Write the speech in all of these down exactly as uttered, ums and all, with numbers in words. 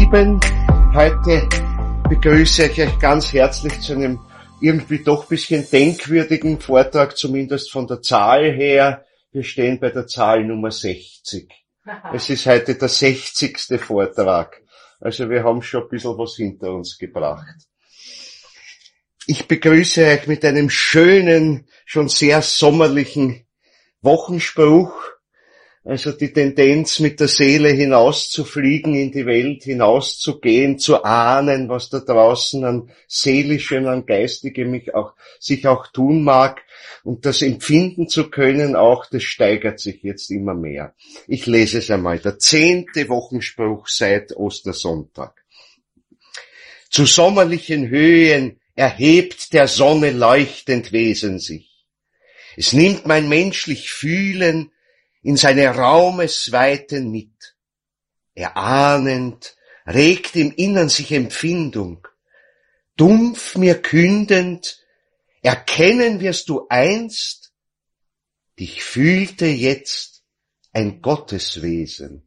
Lieben, heute begrüße ich euch ganz herzlich zu einem irgendwie doch ein bisschen denkwürdigen Vortrag, zumindest von der Zahl her. Wir stehen bei der Zahl Nummer sechzig. Es ist heute der sechzigste Vortrag. Also wir haben schon ein bisschen was hinter uns gebracht. Ich begrüße euch mit einem schönen, schon sehr sommerlichen Wochenspruch. Also die Tendenz, mit der Seele hinauszufliegen, in die Welt hinauszugehen, zu ahnen, was da draußen an Seelischem, an Geistigem mich auch, sich auch tun mag und das empfinden zu können auch, das steigert sich jetzt immer mehr. Ich lese es einmal. Der zehnte Wochenspruch seit Ostersonntag. Zu sommerlichen Höhen erhebt der Sonne leuchtend Wesen sich. Es nimmt mein menschlich Fühlen in seine Raumesweiten mit. Erahnend regt im Innern sich Empfindung. Dumpf mir kündend, erkennen wirst du einst, dich fühlte jetzt ein Gotteswesen.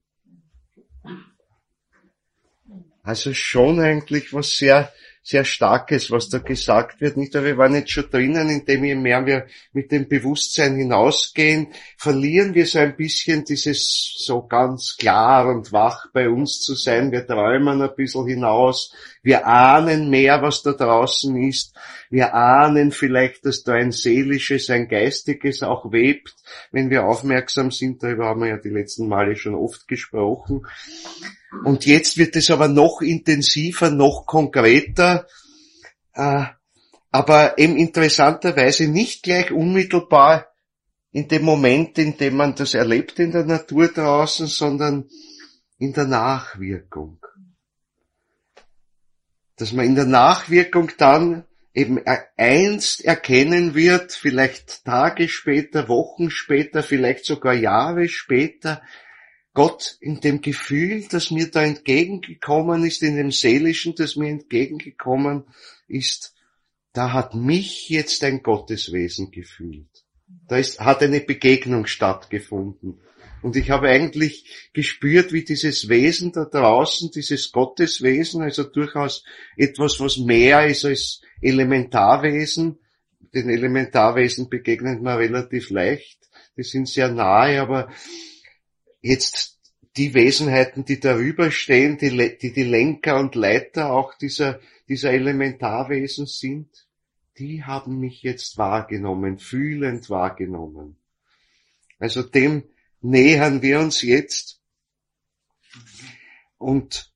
Also schon eigentlich was sehr sehr Starkes, was da gesagt wird, nicht? Aber wir waren jetzt schon drinnen, indem je mehr wir mit dem Bewusstsein hinausgehen, verlieren wir so ein bisschen dieses so ganz klar und wach bei uns zu sein. Wir träumen ein bisschen hinaus. Wir ahnen mehr, was da draußen ist. Wir ahnen vielleicht, dass da ein seelisches, ein geistiges auch webt, wenn wir aufmerksam sind. Darüber haben wir ja die letzten Male schon oft gesprochen. Und jetzt wird es aber noch intensiver, noch konkreter, äh, aber eben interessanterweise nicht gleich unmittelbar in dem Moment, in dem man das erlebt in der Natur draußen, sondern in der Nachwirkung. Dass man in der Nachwirkung dann eben einst erkennen wird, vielleicht Tage später, Wochen später, vielleicht sogar Jahre später, Gott in dem Gefühl, das mir da entgegengekommen ist, in dem Seelischen, das mir entgegengekommen ist, da hat mich jetzt ein Gotteswesen gefühlt. Da ist, hat eine Begegnung stattgefunden. Und ich habe eigentlich gespürt, wie dieses Wesen da draußen, dieses Gotteswesen, also durchaus etwas, was mehr ist als Elementarwesen. Den Elementarwesen begegnet man relativ leicht. Die sind sehr nahe, aber jetzt die Wesenheiten, die darüber stehen, die, die die Lenker und Leiter auch dieser, dieser Elementarwesen sind, die haben mich jetzt wahrgenommen, fühlend wahrgenommen. Also dem nähern wir uns jetzt. Und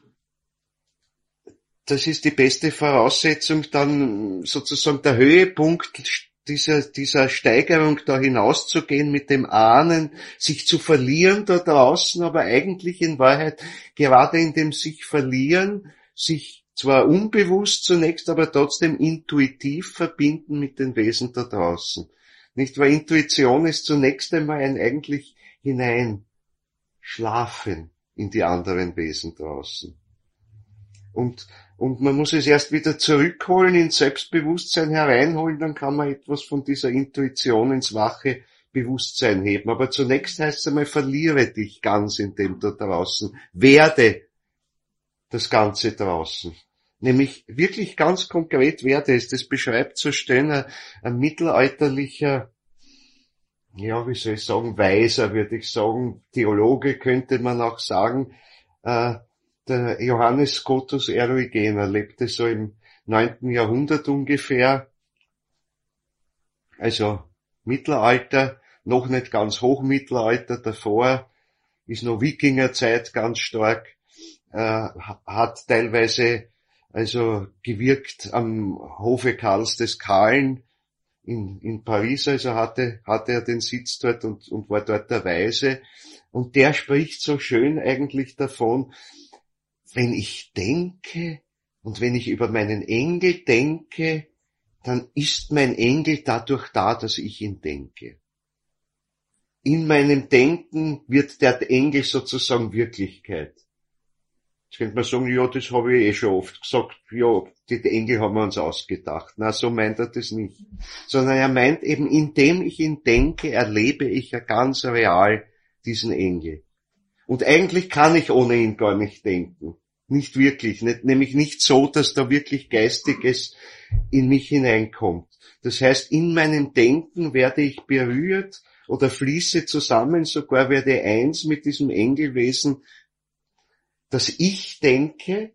das ist die beste Voraussetzung, dann sozusagen der Höhepunkt dieser, dieser Steigerung da hinauszugehen mit dem Ahnen, sich zu verlieren da draußen, aber eigentlich in Wahrheit gerade in dem sich verlieren, sich zwar unbewusst zunächst, aber trotzdem intuitiv verbinden mit den Wesen da draußen. Nicht, weil Intuition ist zunächst einmal ein eigentlich hineinschlafen in die anderen Wesen draußen. Und, und man muss es erst wieder zurückholen, ins Selbstbewusstsein hereinholen, dann kann man etwas von dieser Intuition ins wache Bewusstsein heben. Aber zunächst heißt es einmal, verliere dich ganz in dem da draußen. Werde das Ganze draußen. Nämlich wirklich ganz konkret werde es. Das beschreibt so schön ein, ein mittelalterlicher, ja, wie soll ich sagen, Weiser, würde ich sagen, Theologe könnte man auch sagen, äh, der Johannes Scotus Eriugena lebte so im neunten Jahrhundert ungefähr, also Mittelalter, noch nicht ganz Hochmittelalter, davor ist noch Wikingerzeit ganz stark, äh, hat teilweise also gewirkt am Hofe Karls des Kahlen in, in Paris, also hatte, hatte er den Sitz dort und, und war dort der Weise, und der spricht so schön eigentlich davon, wenn ich denke und wenn ich über meinen Engel denke, dann ist mein Engel dadurch da, dass ich ihn denke. In meinem Denken wird der Engel sozusagen Wirklichkeit. Jetzt könnte man sagen, ja, das habe ich eh schon oft gesagt, ja, die Engel haben wir uns ausgedacht. Na, so meint er das nicht. Sondern er meint eben, indem ich ihn denke, erlebe ich ja ganz real diesen Engel. Und eigentlich kann ich ohne ihn gar nicht denken. Nicht wirklich, nicht, nämlich nicht so, dass da wirklich Geistiges in mich hineinkommt. Das heißt, in meinem Denken werde ich berührt oder fließe zusammen, sogar werde eins mit diesem Engelwesen, dass ich denke,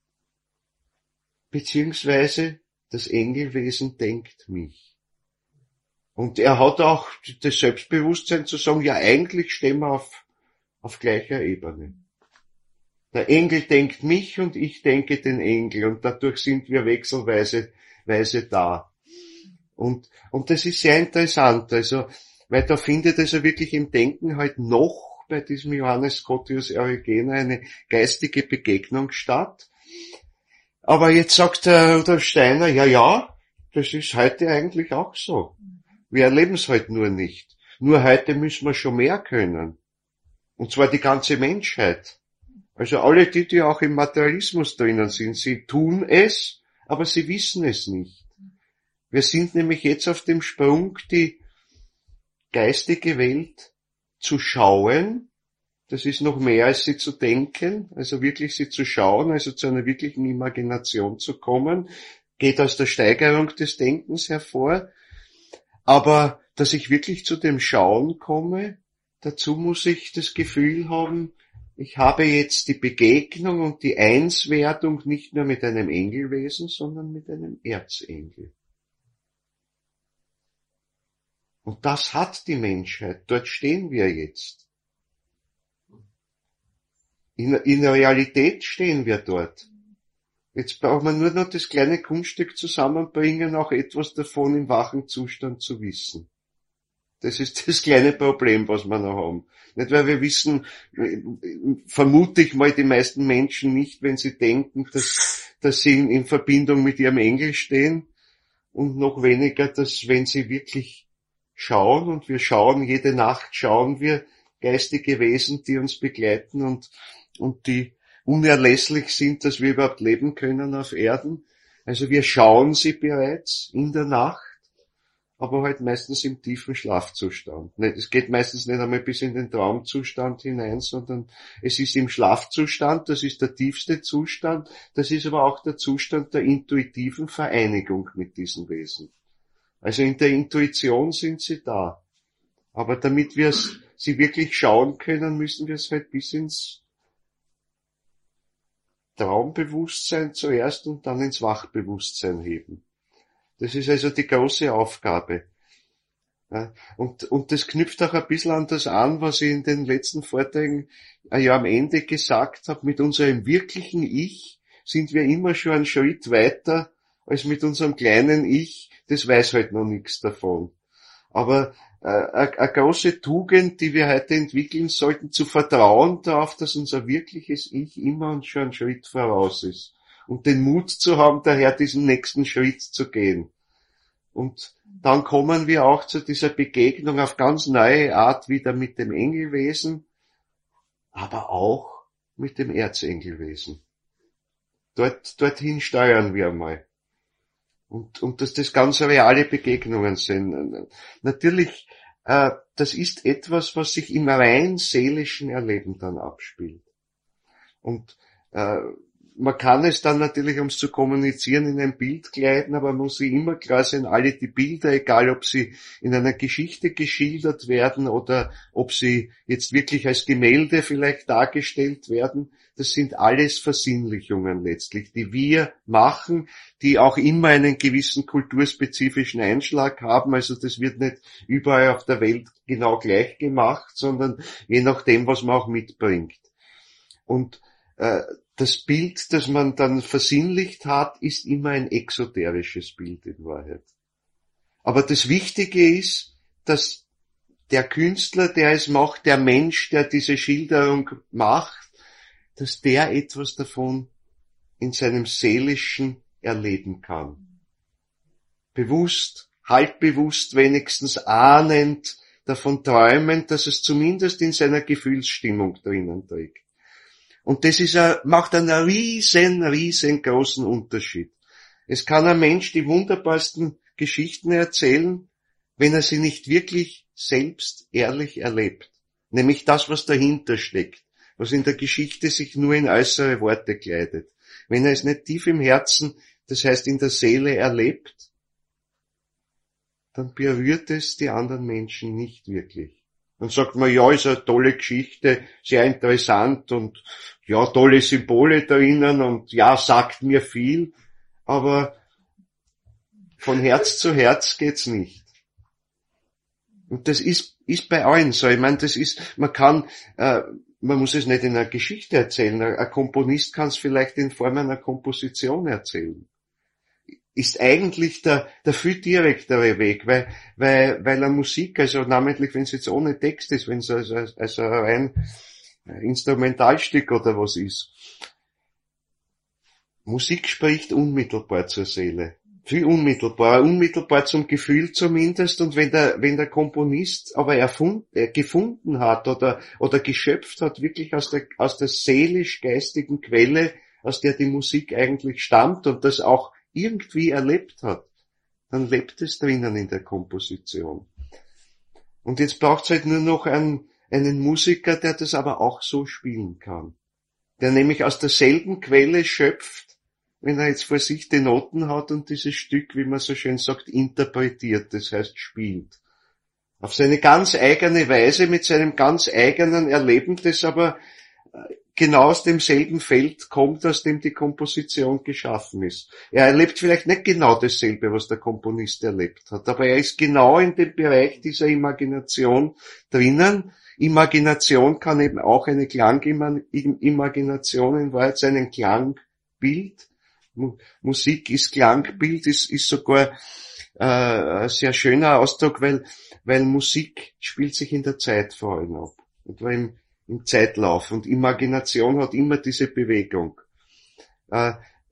beziehungsweise das Engelwesen denkt mich. Und er hat auch das Selbstbewusstsein zu sagen, ja, eigentlich stehen wir auf, auf gleicher Ebene. Der Engel denkt mich und ich denke den Engel und dadurch sind wir wechselweise weise da. Und, und das ist sehr interessant, also, weil da findet also wirklich im Denken halt noch bei diesem Johannes Scotius Erigena eine geistige Begegnung statt. Aber jetzt sagt der Rudolf Steiner, ja, ja, das ist heute eigentlich auch so. Wir erleben es halt nur nicht. Nur heute müssen wir schon mehr können. Und zwar die ganze Menschheit. Also alle die, die auch im Materialismus drinnen sind, sie tun es, aber sie wissen es nicht. Wir sind nämlich jetzt auf dem Sprung, die geistige Welt zu schauen. Das ist noch mehr als sie zu denken, also wirklich sie zu schauen, also zu einer wirklichen Imagination zu kommen, geht aus der Steigerung des Denkens hervor. Aber dass ich wirklich zu dem Schauen komme, dazu muss ich das Gefühl haben, ich habe jetzt die Begegnung und die Einswerdung nicht nur mit einem Engelwesen, sondern mit einem Erzengel. Und das hat die Menschheit. Dort stehen wir jetzt. In, in der Realität stehen wir dort. Jetzt braucht man nur noch das kleine Kunststück zusammenbringen, auch etwas davon im wachen Zustand zu wissen. Das ist das kleine Problem, was wir noch haben. Nicht, weil wir wissen, vermute ich mal die meisten Menschen nicht, wenn sie denken, dass, dass sie in, in Verbindung mit ihrem Engel stehen, und noch weniger, dass wenn sie wirklich schauen, und wir schauen, jede Nacht schauen wir geistige Wesen, die uns begleiten und, und die unerlässlich sind, dass wir überhaupt leben können auf Erden. Also wir schauen sie bereits in der Nacht, aber halt meistens im tiefen Schlafzustand. Es geht meistens nicht einmal bis in den Traumzustand hinein, sondern es ist im Schlafzustand, das ist der tiefste Zustand, das ist aber auch der Zustand der intuitiven Vereinigung mit diesen Wesen. Also in der Intuition sind sie da. Aber damit wir sie wirklich schauen können, müssen wir es halt bis ins Traumbewusstsein zuerst und dann ins Wachbewusstsein heben. Das ist also die große Aufgabe. Ja, und, und das knüpft auch ein bisschen an das an, was ich in den letzten Vorträgen ja am Ende gesagt habe. Mit unserem wirklichen Ich sind wir immer schon einen Schritt weiter als mit unserem kleinen Ich. Das weiß halt noch nichts davon. Aber äh, eine große Tugend, die wir heute entwickeln sollten, zu vertrauen darauf, dass unser wirkliches Ich immer und schon einen Schritt voraus ist. Und den Mut zu haben, daher diesen nächsten Schritt zu gehen. Und dann kommen wir auch zu dieser Begegnung auf ganz neue Art wieder mit dem Engelwesen, aber auch mit dem Erzengelwesen. Dort, dorthin steuern wir mal. Und, und dass das ganz reale Begegnungen sind. Natürlich, äh, das ist etwas, was sich im rein seelischen Erleben dann abspielt. Und äh, man kann es dann natürlich, um es zu kommunizieren, in ein Bild kleiden, aber man muss sich immer klar sein, alle die Bilder, egal ob sie in einer Geschichte geschildert werden oder ob sie jetzt wirklich als Gemälde vielleicht dargestellt werden, das sind alles Versinnlichungen letztlich, die wir machen, die auch immer einen gewissen kulturspezifischen Einschlag haben. Also das wird nicht überall auf der Welt genau gleich gemacht, sondern je nachdem, was man auch mitbringt. Und äh, das Bild, das man dann versinnlicht hat, ist immer ein exoterisches Bild in Wahrheit. Aber das Wichtige ist, dass der Künstler, der es macht, der Mensch, der diese Schilderung macht, dass der etwas davon in seinem Seelischen erleben kann. Bewusst, halbbewusst, wenigstens ahnend, davon träumend, dass es zumindest in seiner Gefühlsstimmung drinnen trägt. Und das ist a, macht einen riesen, riesengroßen Unterschied. Es kann ein Mensch die wunderbarsten Geschichten erzählen, wenn er sie nicht wirklich selbst ehrlich erlebt. Nämlich das, was dahinter steckt. was in der Geschichte sich nur in äußere Worte kleidet. Wenn er es nicht tief im Herzen, das heißt in der Seele erlebt, dann berührt es die anderen Menschen nicht wirklich. Dann sagt man, ja, ist eine tolle Geschichte, sehr interessant und ja, tolle Symbole drinnen und ja, sagt mir viel, aber von Herz zu Herz geht's nicht. Und das ist, ist bei allen so. Ich meine, das ist, man kann, äh, man muss es nicht in einer Geschichte erzählen. Ein Komponist kann es vielleicht in Form einer Komposition erzählen. Ist eigentlich der, der viel direktere Weg, weil, weil, weil eine Musik, also namentlich, wenn es jetzt ohne Text ist, wenn es also, also ein Instrumentalstück oder was ist. Musik spricht unmittelbar zur Seele. Viel unmittelbar, unmittelbar zum Gefühl zumindest, und wenn der, wenn der Komponist aber erfunden, äh, gefunden hat oder, oder geschöpft hat, wirklich aus der, aus der seelisch-geistigen Quelle, aus der die Musik eigentlich stammt und das auch irgendwie erlebt hat, dann lebt es drinnen in der Komposition. Und jetzt braucht es halt nur noch einen, einen Musiker, der das aber auch so spielen kann. Der nämlich aus derselben Quelle schöpft, wenn er jetzt vor sich die Noten hat und dieses Stück, wie man so schön sagt, interpretiert, das heißt spielt. Auf seine ganz eigene Weise, mit seinem ganz eigenen Erleben, das aber genau aus demselben Feld kommt, aus dem die Komposition geschaffen ist. Er erlebt vielleicht nicht genau dasselbe, was der Komponist erlebt hat, aber er ist genau in dem Bereich dieser Imagination drinnen. Imagination kann eben auch eine Klangimagination in Wahrheit sein, ein Klangbild. Musik ist Klangbild, ist, ist sogar äh, ein sehr schöner Ausdruck, weil, weil Musik spielt sich in der Zeit vor allem ab. Und weil im, im Zeitlauf. Und Imagination hat immer diese Bewegung. Äh,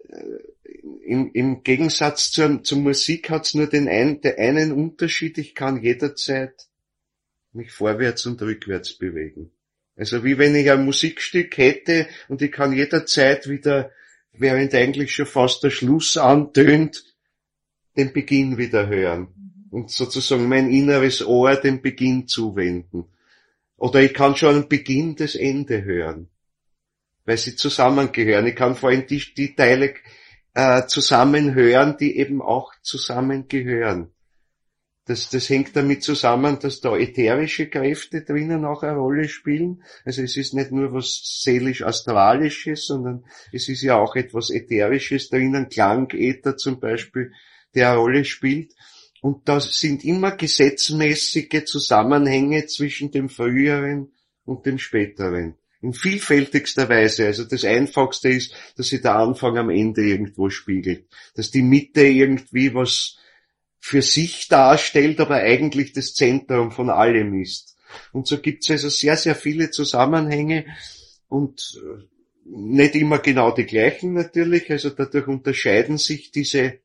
im, Im Gegensatz zur, zur Musik hat es nur den, ein, den einen Unterschied, ich kann jederzeit mich vorwärts und rückwärts bewegen. Also wie wenn ich ein Musikstück hätte und ich kann jederzeit wieder, während eigentlich schon fast der Schluss antönt, den Beginn wieder hören. Und sozusagen mein inneres Ohr den Beginn zuwenden. Oder ich kann schon am Beginn das Ende hören, weil sie zusammengehören. Ich kann vor allem die, die Teile äh, zusammenhören, die eben auch zusammengehören. Das, das hängt damit zusammen, dass da ätherische Kräfte drinnen auch eine Rolle spielen. Also es ist nicht nur was seelisch-astralisches, sondern es ist ja auch etwas Ätherisches drinnen, Klangäther zum Beispiel, der eine Rolle spielt. Und da sind immer gesetzmäßige Zusammenhänge zwischen dem Früheren und dem Späteren. In vielfältigster Weise. Also das Einfachste ist, dass sich der Anfang am Ende irgendwo spiegelt. Dass die Mitte irgendwie was für sich darstellt, aber eigentlich das Zentrum von allem ist. Und so gibt es also sehr, sehr viele Zusammenhänge und nicht immer genau die gleichen natürlich. Also dadurch unterscheiden sich diese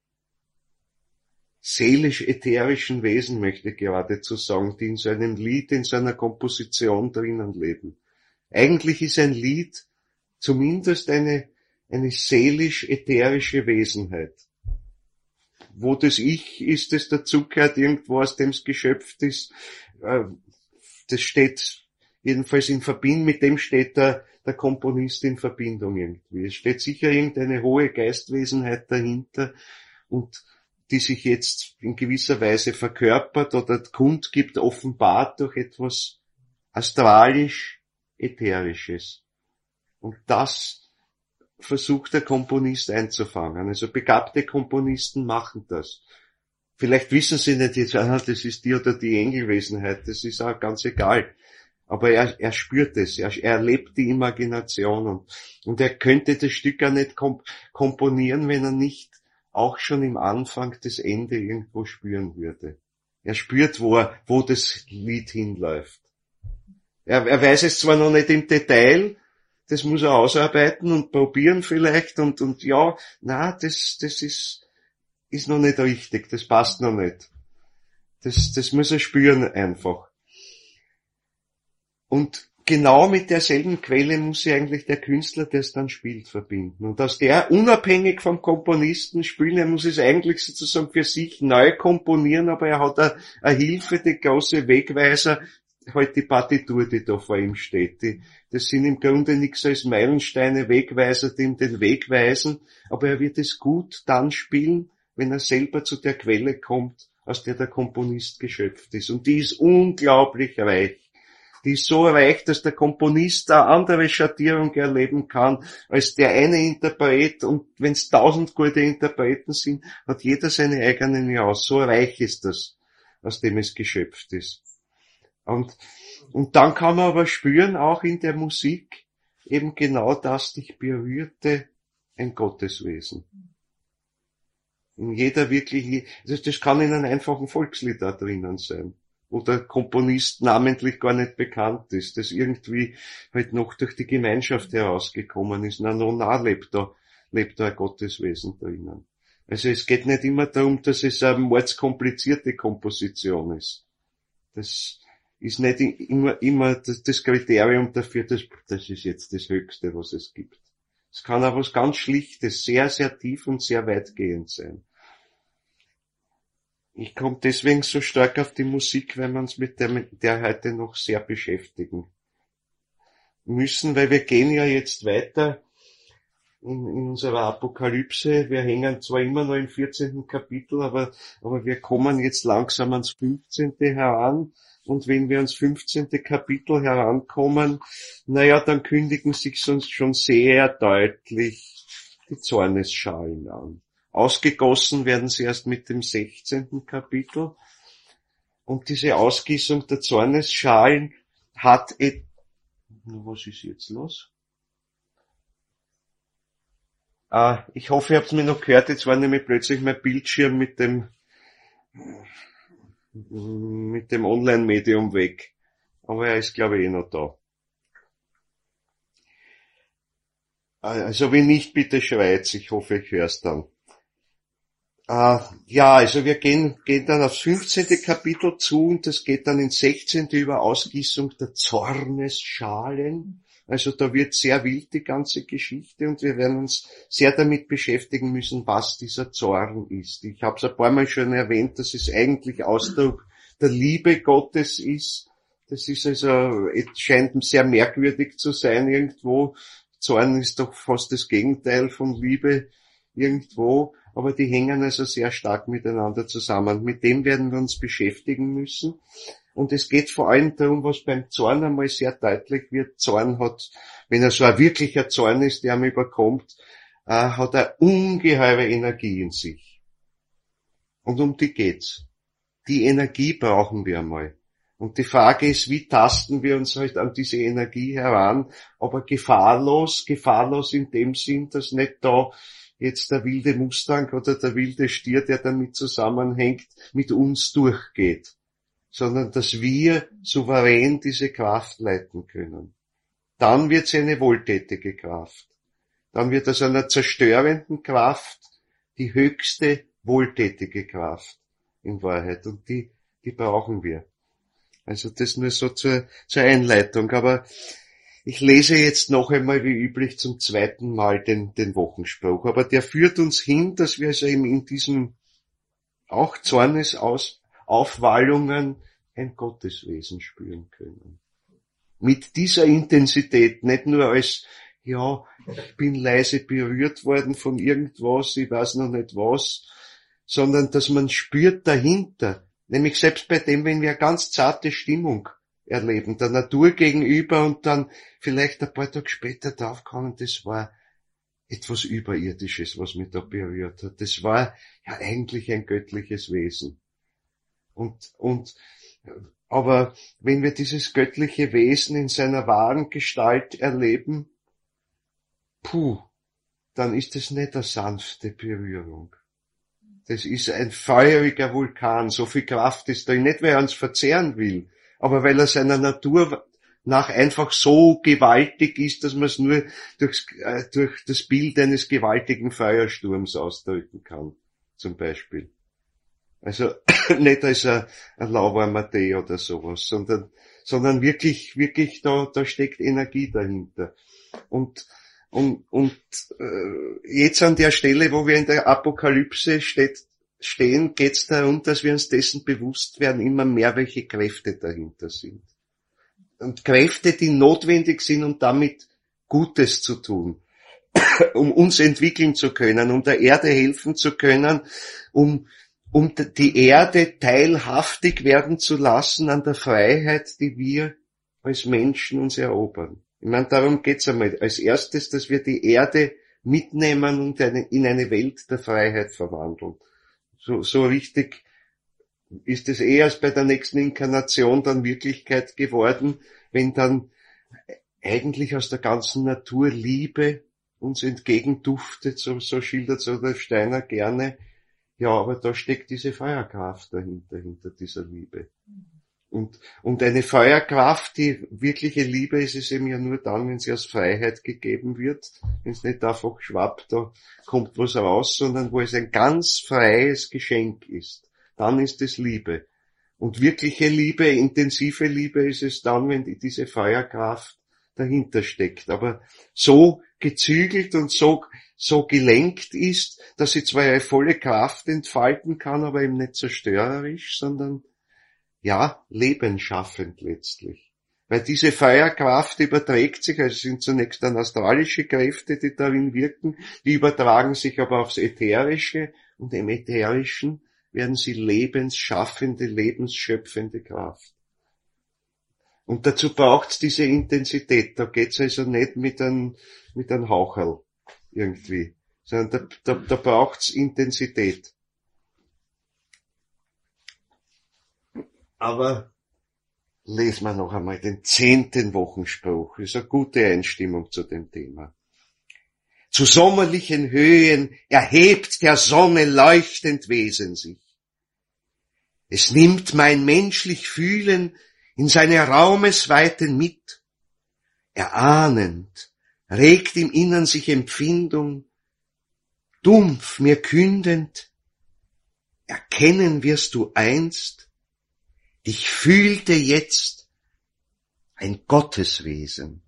seelisch-ätherischen Wesen, möchte ich geradezu sagen, die in so einem Lied, in so einer Komposition drinnen leben. Eigentlich ist ein Lied zumindest eine, eine seelisch-ätherische Wesenheit. Wo das Ich ist, das dazugehört, irgendwo aus dem es geschöpft ist, das steht jedenfalls in Verbindung, mit dem steht der, der Komponist in Verbindung irgendwie. Es steht sicher irgendeine hohe Geistwesenheit dahinter und die sich jetzt in gewisser Weise verkörpert oder kundgibt, offenbart durch etwas astralisch-ätherisches. Und das versucht der Komponist einzufangen. Also begabte Komponisten machen das. Vielleicht wissen sie nicht jetzt, ah, das ist die oder die Engelwesenheit, das ist auch ganz egal. Aber er, er spürt es, er, er erlebt die Imagination und, und er könnte das Stück auch nicht komp- komponieren, wenn er nicht auch schon im Anfang das Ende irgendwo spüren würde. Er spürt, wo er, wo das Lied hinläuft. Er, er weiß es zwar noch nicht im Detail, das muss er ausarbeiten und probieren vielleicht und, und ja, na, das, das ist, ist noch nicht richtig, das passt noch nicht. Das, das muss er spüren einfach. Und genau mit derselben Quelle muss sich eigentlich der Künstler, der es dann spielt, verbinden. Und dass der unabhängig vom Komponisten spielt, er muss es eigentlich sozusagen für sich neu komponieren, aber er hat eine, eine Hilfe, die große Wegweiser, halt die Partitur, die da vor ihm steht. Die, das sind im Grunde nichts als Meilensteine, Wegweiser, die ihm den Weg weisen, aber er wird es gut dann spielen, wenn er selber zu der Quelle kommt, aus der der Komponist geschöpft ist. Und die ist unglaublich reich. Die ist so reich, dass der Komponist eine andere Schattierung erleben kann, als der eine Interpret, und wenn es tausend gute Interpreten sind, hat jeder seine eigene Nuance. So reich ist das, aus dem es geschöpft ist. Und, und dann kann man aber spüren, auch in der Musik, eben genau das dich berührte, ein Gotteswesen. In jeder wirklich, das, das kann in einem einfachen Volkslied da drinnen sein, wo der Komponist namentlich gar nicht bekannt ist, das irgendwie halt noch durch die Gemeinschaft herausgekommen ist. Na, no, na, lebt da, lebt da ein Gotteswesen drinnen. Also es geht nicht immer darum, dass es eine mordskomplizierte Komposition ist. Das ist nicht immer, immer das, das Kriterium dafür, dass, das ist jetzt das Höchste, was es gibt. Es kann auch was ganz Schlichtes, sehr, sehr tief und sehr weitgehend sein. Ich komme deswegen so stark auf die Musik, weil wir uns mit der, mit der heute noch sehr beschäftigen müssen, weil wir gehen ja jetzt weiter in, in unserer Apokalypse. Wir hängen zwar immer noch im vierzehnten Kapitel, aber, aber wir kommen jetzt langsam ans fünfzehnte heran. Und wenn wir ans fünfzehnte Kapitel herankommen, naja, dann kündigen sich sonst schon sehr deutlich die Zornesschalen an. Ausgegossen werden sie erst mit dem sechzehnten Kapitel. Und diese Ausgießung der Zornesschalen hat et... Was ist jetzt los? Ah, ich hoffe, ihr habt mich noch gehört. Jetzt war nämlich plötzlich mein Bildschirm mit dem mit dem Online-Medium weg. Aber er ist, glaube ich, eh noch da. Also wenn nicht, bitte schreit. Ich hoffe, ich höre es dann. Uh, ja, also wir gehen, gehen dann aufs fünfzehnte Kapitel zu und das geht dann ins sechzehnte über Ausgießung der Zornesschalen. Also da wird sehr wild die ganze Geschichte und wir werden uns sehr damit beschäftigen müssen, was dieser Zorn ist. Ich habe es ein paar Mal schon erwähnt, dass es eigentlich Ausdruck der Liebe Gottes ist. Das ist also, es scheint sehr merkwürdig zu sein irgendwo. Zorn ist doch fast das Gegenteil von Liebe irgendwo. Aber die hängen also sehr stark miteinander zusammen. Mit dem werden wir uns beschäftigen müssen. Und es geht vor allem darum, was beim Zorn einmal sehr deutlich wird. Zorn hat, wenn er so ein wirklicher Zorn ist, der ihn überkommt, äh, hat er ungeheure Energie in sich. Und um die geht's. Die Energie brauchen wir einmal. Und die Frage ist, wie tasten wir uns halt an diese Energie heran, aber gefahrlos, gefahrlos in dem Sinn, dass nicht da jetzt der wilde Mustang oder der wilde Stier, der damit zusammenhängt, mit uns durchgeht, sondern dass wir souverän diese Kraft leiten können. Dann wird sie eine wohltätige Kraft. Dann wird aus einer zerstörenden Kraft die höchste wohltätige Kraft in Wahrheit. Und die, die brauchen wir. Also das nur so zur, zur Einleitung. Aber ich lese jetzt noch einmal wie üblich zum zweiten Mal den, den Wochenspruch. Aber der führt uns hin, dass wir also eben in diesen auch Zornesaufwallungen ein Gotteswesen spüren können. Mit dieser Intensität, nicht nur als, ja, ich bin leise berührt worden von irgendwas, ich weiß noch nicht was, sondern dass man spürt dahinter, nämlich selbst bei dem, wenn wir eine ganz zarte Stimmung erleben, der Natur gegenüber und dann vielleicht ein paar Tage später draufkommen, das war etwas Überirdisches, was mich da berührt hat. Das war ja eigentlich ein göttliches Wesen. Und, und, aber wenn wir dieses göttliche Wesen in seiner wahren Gestalt erleben, puh, dann ist es nicht eine sanfte Berührung. Das ist ein feuriger Vulkan, so viel Kraft ist da nicht, weil er uns verzehren will, aber weil er seiner Natur nach einfach so gewaltig ist, dass man es nur durch, äh, durch das Bild eines gewaltigen Feuersturms ausdrücken kann, zum Beispiel. Also nicht als ein, ein lauwarmer Tee oder sowas, sondern, sondern wirklich, wirklich da, da steckt Energie dahinter. Und und, und äh, jetzt an der Stelle, wo wir in der Apokalypse steht, stehen, geht es darum, dass wir uns dessen bewusst werden, immer mehr, welche Kräfte dahinter sind. und Kräfte, die notwendig sind, um damit Gutes zu tun, um uns entwickeln zu können, um der Erde helfen zu können, um, um die Erde teilhaftig werden zu lassen an der Freiheit, die wir als Menschen uns erobern. Ich meine, darum geht's einmal. Als erstes, dass wir die Erde mitnehmen und in eine Welt der Freiheit verwandeln. So, so richtig ist es eher als bei der nächsten Inkarnation dann Wirklichkeit geworden, wenn dann eigentlich aus der ganzen Natur Liebe uns entgegenduftet, so, so schildert Rudolf Steiner gerne. Ja, aber da steckt diese Feuerkraft dahinter, hinter dieser Liebe. Und, und eine Feuerkraft, die wirkliche Liebe ist es eben ja nur dann, wenn sie aus Freiheit gegeben wird, wenn es nicht einfach schwappt, da kommt was raus, sondern wo es ein ganz freies Geschenk ist. Dann ist es Liebe. Und wirkliche Liebe, intensive Liebe ist es dann, wenn diese Feuerkraft dahinter steckt. Aber so gezügelt und so, so gelenkt ist, dass sie zwar ihre volle Kraft entfalten kann, aber eben nicht zerstörerisch, sondern ja, lebensschaffend letztlich. Weil diese Feuerkraft überträgt sich, also es sind zunächst dann astralische Kräfte, die darin wirken, die übertragen sich aber aufs Ätherische und im Ätherischen werden sie lebensschaffende, lebensschöpfende Kraft. Und dazu braucht's diese Intensität, da geht's also nicht mit einem, mit einem Haucherl irgendwie, sondern da, da, da braucht's Intensität. Aber lesen wir noch einmal den zehnten Wochenspruch. Das ist eine gute Einstimmung zu dem Thema. Zu sommerlichen Höhen erhebt der Sonne leuchtend Wesen sich. Es nimmt mein menschlich Fühlen in seine Raumesweiten mit. Erahnend regt im Innern sich Empfindung, dumpf mir kündend, erkennen wirst du einst, ich fühlte jetzt ein Gotteswesen.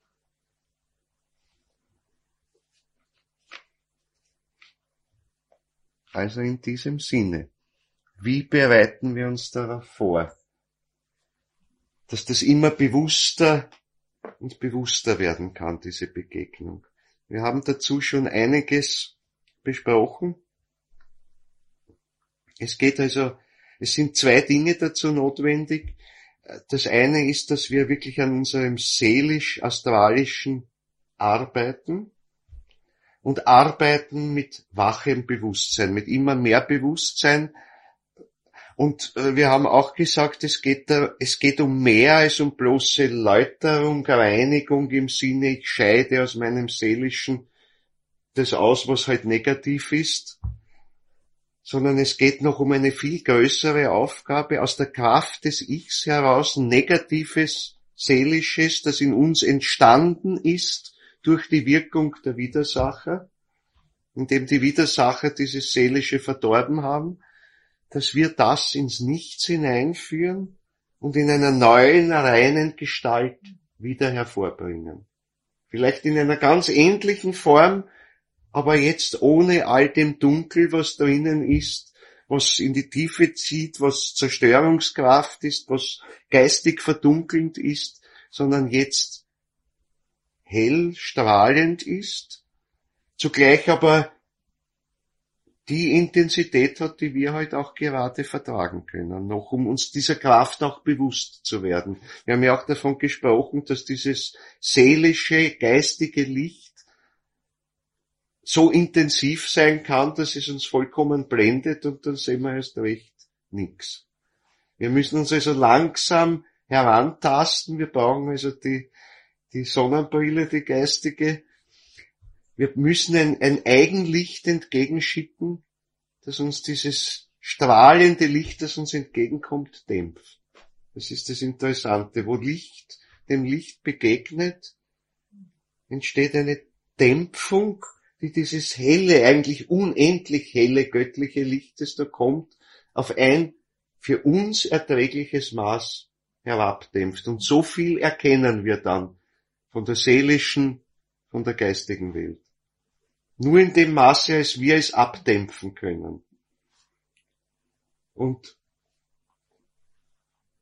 Also in diesem Sinne, wie bereiten wir uns darauf vor, dass das immer bewusster und bewusster werden kann, diese Begegnung. Wir haben dazu schon einiges besprochen. Es geht also Es sind zwei Dinge dazu notwendig. Das eine ist, dass wir wirklich an unserem seelisch-astralischen arbeiten und arbeiten mit wachem Bewusstsein, mit immer mehr Bewusstsein. Und wir haben auch gesagt, es geht, da, es geht um mehr als um bloße Läuterung, Reinigung im Sinne, ich scheide aus meinem Seelischen das aus, was halt negativ ist, sondern es geht noch um eine viel größere Aufgabe, aus der Kraft des Ichs heraus Negatives, Seelisches, das in uns entstanden ist durch die Wirkung der Widersacher, indem die Widersacher dieses Seelische verdorben haben, dass wir das ins Nichts hineinführen und in einer neuen, reinen Gestalt wieder hervorbringen. Vielleicht in einer ganz ähnlichen Form, aber jetzt ohne all dem Dunkel, was drinnen ist, was in die Tiefe zieht, was Zerstörungskraft ist, was geistig verdunkelnd ist, sondern jetzt hell, strahlend ist, zugleich aber die Intensität hat, die wir heute auch gerade vertragen können, noch um uns dieser Kraft auch bewusst zu werden. Wir haben ja auch davon gesprochen, dass dieses seelische, geistige Licht so intensiv sein kann, dass es uns vollkommen blendet und dann sehen wir erst recht nichts. Wir müssen uns also langsam herantasten, wir brauchen also die, die Sonnenbrille, die geistige. Wir müssen ein, ein Eigenlicht entgegenschicken, das uns dieses strahlende Licht, das uns entgegenkommt, dämpft. Das ist das Interessante. Wo Licht dem Licht begegnet, entsteht eine Dämpfung, die dieses helle, eigentlich unendlich helle göttliche Licht, das da kommt, auf ein für uns erträgliches Maß herabdämpft. Und so viel erkennen wir dann von der seelischen, von der geistigen Welt. Nur in dem Maße, als wir es abdämpfen können. Und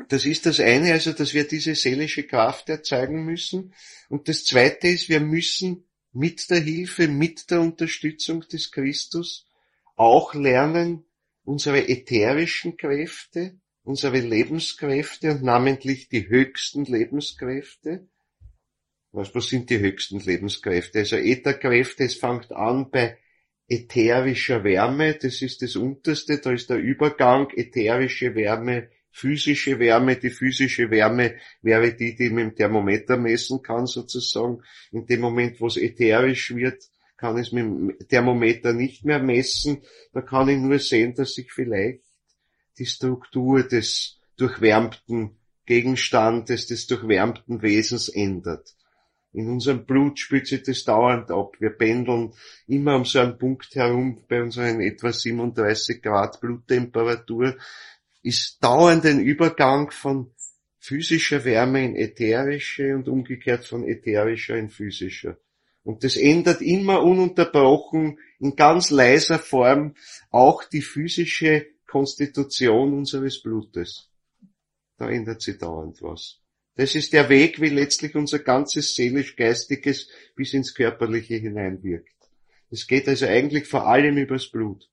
Das ist das eine, also dass wir diese seelische Kraft erzeugen müssen. Und das zweite ist, wir müssen mit der Hilfe, mit der Unterstützung des Christus auch lernen, unsere ätherischen Kräfte, unsere Lebenskräfte und namentlich die höchsten Lebenskräfte. Was, was sind die höchsten Lebenskräfte? Also Ätherkräfte, es fängt an bei ätherischer Wärme, das ist das Unterste, da ist der Übergang, ätherische Wärme, physische Wärme. Die physische Wärme wäre die, die man mit dem Thermometer messen kann sozusagen. In dem Moment, wo es ätherisch wird, kann ich es mit dem Thermometer nicht mehr messen. Da kann ich nur sehen, dass sich vielleicht die Struktur des durchwärmten Gegenstandes, des durchwärmten Wesens ändert. In unserem Blut spielt sich das dauernd ab. Wir pendeln immer um so einen Punkt herum, bei unseren etwa siebenunddreißig Grad Bluttemperatur, ist dauernd ein Übergang von physischer Wärme in ätherische und umgekehrt von ätherischer in physischer. Und das ändert immer ununterbrochen in ganz leiser Form auch die physische Konstitution unseres Blutes. Da ändert sich dauernd was. Das ist der Weg, wie letztlich unser ganzes seelisch-geistiges bis ins Körperliche hineinwirkt. Es geht also eigentlich vor allem übers Blut.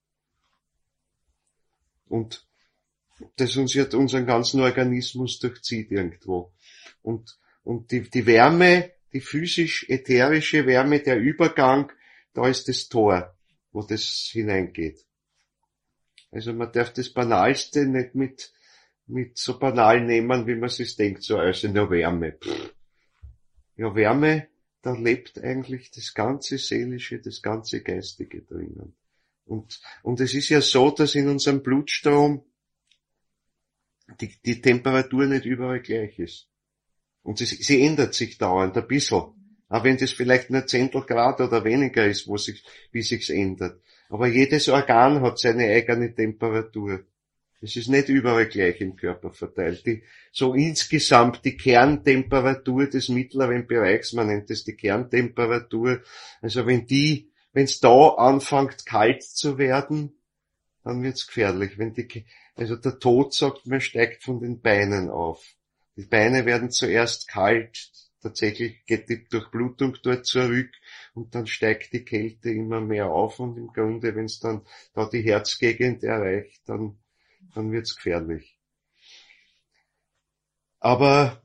Und das uns jetzt unseren ganzen Organismus durchzieht irgendwo. Und, und die, die Wärme, die physisch-ätherische Wärme, der Übergang, da ist das Tor, wo das hineingeht. Also man darf das Banalste nicht mit, mit so banal nehmen, wie man sich denkt, so also nur Wärme. Pff. Ja, Wärme, da lebt eigentlich das ganze Seelische, das ganze Geistige drinnen. Und, und es ist ja so, dass in unserem Blutstrom die, die Temperatur nicht überall gleich ist. Und sie, sie ändert sich dauernd ein bisschen. Auch wenn das vielleicht nur Zehntel Grad oder weniger ist, wo sich, wie sich's ändert. Aber jedes Organ hat seine eigene Temperatur. Es ist nicht überall gleich im Körper verteilt. Die, so insgesamt die Kerntemperatur des mittleren Bereichs, man nennt es die Kerntemperatur. Also wenn die, wenn's da anfängt kalt zu werden, dann wird's gefährlich. Wenn die, also der Tod, sagt man, steigt von den Beinen auf. Die Beine werden zuerst kalt, tatsächlich geht die Durchblutung dort zurück und dann steigt die Kälte immer mehr auf und im Grunde, wenn es dann da die Herzgegend erreicht, dann, dann wird's gefährlich. Aber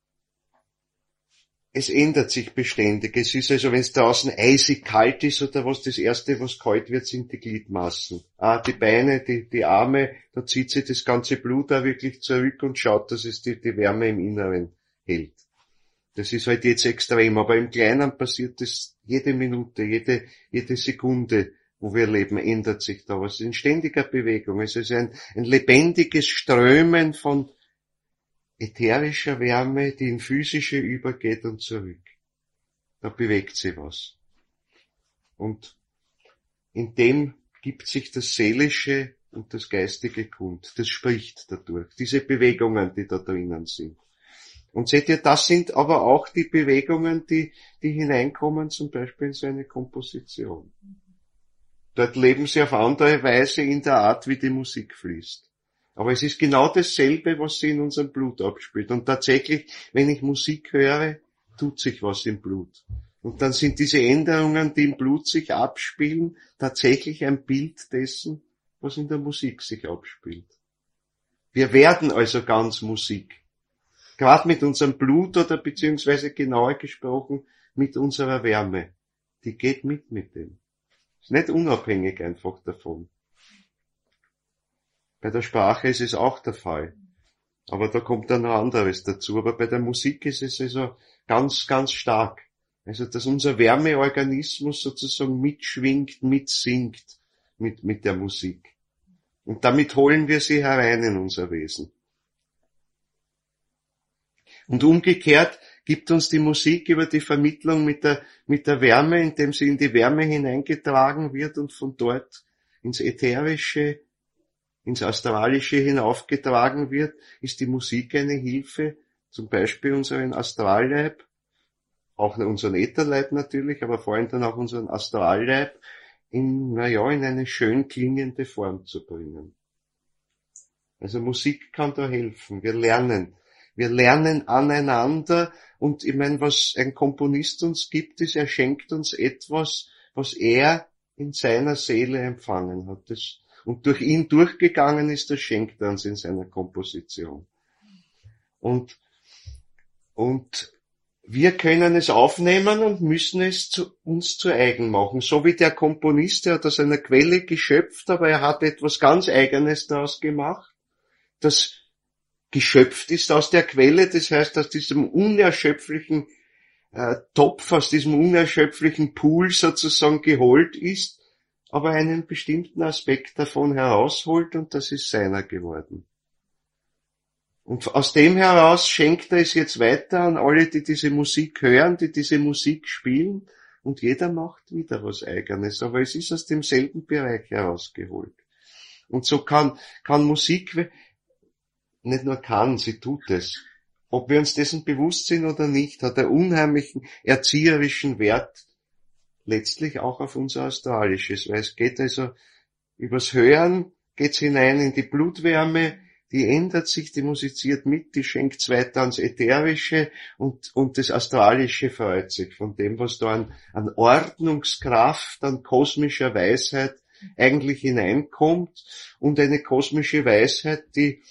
es ändert sich beständig. Es ist also, wenn es draußen eisig kalt ist oder was, das Erste, was kalt wird, sind die Gliedmaßen. Ah, die Beine, die, die Arme, da zieht sich das ganze Blut auch wirklich zurück und schaut, dass es die, die Wärme im Inneren hält. Das ist halt jetzt extrem, aber im Kleinen passiert das jede Minute, jede, jede Sekunde, wo wir leben, ändert sich da was. Es ist in ständiger Bewegung. Es ist ein, ein lebendiges Strömen von ätherischer Wärme, die in physische übergeht und zurück. Da bewegt sich was. Und in dem gibt sich das Seelische und das Geistige kund. Das spricht dadurch. Diese Bewegungen, die da drinnen sind. Und seht ihr, das sind aber auch die Bewegungen, die, die hineinkommen, zum Beispiel in so eine Komposition. Dort leben sie auf andere Weise in der Art, wie die Musik fließt. Aber es ist genau dasselbe, was sie in unserem Blut abspielt. Und tatsächlich, wenn ich Musik höre, tut sich was im Blut. Und dann sind diese Änderungen, die im Blut sich abspielen, tatsächlich ein Bild dessen, was in der Musik sich abspielt. Wir werden also ganz Musik. Gerade mit unserem Blut oder beziehungsweise genauer gesprochen mit unserer Wärme. Die geht mit mit dem. Ist nicht unabhängig einfach davon. Bei der Sprache ist es auch der Fall. Aber da kommt dann noch anderes dazu. Aber bei der Musik ist es also ganz, ganz stark. Also, dass unser Wärmeorganismus sozusagen mitschwingt, mitsingt mit, mit der Musik. Und damit holen wir sie herein in unser Wesen. Und umgekehrt gibt uns die Musik über die Vermittlung mit der, mit der Wärme, indem sie in die Wärme hineingetragen wird und von dort ins Ätherische, ins Astralische hinaufgetragen wird, ist die Musik eine Hilfe, zum Beispiel unseren Astralleib, auch unseren Ätherleib natürlich, aber vor allem dann auch unseren Astralleib in, na ja, in eine schön klingende Form zu bringen. Also Musik kann da helfen. Wir lernen. Wir lernen aneinander und ich meine, was ein Komponist uns gibt, ist, er schenkt uns etwas, was er in seiner Seele empfangen hat. Das, und durch ihn durchgegangen ist, das schenkt er uns in seiner Komposition. Und, und wir können es aufnehmen und müssen es zu, uns zu eigen machen. So wie der Komponist, der hat aus einer Quelle geschöpft, aber er hat etwas ganz Eigenes daraus gemacht, das geschöpft ist aus der Quelle, das heißt, aus diesem unerschöpflichen äh, Topf, aus diesem unerschöpflichen Pool sozusagen geholt ist, aber einen bestimmten Aspekt davon herausholt und das ist seiner geworden. Und aus dem heraus schenkt er es jetzt weiter an alle, die diese Musik hören, die diese Musik spielen und jeder macht wieder was Eigenes, aber es ist aus demselben Bereich herausgeholt. Und so kann, kann Musik, nicht nur kann, sie tut es. Ob wir uns dessen bewusst sind oder nicht, hat er unheimlichen erzieherischen Wert, letztlich auch auf unser Astralisches, weil es geht also übers Hören, geht's hinein in die Blutwärme, die ändert sich, die musiziert mit, die schenkt's weiter ans Ätherische und, und das Astralische freut sich von dem, was da an, an Ordnungskraft, an kosmischer Weisheit eigentlich hineinkommt und eine kosmische Weisheit, die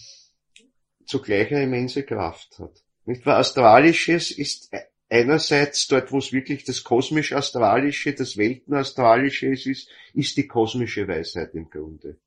zugleich eine immense Kraft hat. Nicht wahr? Astralisches ist einerseits dort, wo es wirklich das kosmisch-astralische, das Weltenastralische ist, ist die kosmische Weisheit im Grunde.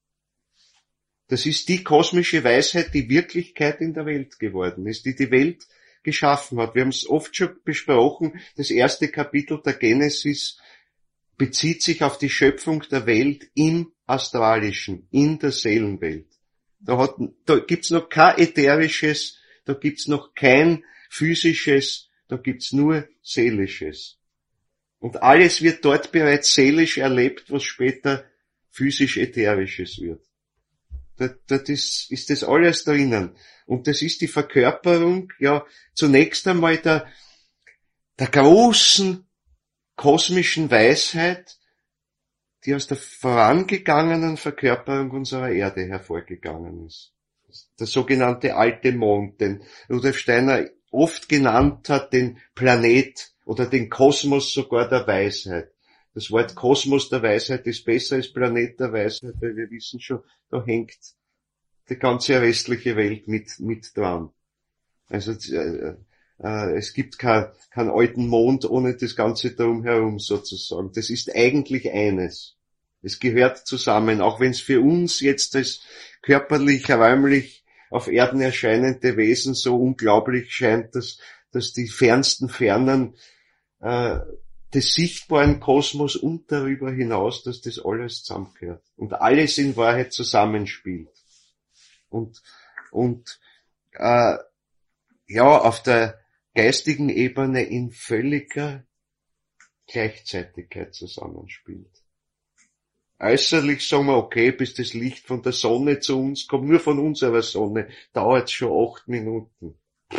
Das ist die kosmische Weisheit, die Wirklichkeit in der Welt geworden ist, die die Welt geschaffen hat. Wir haben es oft schon besprochen, das erste Kapitel der Genesis bezieht sich auf die Schöpfung der Welt im Astralischen, in der Seelenwelt. Da, hat, da gibt's noch kein ätherisches, da gibt's noch kein physisches, da gibt's nur seelisches. Und alles wird dort bereits seelisch erlebt, was später physisch-ätherisches wird. Da, da ist, ist das alles drinnen. Und das ist die Verkörperung, ja, zunächst einmal der, der großen kosmischen Weisheit, die aus der vorangegangenen Verkörperung unserer Erde hervorgegangen ist. Der sogenannte alte Mond, den Rudolf Steiner oft genannt hat, den Planet oder den Kosmos sogar der Weisheit. Das Wort Kosmos der Weisheit ist besser als Planet der Weisheit, weil wir wissen schon, da hängt die ganze restliche Welt mit, mit dran. Also, äh, äh, es gibt keinen kein alten Mond ohne das Ganze drumherum sozusagen. Das ist eigentlich eines. Es gehört zusammen, auch wenn es für uns jetzt als körperlich, räumlich auf Erden erscheinende Wesen so unglaublich scheint, dass, dass die fernsten Fernen äh, des sichtbaren Kosmos und darüber hinaus, dass das alles zusammengehört und alles in Wahrheit zusammenspielt. Und, und äh, ja, auf der geistigen Ebene in völliger Gleichzeitigkeit zusammenspielt. Äußerlich sagen wir, okay, bis das Licht von der Sonne zu uns kommt, nur von unserer Sonne, dauert schon acht Minuten.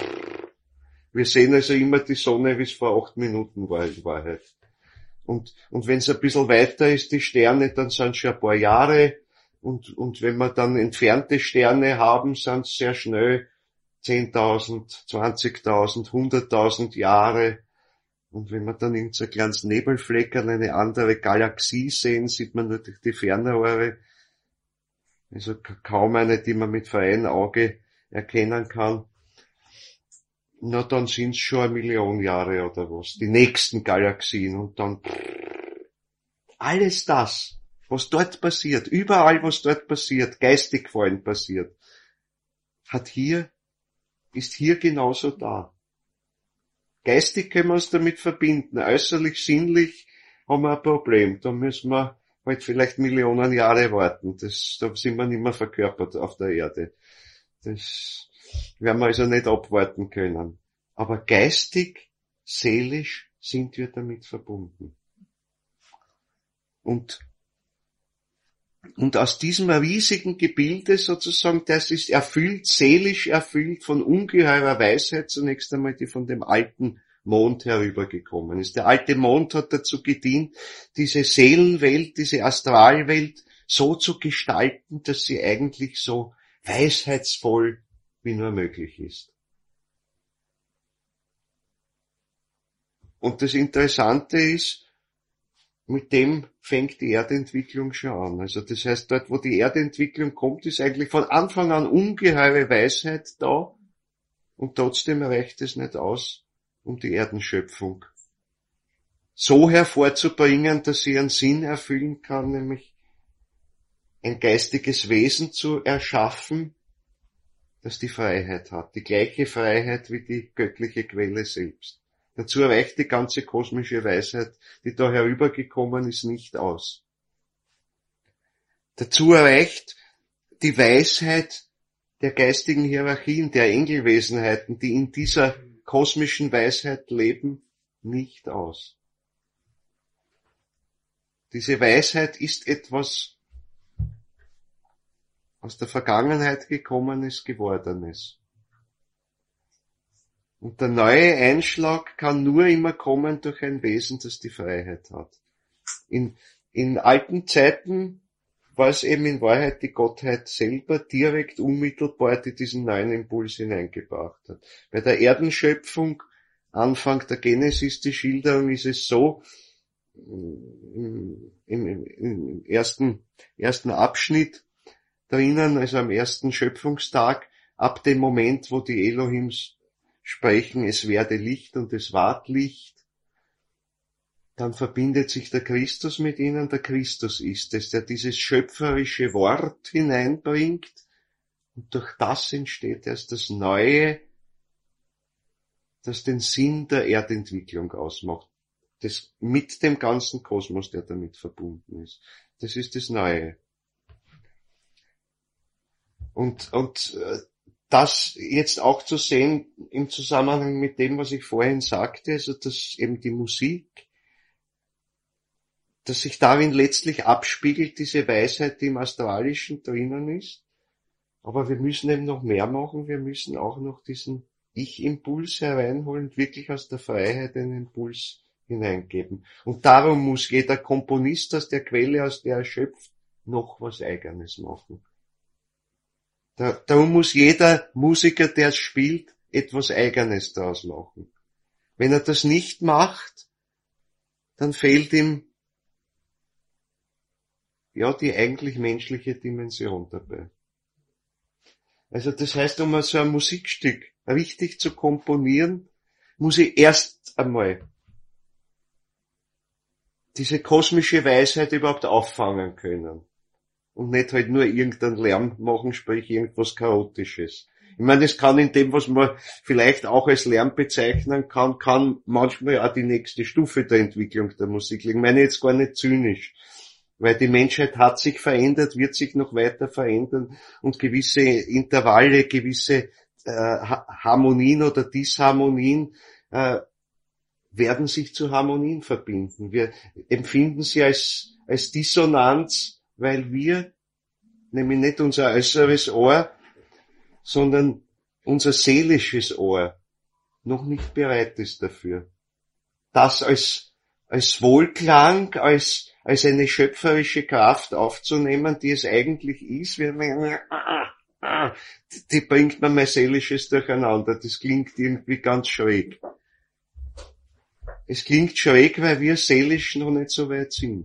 Wir sehen also immer die Sonne, wie es vor acht Minuten war in Wahrheit. Und, und wenn es ein bisschen weiter ist, die Sterne, dann sind es schon ein paar Jahre. Und, und wenn wir dann entfernte Sterne haben, sind es sehr schnell zehntausend, zwanzigtausend, hunderttausend Jahre. Und wenn wir dann in so ein kleines Nebelfleckern eine andere Galaxie sehen, sieht man natürlich die Fernrohre. Also kaum eine, die man mit freiem Auge erkennen kann. Na, dann sind es schon eine Million Jahre oder was. Die nächsten Galaxien. Und dann alles das, was dort passiert, überall was dort passiert, geistig vor allem passiert, hat hier, ist hier genauso da. Geistig können wir uns damit verbinden, äußerlich, sinnlich haben wir ein Problem. Da müssen wir halt vielleicht Millionen Jahre warten. Das, da sind wir nicht mehr verkörpert auf der Erde. Das werden wir also nicht abwarten können. Aber geistig, seelisch sind wir damit verbunden. Und, und aus diesem riesigen Gebilde sozusagen, das ist erfüllt, seelisch erfüllt von ungeheurer Weisheit, zunächst einmal, die von dem alten Mond herübergekommen ist. Der alte Mond hat dazu gedient, diese Seelenwelt, diese Astralwelt so zu gestalten, dass sie eigentlich so weisheitsvoll wie nur möglich ist. Und das Interessante ist, mit dem fängt die Erdentwicklung schon an. Also das heißt, dort wo die Erdentwicklung kommt, ist eigentlich von Anfang an ungeheure Weisheit da und trotzdem reicht es nicht aus, um die Erdenschöpfung so hervorzubringen, dass sie einen Sinn erfüllen kann, nämlich ein geistiges Wesen zu erschaffen, das die Freiheit hat, die gleiche Freiheit wie die göttliche Quelle selbst. Dazu reicht die ganze kosmische Weisheit, die da herübergekommen ist, nicht aus. Dazu reicht die Weisheit der geistigen Hierarchien, der Engelwesenheiten, die in dieser kosmischen Weisheit leben, nicht aus. Diese Weisheit ist etwas aus der Vergangenheit gekommenes, gewordenes. Und der neue Einschlag kann nur immer kommen durch ein Wesen, das die Freiheit hat. In, in alten Zeiten war es eben in Wahrheit die Gottheit selber direkt, unmittelbar, die diesen neuen Impuls hineingebracht hat. Bei der Erdenschöpfung, Anfang der Genesis, die Schilderung, ist es so, im, im, im ersten, ersten Abschnitt drinnen, also am ersten Schöpfungstag, ab dem Moment, wo die Elohims sprechen, es werde Licht und es ward Licht, dann verbindet sich der Christus mit ihnen. Der Christus ist es, der dieses schöpferische Wort hineinbringt, und durch das entsteht erst das Neue, das den Sinn der Erdentwicklung ausmacht, das mit dem ganzen Kosmos, der damit verbunden ist. Das ist das Neue. Und, und das jetzt auch zu sehen im Zusammenhang mit dem, was ich vorhin sagte, also dass eben die Musik, dass sich darin letztlich abspiegelt, diese Weisheit, die im Astralischen drinnen ist. Aber wir müssen eben noch mehr machen, wir müssen auch noch diesen Ich-Impuls hereinholen, wirklich aus der Freiheit einen Impuls hineingeben. Und darum muss jeder Komponist aus der Quelle, aus der er schöpft, noch was Eigenes machen. Da, darum muss jeder Musiker, der es spielt, etwas Eigenes daraus machen. Wenn er das nicht macht, dann fehlt ihm ja die eigentlich menschliche Dimension dabei. Also das heißt, um so ein Musikstück richtig zu komponieren, muss ich erst einmal diese kosmische Weisheit überhaupt auffangen können. Und nicht halt nur irgendeinen Lärm machen, sprich irgendwas Chaotisches. Ich meine, das kann in dem, was man vielleicht auch als Lärm bezeichnen kann, kann manchmal auch die nächste Stufe der Entwicklung der Musik liegen. Ich meine jetzt gar nicht zynisch. Weil die Menschheit hat sich verändert, wird sich noch weiter verändern und gewisse Intervalle, gewisse äh, Harmonien oder Disharmonien äh, werden sich zu Harmonien verbinden. Wir empfinden sie als, als Dissonanz, weil wir, nämlich nicht unser äußeres Ohr, sondern unser seelisches Ohr noch nicht bereit ist dafür. Das als, als Wohlklang, als als eine schöpferische Kraft aufzunehmen, die es eigentlich ist, die bringt man mein seelisches Durcheinander. Das klingt irgendwie ganz schräg. Es klingt schräg, weil wir seelisch noch nicht so weit sind.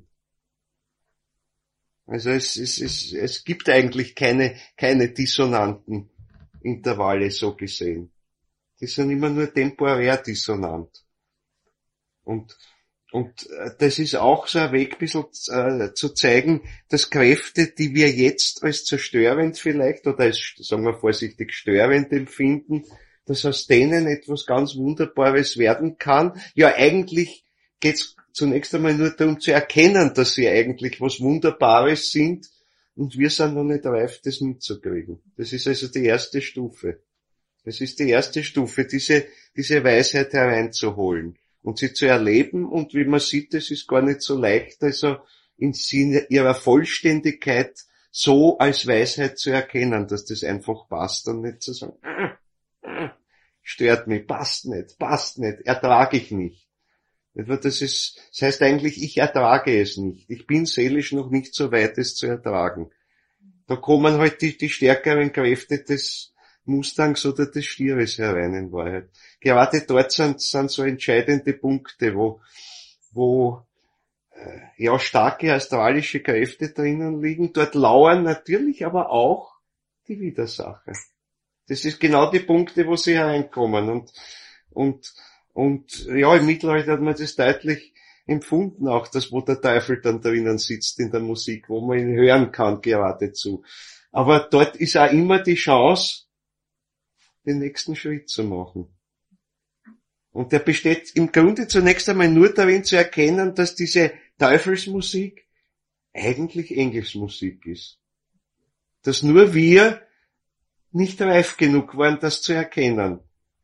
Also es, es, es, es gibt eigentlich keine, keine dissonanten Intervalle so gesehen. Die sind immer nur temporär dissonant. Und Und das ist auch so ein Weg, ein bisschen äh, zu zeigen, dass Kräfte, die wir jetzt als zerstörend vielleicht oder als, sagen wir vorsichtig, störend empfinden, dass aus denen etwas ganz Wunderbares werden kann. Ja, eigentlich geht's zunächst einmal nur darum zu erkennen, dass sie eigentlich was Wunderbares sind, und wir sind noch nicht reif, das mitzukriegen. Das ist also die erste Stufe. Das ist die erste Stufe, diese, diese Weisheit hereinzuholen und sie zu erleben, und wie man sieht, es ist gar nicht so leicht, also in ihrer Vollständigkeit so als Weisheit zu erkennen, dass das einfach passt und nicht zu sagen, stört mich, passt nicht, passt nicht, ertrage ich nicht. Das ist, das heißt eigentlich, ich ertrage es nicht. Ich bin seelisch noch nicht so weit, es zu ertragen. Da kommen halt die, die stärkeren Kräfte des Mustangs oder des Stieres herein in Wahrheit. Gerade dort sind, sind so entscheidende Punkte, wo, wo äh, ja starke astralische Kräfte drinnen liegen. Dort lauern natürlich aber auch die Widersacher. Das ist genau die Punkte, wo sie hereinkommen. Und, und, und ja, im Mittelalter hat man das deutlich empfunden auch, dass wo der Teufel dann drinnen sitzt in der Musik, wo man ihn hören kann geradezu. Aber dort ist auch immer die Chance, den nächsten Schritt zu machen. Und der besteht im Grunde zunächst einmal nur darin zu erkennen, dass diese Teufelsmusik eigentlich Engelsmusik ist. Dass nur wir nicht reif genug waren, das zu erkennen.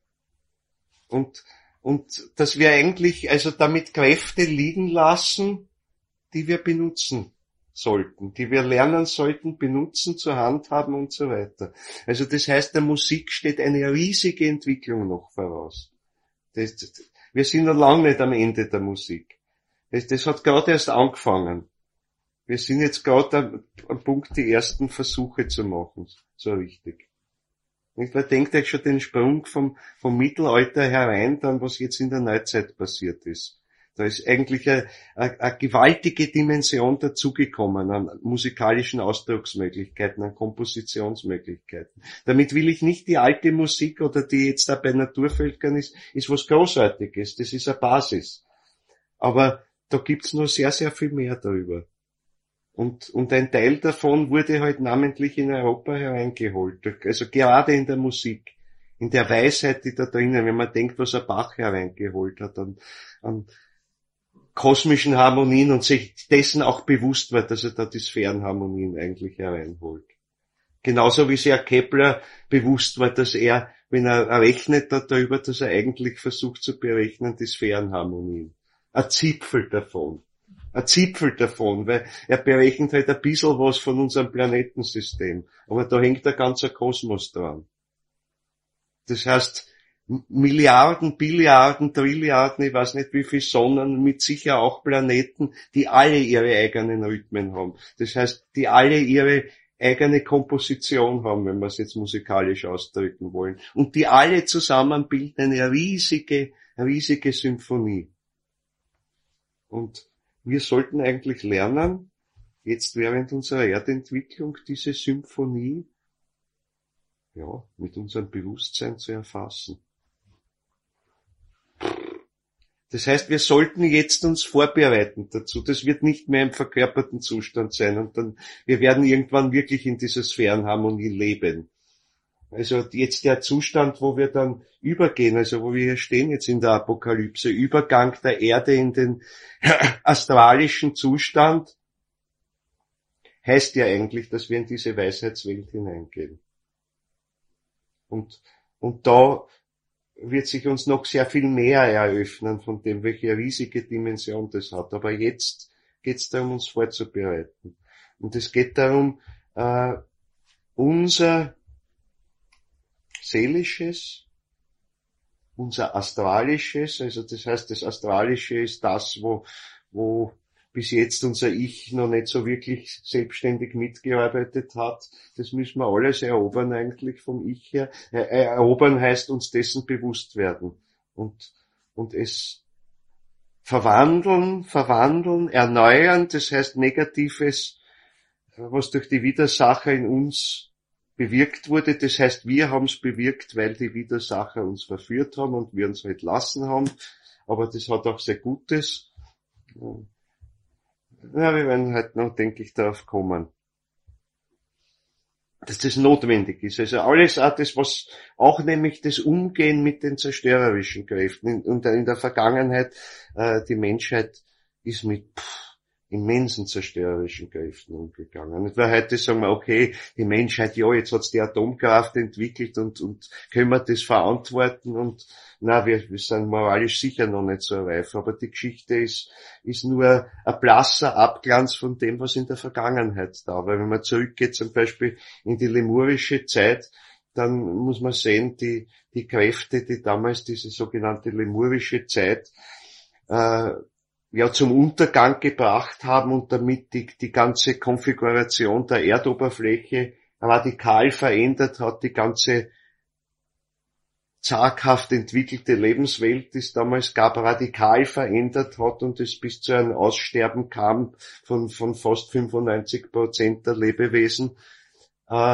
Und, und dass wir eigentlich also damit Kräfte liegen lassen, die wir benutzen sollten, die wir lernen sollten, benutzen, zur Hand haben und so weiter. Also das heißt, der Musik steht eine riesige Entwicklung noch voraus. Das, das, wir sind noch lange nicht am Ende der Musik. Das, das hat gerade erst angefangen. Wir sind jetzt gerade am, am Punkt, die ersten Versuche zu machen, so richtig. Und man denkt euch schon den Sprung vom, vom Mittelalter herein, dann was jetzt in der Neuzeit passiert ist. Da ist eigentlich eine, eine, eine gewaltige Dimension dazugekommen an musikalischen Ausdrucksmöglichkeiten, an Kompositionsmöglichkeiten. Damit will ich nicht die alte Musik oder die jetzt da bei Naturvölkern ist, ist was Großartiges. Das ist eine Basis. Aber da gibt's noch sehr, sehr viel mehr darüber. Und, und ein Teil davon wurde halt namentlich in Europa hereingeholt. Also gerade in der Musik, in der Weisheit, die da drinnen, wenn man denkt, was ein Bach hereingeholt hat, an, an kosmischen Harmonien und sich dessen auch bewusst wird, dass er da die Sphärenharmonien eigentlich hereinholt. Genauso wie sich Kepler bewusst war, dass er, wenn er rechnet darüber, dass er eigentlich versucht zu berechnen, die Sphärenharmonien. Ein Zipfel davon. Ein Zipfel davon, weil er berechnet halt ein bisschen was von unserem Planetensystem. Aber da hängt der ganze Kosmos dran. Das heißt, Milliarden, Billiarden, Trilliarden, ich weiß nicht wie viele Sonnen, mit sicher auch Planeten, die alle ihre eigenen Rhythmen haben. Das heißt, die alle ihre eigene Komposition haben, wenn wir es jetzt musikalisch ausdrücken wollen. Und die alle zusammen bilden eine riesige, riesige Symphonie. Und wir sollten eigentlich lernen, jetzt während unserer Erdentwicklung, diese Symphonie, ja, mit unserem Bewusstsein zu erfassen. Das heißt, wir sollten jetzt uns vorbereiten dazu. Das wird nicht mehr im verkörperten Zustand sein und dann, wir werden irgendwann wirklich in dieser Sphärenharmonie leben. Also jetzt der Zustand, wo wir dann übergehen, also wo wir hier stehen jetzt in der Apokalypse, Übergang der Erde in den astralischen Zustand, heißt ja eigentlich, dass wir in diese Weisheitswelt hineingehen. Und, und da wird sich uns noch sehr viel mehr eröffnen von dem, welche riesige Dimension das hat. Aber jetzt geht es darum, uns vorzubereiten. Und es geht darum, äh, unser Seelisches, unser Astralisches, also das heißt, das Astralische ist das, wo, wo bis jetzt unser Ich noch nicht so wirklich selbstständig mitgearbeitet hat. Das müssen wir alles erobern eigentlich vom Ich her. Erobern heißt uns dessen bewusst werden und, und es verwandeln, verwandeln, erneuern, das heißt Negatives, was durch die Widersacher in uns bewirkt wurde, das heißt, wir haben es bewirkt, weil die Widersacher uns verführt haben und wir uns halt lassen haben, aber das hat auch sehr Gutes. Ja, wir werden halt noch, denke ich, darauf kommen, dass das notwendig ist. Also alles auch das, was auch nämlich das Umgehen mit den zerstörerischen Kräften. Und in, in der Vergangenheit, äh, die Menschheit ist mit pff, immensen zerstörerischen Kräften umgegangen. Und weil heute sagen wir, okay, die Menschheit, ja, jetzt hat's die Atomkraft entwickelt und, und können wir das verantworten und, na, wir, wir sind moralisch sicher noch nicht so reif, aber die Geschichte ist, ist nur ein blasser Abglanz von dem, was in der Vergangenheit da war. Wenn man zurückgeht zum Beispiel in die lemurische Zeit, dann muss man sehen, die, die Kräfte, die damals diese sogenannte lemurische Zeit, äh, ja zum Untergang gebracht haben und damit die, die ganze Konfiguration der Erdoberfläche radikal verändert hat, die ganze zaghaft entwickelte Lebenswelt, die es damals gab, radikal verändert hat und es bis zu einem Aussterben kam von, von fast fünfundneunzig Prozent der Lebewesen, äh,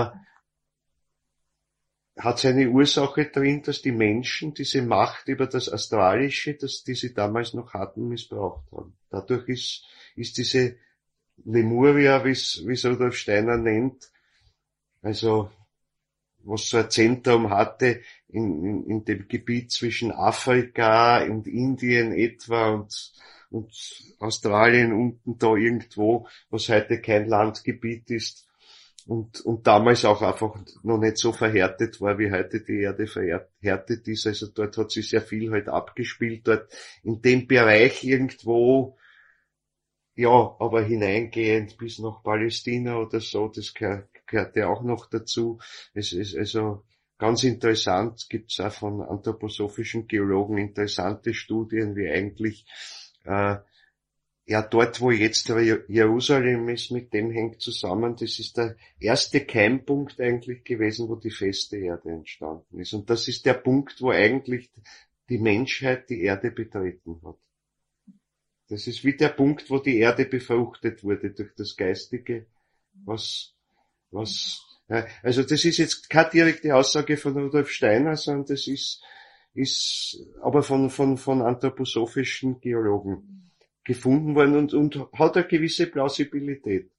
hat seine Ursache darin, dass die Menschen diese Macht über das Astralische, das die sie damals noch hatten, missbraucht haben. Dadurch ist, ist diese Lemuria, wie es Rudolf Steiner nennt, also was so ein Zentrum hatte in, in, in dem Gebiet zwischen Afrika und Indien etwa und, und Australien unten da irgendwo, was heute kein Landgebiet ist und, und damals auch einfach noch nicht so verhärtet war, wie heute die Erde verhärtet ist. Also dort hat sich sehr viel halt abgespielt, dort in dem Bereich irgendwo, ja, aber hineingehend bis nach Palästina oder so, das gehört, gehört ja auch noch dazu. Es ist also ganz interessant, gibt's auch von anthroposophischen Geologen interessante Studien, wie eigentlich, äh, ja, dort, wo jetzt Jerusalem ist, mit dem hängt zusammen, das ist der erste Keimpunkt eigentlich gewesen, wo die feste Erde entstanden ist. Und das ist der Punkt, wo eigentlich die Menschheit die Erde betreten hat. Das ist wie der Punkt, wo die Erde befruchtet wurde durch das Geistige, was, was, also das ist jetzt keine direkte Aussage von Rudolf Steiner, sondern das ist, ist aber von, von, von anthroposophischen Geologen gefunden worden und, und hat eine gewisse Plausibilität.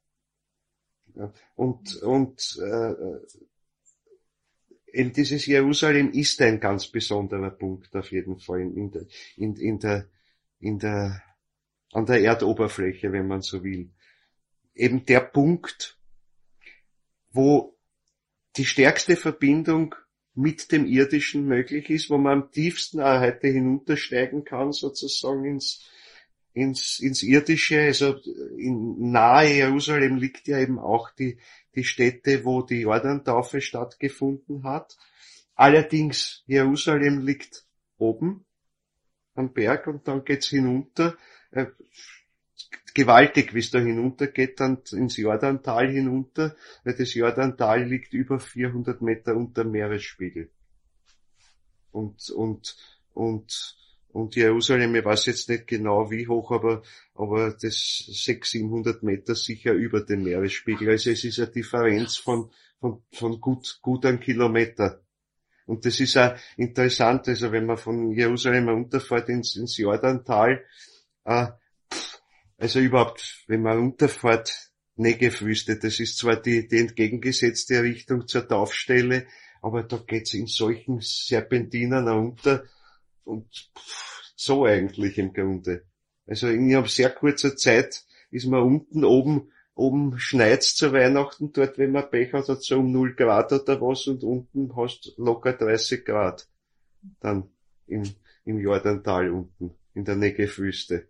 Und, und, äh, eben dieses Jerusalem ist ein ganz besonderer Punkt auf jeden Fall in der, in, in der, in der, an der Erdoberfläche, wenn man so will. Eben der Punkt, wo die stärkste Verbindung mit dem Irdischen möglich ist, wo man am tiefsten auch heute hinuntersteigen kann, sozusagen ins, ins, ins Irdische. Also in nahe Jerusalem liegt ja eben auch die, die Stätte, wo die Jordantaufe stattgefunden hat. Allerdings, Jerusalem liegt oben am Berg und dann geht's hinunter, äh, gewaltig, wie es da hinuntergeht, dann ins Jordantal hinunter, weil das Jordantal liegt über vierhundert Meter unter dem Meeresspiegel. Und, und, und, und Jerusalem, ich weiß jetzt nicht genau wie hoch, aber, aber das sechshundert, siebenhundert Meter sicher über dem Meeresspiegel. Also es ist eine Differenz von, von, von gut, gut einem Kilometer. Und das ist auch interessant, also wenn man von Jerusalem runterfährt ins, ins Jordantal, äh, also überhaupt, wenn man runterfährt, Negev-Wüste, das ist zwar die, die entgegengesetzte Richtung zur Taufstelle, aber da geht's in solchen Serpentinen runter und so eigentlich im Grunde. Also in sehr kurzer Zeit ist man unten oben, oben schneit's zu Weihnachten, dort, wenn man Pech hat, hat so um null Grad oder was und unten hast locker dreißig Grad. Dann im, im Jordantal unten, in der Negev-Wüste.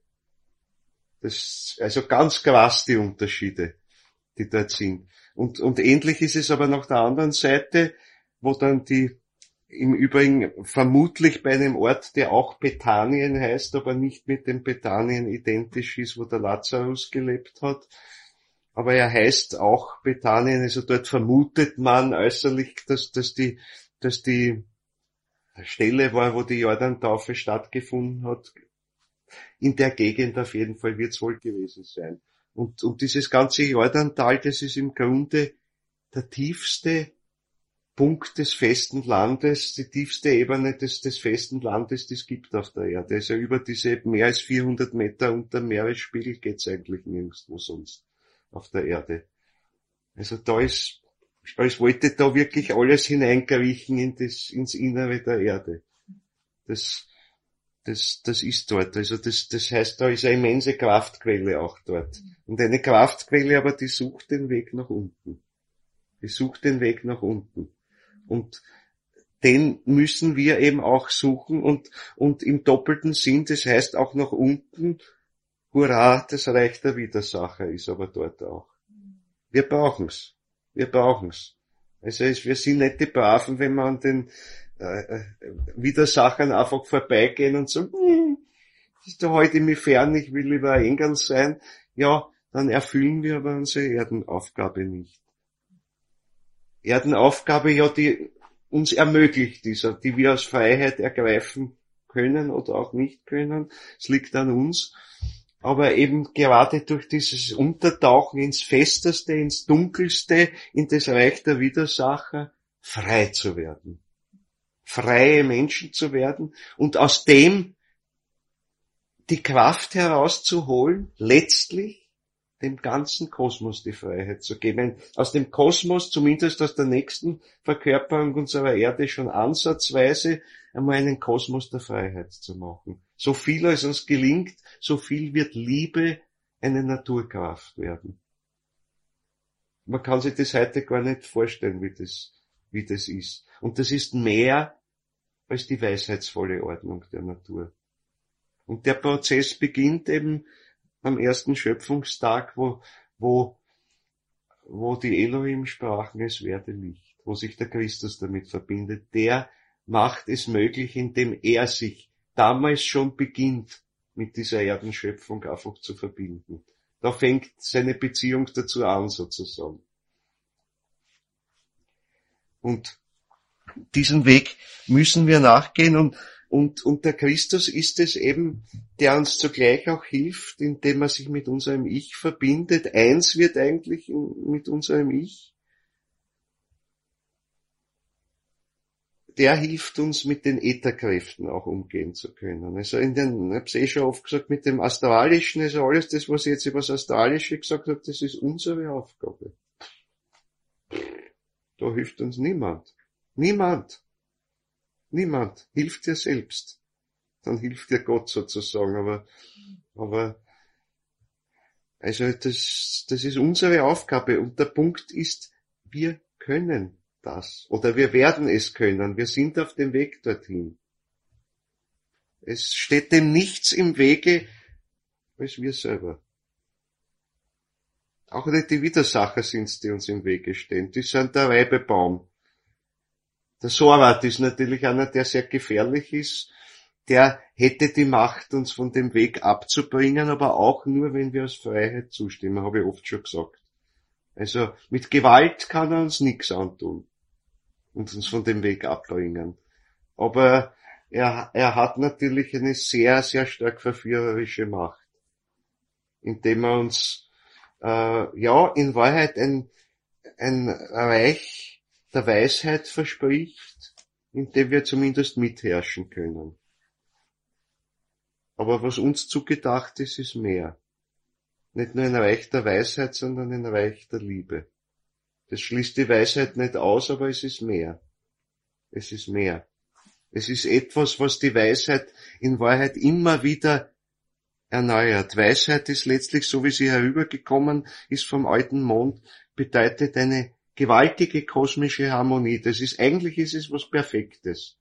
Das, also ganz krass die Unterschiede, die dort sind. Und, und ähnlich ist es aber nach der anderen Seite, wo dann die, im Übrigen vermutlich bei einem Ort, der auch Bethanien heißt, aber nicht mit dem Bethanien identisch ist, wo der Lazarus gelebt hat. Aber er heißt auch Bethanien, also dort vermutet man äußerlich, dass, dass die, dass die Stelle war, wo die Jordantaufe stattgefunden hat. In der Gegend auf jeden Fall wird es wohl gewesen sein. Und, und dieses ganze Jordantal, das ist im Grunde der tiefste Punkt des festen Landes, die tiefste Ebene des, des festen Landes, die es gibt auf der Erde. Also über diese mehr als vierhundert Meter unter dem Meeresspiegel geht's eigentlich nirgendwo sonst auf der Erde. Also da ist, als wollte da wirklich alles hineinkriechen in das, ins Innere der Erde. Das, Das, das ist dort. Also das, das heißt, da ist eine immense Kraftquelle auch dort. Und eine Kraftquelle, aber die sucht den Weg nach unten. Die sucht den Weg nach unten. Und den müssen wir eben auch suchen und, und im doppelten Sinn, das heißt auch nach unten, hurra, das Reich der Widersacher ist aber dort auch. Wir brauchen's. Wir brauchen's. Also es, wir sind nicht die Braven, wenn man an den äh, Widersachern einfach vorbeigehen und so, hm, da halte ich mich fern, ich will lieber ein Engel sein, ja, dann erfüllen wir aber unsere Erdenaufgabe nicht. Erdenaufgabe, ja, die uns ermöglicht ist, die wir als Freiheit ergreifen können oder auch nicht können. Es liegt an uns. Aber eben gerade durch dieses Untertauchen ins Festeste, ins Dunkelste, in das Reich der Widersacher, frei zu werden. Freie Menschen zu werden und aus dem die Kraft herauszuholen, letztlich dem ganzen Kosmos die Freiheit zu geben. Aus dem Kosmos, zumindest aus der nächsten Verkörperung unserer Erde, schon ansatzweise einmal einen Kosmos der Freiheit zu machen. So viel als uns gelingt, so viel wird Liebe eine Naturkraft werden. Man kann sich das heute gar nicht vorstellen, wie das, wie das ist. Und das ist mehr als die weisheitsvolle Ordnung der Natur. Und der Prozess beginnt eben am ersten Schöpfungstag, wo, wo, wo die Elohim sprachen, es werde Licht, wo sich der Christus damit verbindet. Der macht es möglich, indem er sich damals schon beginnt, mit dieser Erdenschöpfung einfach zu verbinden. Da fängt seine Beziehung dazu an, sozusagen. Und diesen Weg müssen wir nachgehen und Und, und der Christus ist es eben, der uns zugleich auch hilft, indem er sich mit unserem Ich verbindet, eins wird eigentlich mit unserem Ich. Der hilft uns, mit den Ätherkräften auch umgehen zu können. Also in den, ich hab's eh schon oft gesagt, mit dem Astralischen, also alles das, was ich jetzt über das Astralische gesagt habe, das ist unsere Aufgabe. Da hilft uns niemand. Niemand. Niemand. Hilft dir selbst. Dann hilft dir Gott sozusagen. Aber, aber, also das, das ist unsere Aufgabe. Und der Punkt ist, wir können das. Oder wir werden es können. Wir sind auf dem Weg dorthin. Es steht dem nichts im Wege, als wir selber. Auch nicht die Widersacher sind's, die uns im Wege stehen. Die sind der Weibebaum. Der Sorat ist natürlich einer, der sehr gefährlich ist. Der hätte die Macht, uns von dem Weg abzubringen, aber auch nur, wenn wir aus Freiheit zustimmen, habe ich oft schon gesagt. Also mit Gewalt kann er uns nichts antun und uns von dem Weg abbringen. Aber er, er hat natürlich eine sehr, sehr stark verführerische Macht, indem er uns äh, ja in Wahrheit ein, ein Reich der Weisheit verspricht, in dem wir zumindest mitherrschen können. Aber was uns zugedacht ist, ist mehr. Nicht nur ein Reich der Weisheit, sondern ein Reich der Liebe. Das schließt die Weisheit nicht aus, aber es ist mehr. Es ist mehr. Es ist etwas, was die Weisheit in Wahrheit immer wieder erneuert. Weisheit ist letztlich, so wie sie herübergekommen ist vom alten Mond, bedeutet eine gewaltige kosmische Harmonie. Das ist, eigentlich ist es was Perfektes.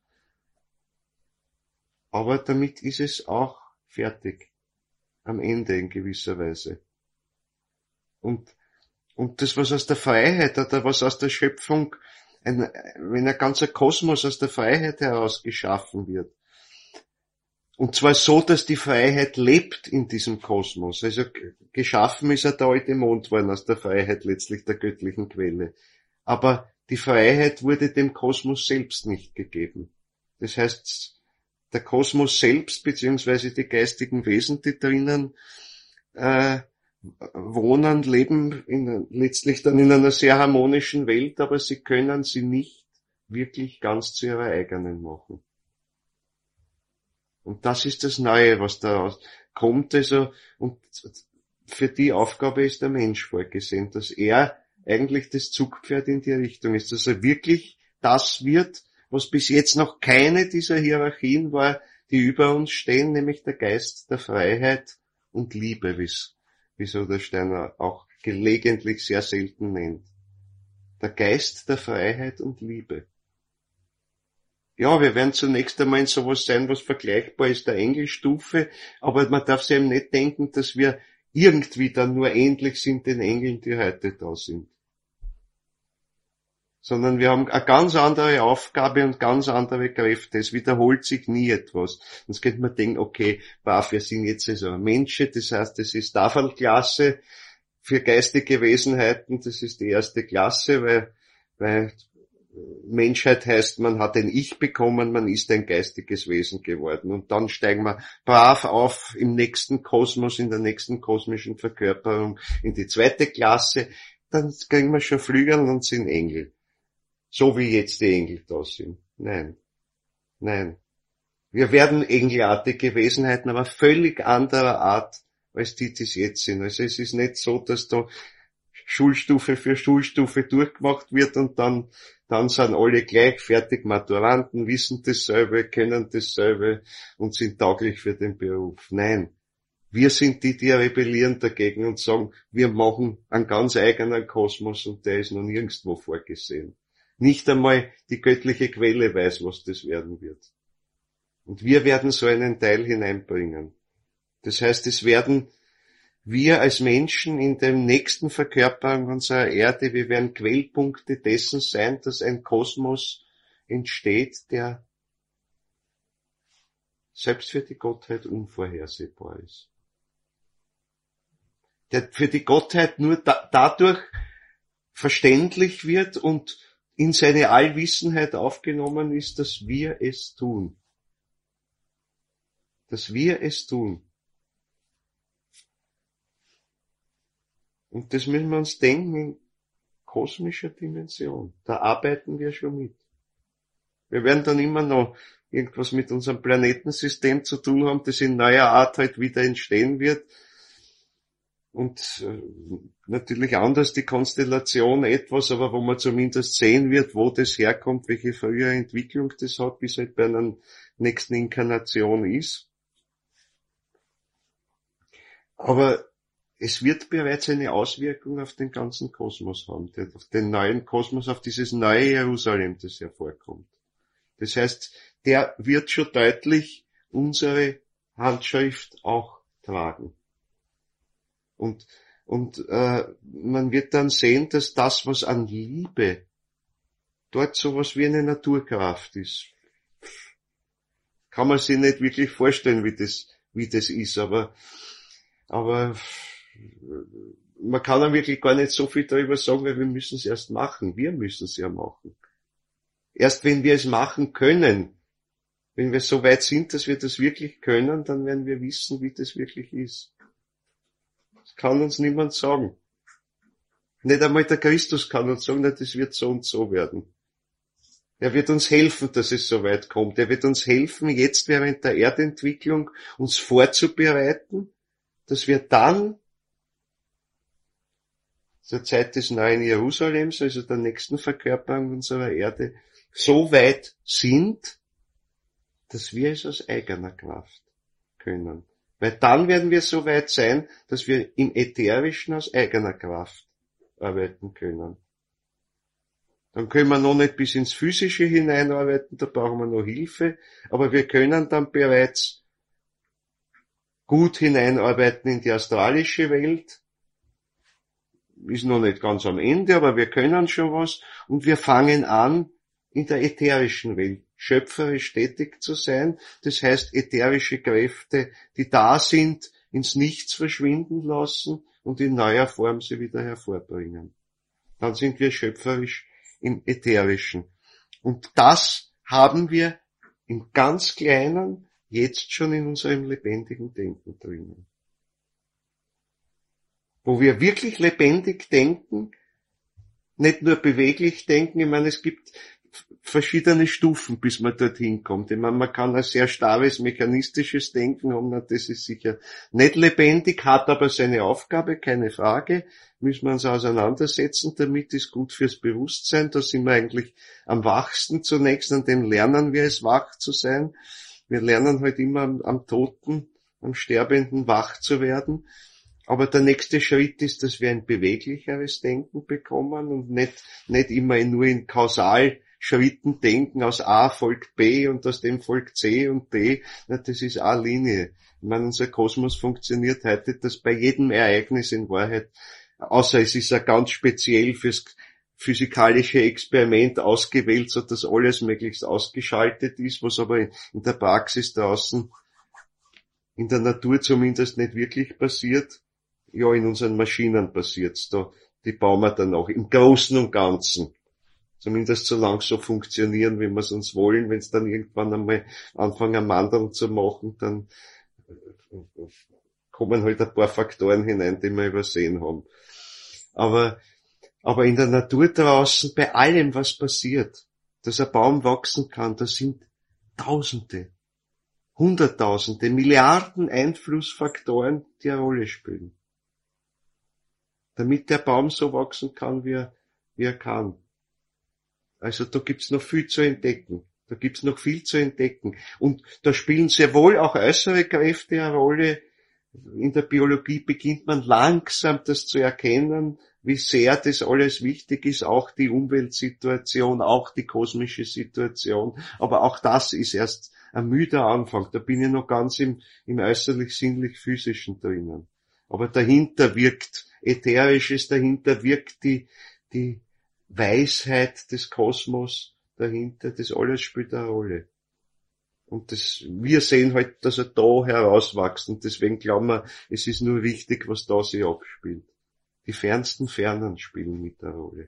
Aber damit ist es auch fertig. Am Ende in gewisser Weise. Und, und das, was aus der Freiheit oder was aus der Schöpfung, ein, wenn ein ganzer Kosmos aus der Freiheit heraus geschaffen wird. Und zwar so, dass die Freiheit lebt in diesem Kosmos. Also geschaffen ist ja der alte Mond worden aus der Freiheit, letztlich der göttlichen Quelle. Aber die Freiheit wurde dem Kosmos selbst nicht gegeben. Das heißt, der Kosmos selbst, beziehungsweise die geistigen Wesen, die drinnen äh, wohnen, leben in, letztlich dann in einer sehr harmonischen Welt, aber sie können sie nicht wirklich ganz zu ihrer eigenen machen. Und das ist das Neue, was daraus kommt. Also, und für die Aufgabe ist der Mensch vorgesehen, dass er eigentlich das Zugpferd in die Richtung ist, dass er wirklich das wird, was bis jetzt noch keine dieser Hierarchien war, die über uns stehen, nämlich der Geist der Freiheit und Liebe, wie es Odersteiner auch gelegentlich sehr selten nennt. Der Geist der Freiheit und Liebe. Ja, wir werden zunächst einmal in sowas sein, was vergleichbar ist der Engelstufe, aber man darf sich eben nicht denken, dass wir irgendwie dann nur ähnlich sind den Engeln, die heute da sind. sondern wir haben eine ganz andere Aufgabe und ganz andere Kräfte. Es wiederholt sich nie etwas. Sonst könnte man denken, okay, brav, wir sind jetzt also ein Mensch, das heißt, das ist Tafelklasse für geistige Wesenheiten, das ist die erste Klasse, weil, weil Menschheit heißt, man hat ein Ich bekommen, man ist ein geistiges Wesen geworden. Und dann steigen wir brav auf im nächsten Kosmos, in der nächsten kosmischen Verkörperung in die zweite Klasse. Dann kriegen wir schon Flügel und sind Engel. So wie jetzt die Engel da sind. Nein. Nein. Wir werden engelartige Wesenheiten, aber völlig anderer Art, als die, die es jetzt sind. Also es ist nicht so, dass da Schulstufe für Schulstufe durchgemacht wird und dann, dann sind alle gleich fertig Maturanten, wissen dasselbe, können dasselbe und sind tauglich für den Beruf. Nein. Wir sind die, die rebellieren dagegen und sagen, wir machen einen ganz eigenen Kosmos und der ist noch nirgendwo vorgesehen. Nicht einmal die göttliche Quelle weiß, was das werden wird. Und wir werden so einen Teil hineinbringen. Das heißt, es werden wir als Menschen in dem nächsten Verkörperung unserer Erde, wir werden Quellpunkte dessen sein, dass ein Kosmos entsteht, der selbst für die Gottheit unvorhersehbar ist. Der für die Gottheit nur da, dadurch verständlich wird und in seine Allwissenheit aufgenommen ist, dass wir es tun. Dass wir es tun. Und das müssen wir uns denken in kosmischer Dimension. Da arbeiten wir schon mit. Wir werden dann immer noch irgendwas mit unserem Planetensystem zu tun haben, das in neuer Art halt wieder entstehen wird. Und äh, natürlich anders die Konstellation etwas, aber wo man zumindest sehen wird, wo das herkommt, welche frühere Entwicklung das hat, bis halt bei einer nächsten Inkarnation ist. Aber es wird bereits eine Auswirkung auf den ganzen Kosmos haben, auf den neuen Kosmos, auf dieses neue Jerusalem, das hervorkommt. Das heißt, der wird schon deutlich unsere Handschrift auch tragen. Und, und äh, man wird dann sehen, dass das, was an Liebe dort sowas wie eine Naturkraft ist, kann man sich nicht wirklich vorstellen, wie das, wie das ist, aber, aber man kann dann wirklich gar nicht so viel darüber sagen, weil wir müssen es erst machen. Wir müssen es ja machen. Erst wenn wir es machen können, wenn wir so weit sind, dass wir das wirklich können, dann werden wir wissen, wie das wirklich ist. Das kann uns niemand sagen. Nicht einmal der Christus kann uns sagen, das wird so und so werden. Er wird uns helfen, dass es so weit kommt. Er wird uns helfen, jetzt während der Erdentwicklung uns vorzubereiten, dass wir dann zur Zeit des neuen Jerusalems, also der nächsten Verkörperung unserer Erde, so weit sind, dass wir es aus eigener Kraft können. Weil dann werden wir so weit sein, dass wir im Ätherischen aus eigener Kraft arbeiten können. Dann können wir noch nicht bis ins Physische hineinarbeiten, da brauchen wir noch Hilfe, aber wir können dann bereits gut hineinarbeiten in die astralische Welt. Ist noch nicht ganz am Ende, aber wir können schon was und wir fangen an, in der ätherischen Welt schöpferisch tätig zu sein. Das heißt, ätherische Kräfte, die da sind, ins Nichts verschwinden lassen und in neuer Form sie wieder hervorbringen. Dann sind wir schöpferisch im Ätherischen. Und das haben wir im ganz Kleinen jetzt schon in unserem lebendigen Denken drinnen. Wo wir wirklich lebendig denken, nicht nur beweglich denken, ich meine, es gibt verschiedene Stufen, bis man dorthin kommt. Ich meine, man kann ein sehr starres, mechanistisches Denken haben, das ist sicher nicht lebendig, hat aber seine Aufgabe, keine Frage, müssen wir uns auseinandersetzen, damit ist gut fürs Bewusstsein, da sind wir eigentlich am wachsten zunächst, an dem lernen wir es, wach zu sein. Wir lernen halt immer am, am Toten, am Sterbenden wach zu werden. Aber der nächste Schritt ist, dass wir ein beweglicheres Denken bekommen und nicht, nicht immer nur in Kausalschritten denken, aus A folgt B und aus dem folgt C und D. Na, das ist eine Linie. Ich meine, unser Kosmos funktioniert heute, dass bei jedem Ereignis in Wahrheit, außer es ist ja ganz speziell fürs physikalische Experiment ausgewählt, so dass alles möglichst ausgeschaltet ist, was aber in der Praxis draußen, in der Natur zumindest nicht wirklich passiert. Ja, in unseren Maschinen passiert's da. Die bauen wir dann auch im Großen und Ganzen. Zumindest solange so funktionieren, wie wir es uns wollen. Wenn es dann irgendwann einmal anfangen, Mandeln zu machen, dann kommen halt ein paar Faktoren hinein, die wir übersehen haben. Aber, aber in der Natur draußen, bei allem, was passiert, dass ein Baum wachsen kann, da sind Tausende, Hunderttausende, Milliarden Einflussfaktoren, die eine Rolle spielen. Damit der Baum so wachsen kann, wie er, wie er kann. Also da gibt's noch viel zu entdecken. Da gibt's noch viel zu entdecken. Und da spielen sehr wohl auch äußere Kräfte eine Rolle. In der Biologie beginnt man langsam das zu erkennen, wie sehr das alles wichtig ist, auch die Umweltsituation, auch die kosmische Situation. Aber auch das ist erst ein müder Anfang. Da bin ich noch ganz im, im äußerlich-sinnlich-physischen drinnen. Aber dahinter wirkt Ätherisches, dahinter wirkt die, die Weisheit des Kosmos dahinter, das alles spielt eine Rolle. Und das, wir sehen halt, dass er da herauswächst und deswegen glauben wir, es ist nur wichtig, was da sich abspielt. Die fernsten Fernen spielen mit der Rolle.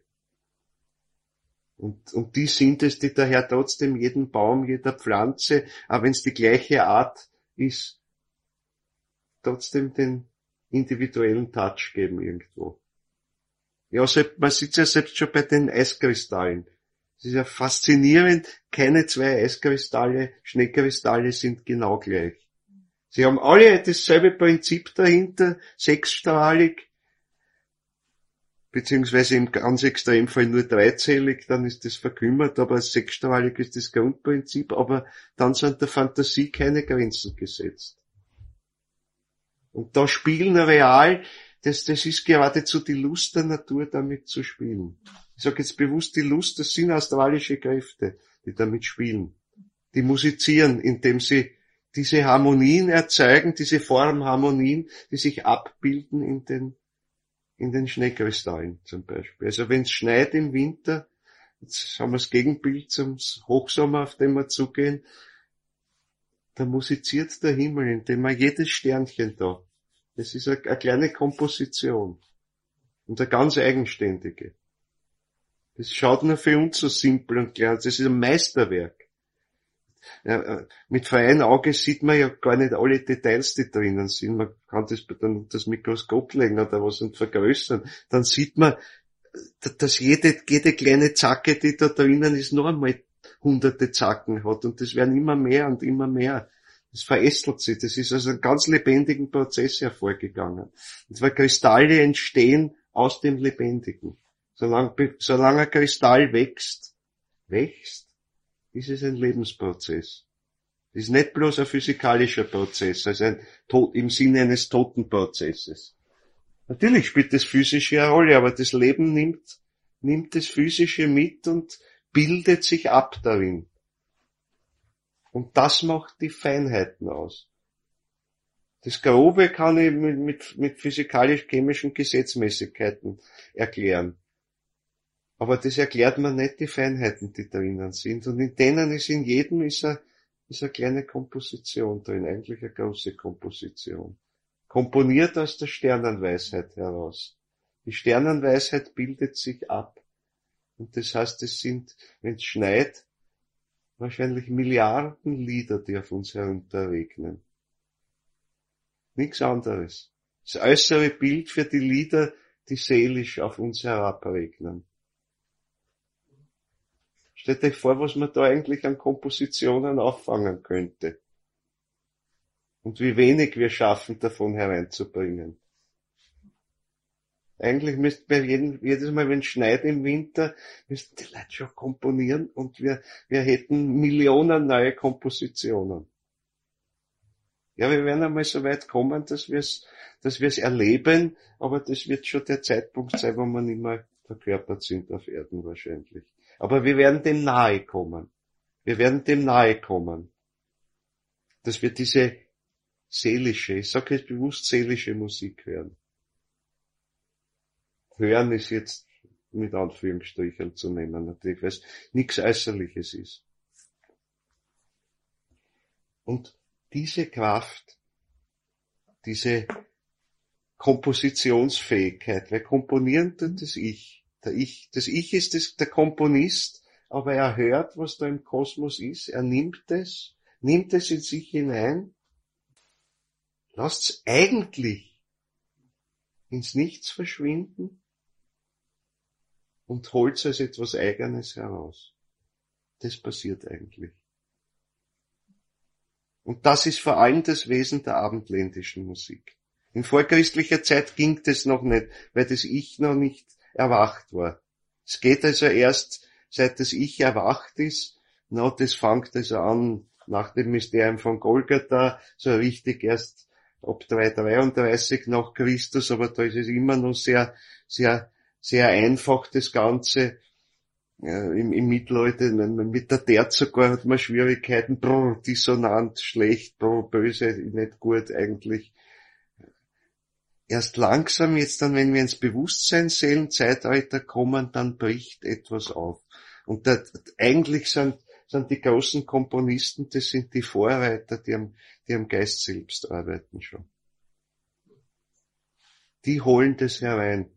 Und, und die sind es, die daher trotzdem jeden Baum, jeder Pflanze, auch wenn es die gleiche Art ist, trotzdem den individuellen Touch geben irgendwo. Ja, man sieht ja selbst schon bei den Eiskristallen. Es ist ja faszinierend, keine zwei Eiskristalle, Schneekristalle sind genau gleich. Sie haben alle dasselbe Prinzip dahinter, sechsstrahlig, beziehungsweise im ganz Extremfall nur dreizählig, dann ist das verkümmert, aber sechsstrahlig ist das Grundprinzip, aber dann sind der Fantasie keine Grenzen gesetzt. Und da spielen real, das, das ist geradezu die Lust der Natur, damit zu spielen. Ich sage jetzt bewusst die Lust, das sind astralische Kräfte, die damit spielen. Die musizieren, indem sie diese Harmonien erzeugen, diese Formharmonien, die sich abbilden in den, in den Schneekristallen zum Beispiel. Also wenn es schneit im Winter, jetzt haben wir das Gegenbild zum Hochsommer, auf den wir zugehen, da musiziert der Himmel, indem man jedes Sternchen da, das ist eine, eine kleine Komposition und eine ganz eigenständige. Das schaut nur für uns so simpel und klar, das ist ein Meisterwerk. Ja, mit freiem Auge sieht man ja gar nicht alle Details, die drinnen sind. Man kann das dann unter das Mikroskop legen oder was und vergrößern. Dann sieht man, dass jede, jede kleine Zacke, die da drinnen ist, noch einmal hunderte Zacken hat und das werden immer mehr und immer mehr. Das verästelt sich. Das ist also ein ganz lebendigen Prozess hervorgegangen. Und zwar Kristalle entstehen aus dem Lebendigen. Solange, solange ein Kristall wächst, wächst, ist es ein Lebensprozess. Es ist nicht bloß ein physikalischer Prozess, also ein Tod, im Sinne eines Totenprozesses. Natürlich spielt das Physische eine Rolle, aber das Leben nimmt, nimmt das Physische mit und bildet sich ab darin. Und das macht die Feinheiten aus. Das Grobe kann ich mit, mit, mit physikalisch-chemischen Gesetzmäßigkeiten erklären. Aber das erklärt man nicht die Feinheiten, die drinnen sind. Und in denen ist in jedem ist eine, ist eine kleine Komposition drin, eigentlich eine große Komposition. Komponiert aus der Sternenweisheit heraus. Die Sternenweisheit bildet sich ab. Und das heißt, es sind, wenn es schneit, wahrscheinlich Milliarden Lieder, die auf uns herunterregnen. Nichts anderes. Das äußere Bild für die Lieder, die seelisch auf uns herabregnen. Stellt euch vor, was man da eigentlich an Kompositionen auffangen könnte. Und wie wenig wir schaffen, davon hereinzubringen. Eigentlich müsste bei jedem, jedes Mal, wenn es schneit im Winter, müssten die Leute schon komponieren und wir, wir hätten Millionen neue Kompositionen. Ja, wir werden einmal so weit kommen, dass wir es, dass wir es erleben, aber das wird schon der Zeitpunkt sein, wo wir nicht mehr verkörpert sind auf Erden wahrscheinlich. Aber wir werden dem nahe kommen. Wir werden dem nahe kommen. Dass wir diese seelische, ich sage jetzt bewusst seelische Musik hören. Hören ist jetzt mit Anführungsstrichen zu nehmen, natürlich, weil es nichts Äußerliches ist. Und diese Kraft, diese Kompositionsfähigkeit, weil komponieren tut das Ich. Der Ich, das Ich ist das, der Komponist, aber er hört, was da im Kosmos ist, er nimmt es, nimmt es in sich hinein, lasst es eigentlich ins Nichts verschwinden und holt es als etwas Eigenes heraus. Das passiert eigentlich. Und das ist vor allem das Wesen der abendländischen Musik. In vorchristlicher Zeit ging das noch nicht, weil das Ich noch nicht erwacht war. Es geht also erst, seit das Ich erwacht ist, na, das fängt also an, nach dem Mysterium von Golgatha, so richtig erst ab dreihundertdreiunddreißig nach Christus, aber da ist es immer noch sehr, sehr, sehr einfach, das Ganze. Ja, im, im Mittelalter, mit der Terz sogar hat man Schwierigkeiten, brr, dissonant, schlecht, brr, böse, nicht gut eigentlich. Erst langsam jetzt dann, wenn wir ins Bewusstseinsseelenzeitalter kommen, dann bricht etwas auf. Und da, eigentlich sind, sind die großen Komponisten, das sind die Vorreiter, die am, die am Geist selbst arbeiten schon. Die holen das herein.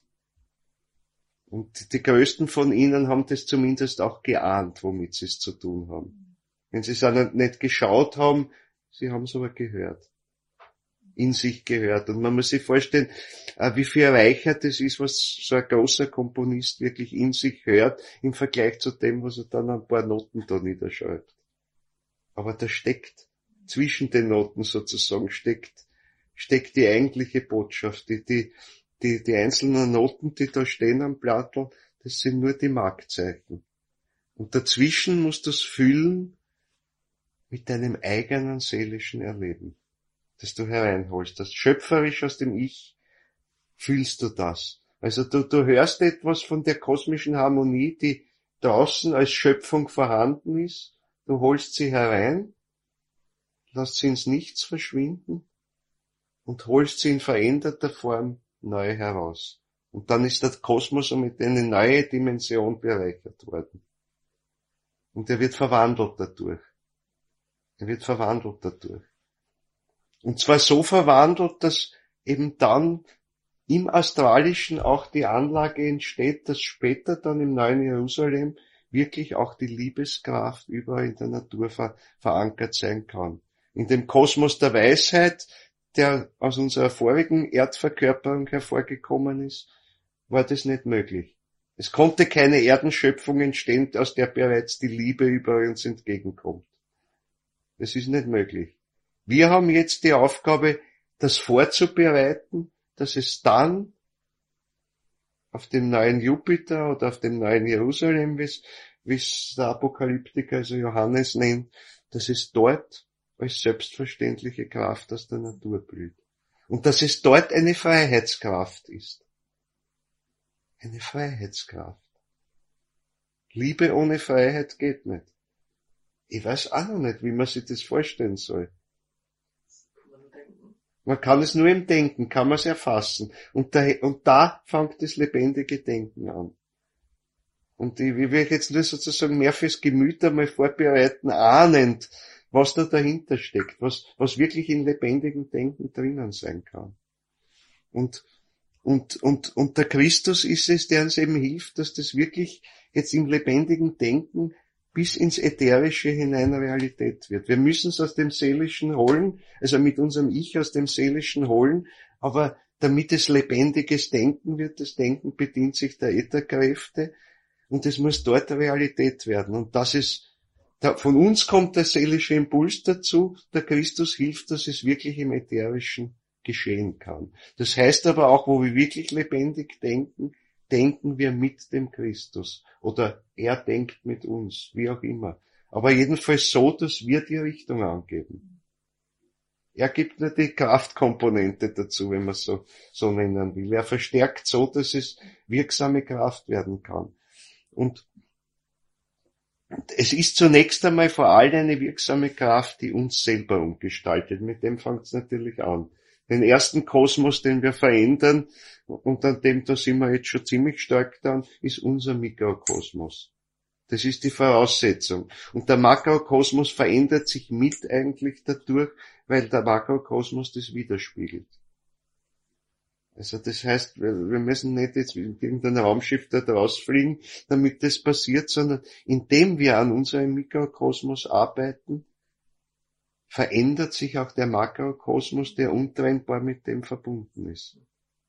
Und die größten von ihnen haben das zumindest auch geahnt, womit sie es zu tun haben. Wenn sie es auch nicht geschaut haben, sie haben es aber gehört. In sich gehört. Und man muss sich vorstellen, wie viel erreichert es ist, was so ein großer Komponist wirklich in sich hört, im Vergleich zu dem, was er dann ein paar Noten da niederschreibt. Aber da steckt, zwischen den Noten sozusagen, steckt, steckt die eigentliche Botschaft, die, die, Die, die einzelnen Noten, die da stehen am Blattl, das sind nur die Markzeichen. Und dazwischen musst du es füllen mit deinem eigenen seelischen Erleben, das du hereinholst. Das schöpferisch aus dem Ich fühlst du das. Also du, du hörst etwas von der kosmischen Harmonie, die draußen als Schöpfung vorhanden ist. Du holst sie herein, lässt sie ins Nichts verschwinden und holst sie in veränderter Form neu heraus. Und dann ist der Kosmos mit eine neue Dimension bereichert worden. Und er wird verwandelt dadurch. Er wird verwandelt dadurch. Und zwar so verwandelt, dass eben dann im Astralischen auch die Anlage entsteht, dass später dann im neuen Jerusalem wirklich auch die Liebeskraft überall in der Natur ver- verankert sein kann. In dem Kosmos der Weisheit, der aus unserer vorigen Erdverkörperung hervorgekommen ist, war das nicht möglich. Es konnte keine Erdenschöpfung entstehen, aus der bereits die Liebe überall uns entgegenkommt. Das ist nicht möglich. Wir haben jetzt die Aufgabe, das vorzubereiten, dass es dann auf dem neuen Jupiter oder auf dem neuen Jerusalem, wie es der Apokalyptiker, also Johannes nennt, dass es dort als selbstverständliche Kraft aus der Natur blüht. Und dass es dort eine Freiheitskraft ist. Eine Freiheitskraft. Liebe ohne Freiheit geht nicht. Ich weiß auch noch nicht, wie man sich das vorstellen soll. Man kann es nur im Denken, kann man es erfassen. Und da, und da fängt das lebendige Denken an. Und ich will euch jetzt nur sozusagen mehr fürs Gemüt einmal vorbereiten, ahnend, was da dahinter steckt, was, was wirklich in lebendigem Denken drinnen sein kann. Und, und, und, und der Christus ist es, der uns eben hilft, dass das wirklich jetzt im lebendigen Denken bis ins Ätherische hinein Realität wird. Wir müssen es aus dem Seelischen holen, also mit unserem Ich aus dem Seelischen holen, aber damit es lebendiges Denken wird, das Denken bedient sich der Ätherkräfte und es muss dort Realität werden. Und das ist Da, von uns kommt der seelische Impuls dazu, der Christus hilft, dass es wirklich im Ätherischen geschehen kann. Das heißt aber auch, wo wir wirklich lebendig denken, denken wir mit dem Christus. Oder er denkt mit uns, wie auch immer. Aber jedenfalls so, dass wir die Richtung angeben. Er gibt nur die Kraftkomponente dazu, wenn man es so, so nennen will. Er verstärkt so, dass es wirksame Kraft werden kann. Und es ist zunächst einmal vor allem eine wirksame Kraft, die uns selber umgestaltet. Mit dem fängt es natürlich an. Den ersten Kosmos, den wir verändern, und an dem, da sind wir jetzt schon ziemlich stark dran, ist unser Mikrokosmos. Das ist die Voraussetzung. Und der Makrokosmos verändert sich mit eigentlich dadurch, weil der Makrokosmos das widerspiegelt. Also das heißt, wir müssen nicht jetzt mit irgendeinem Raumschiff da rausfliegen, damit das passiert, sondern indem wir an unserem Mikrokosmos arbeiten, verändert sich auch der Makrokosmos, der untrennbar mit dem verbunden ist.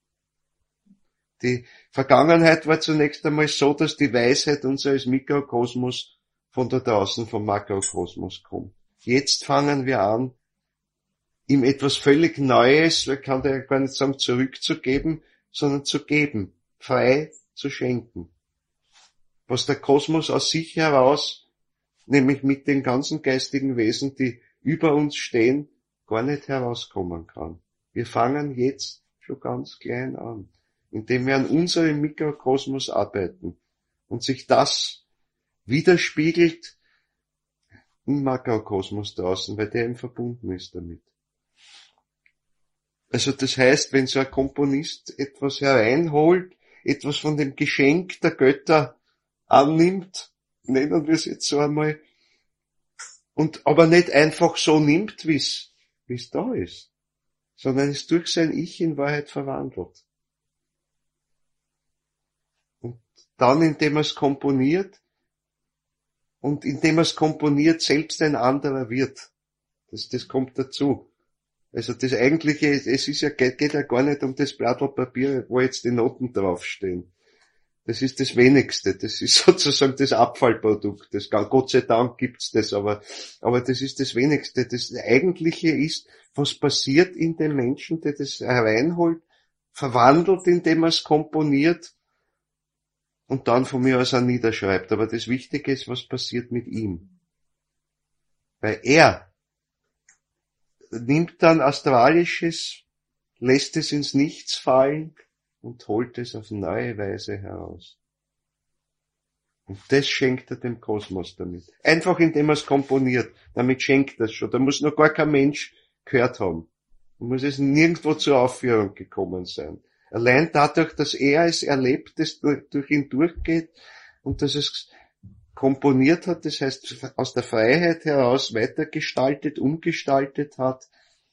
Die Vergangenheit war zunächst einmal so, dass die Weisheit unseres Mikrokosmos von da draußen vom Makrokosmos kommt. Jetzt fangen wir an, ihm etwas völlig Neues, man kann da ja gar nicht sagen zurückzugeben, sondern zu geben, frei zu schenken. Was der Kosmos aus sich heraus, nämlich mit den ganzen geistigen Wesen, die über uns stehen, gar nicht herauskommen kann. Wir fangen jetzt schon ganz klein an, indem wir an unserem Mikrokosmos arbeiten und sich das widerspiegelt im Makrokosmos draußen, weil der eben verbunden ist damit. Also das heißt, wenn so ein Komponist etwas hereinholt, etwas von dem Geschenk der Götter annimmt, nennen wir es jetzt so einmal, und aber nicht einfach so nimmt, wie es wie es da ist, sondern es durch sein Ich in Wahrheit verwandelt. Und dann, indem er es komponiert, und indem er es komponiert, selbst ein anderer wird. Das, das kommt dazu. Also das eigentliche, es ist ja, geht, geht ja gar nicht um das Blattl Papier, wo jetzt die Noten draufstehen. Das ist das Wenigste. Das ist sozusagen das Abfallprodukt. Das, Gott sei Dank gibt's das, aber, aber das ist das Wenigste. Das Eigentliche ist, was passiert in dem Menschen, der das hereinholt, verwandelt, indem er es komponiert und dann von mir aus auch niederschreibt. Aber das Wichtige ist, was passiert mit ihm. Weil er nimmt dann Astralisches, lässt es ins Nichts fallen und holt es auf neue Weise heraus. Und das schenkt er dem Kosmos damit. Einfach indem er es komponiert. Damit schenkt er es schon. Da muss noch gar kein Mensch gehört haben. Da muss es nirgendwo zur Aufführung gekommen sein. Allein dadurch, dass er es erlebt, das durch ihn durchgeht und dass es komponiert hat, das heißt aus der Freiheit heraus weitergestaltet, umgestaltet hat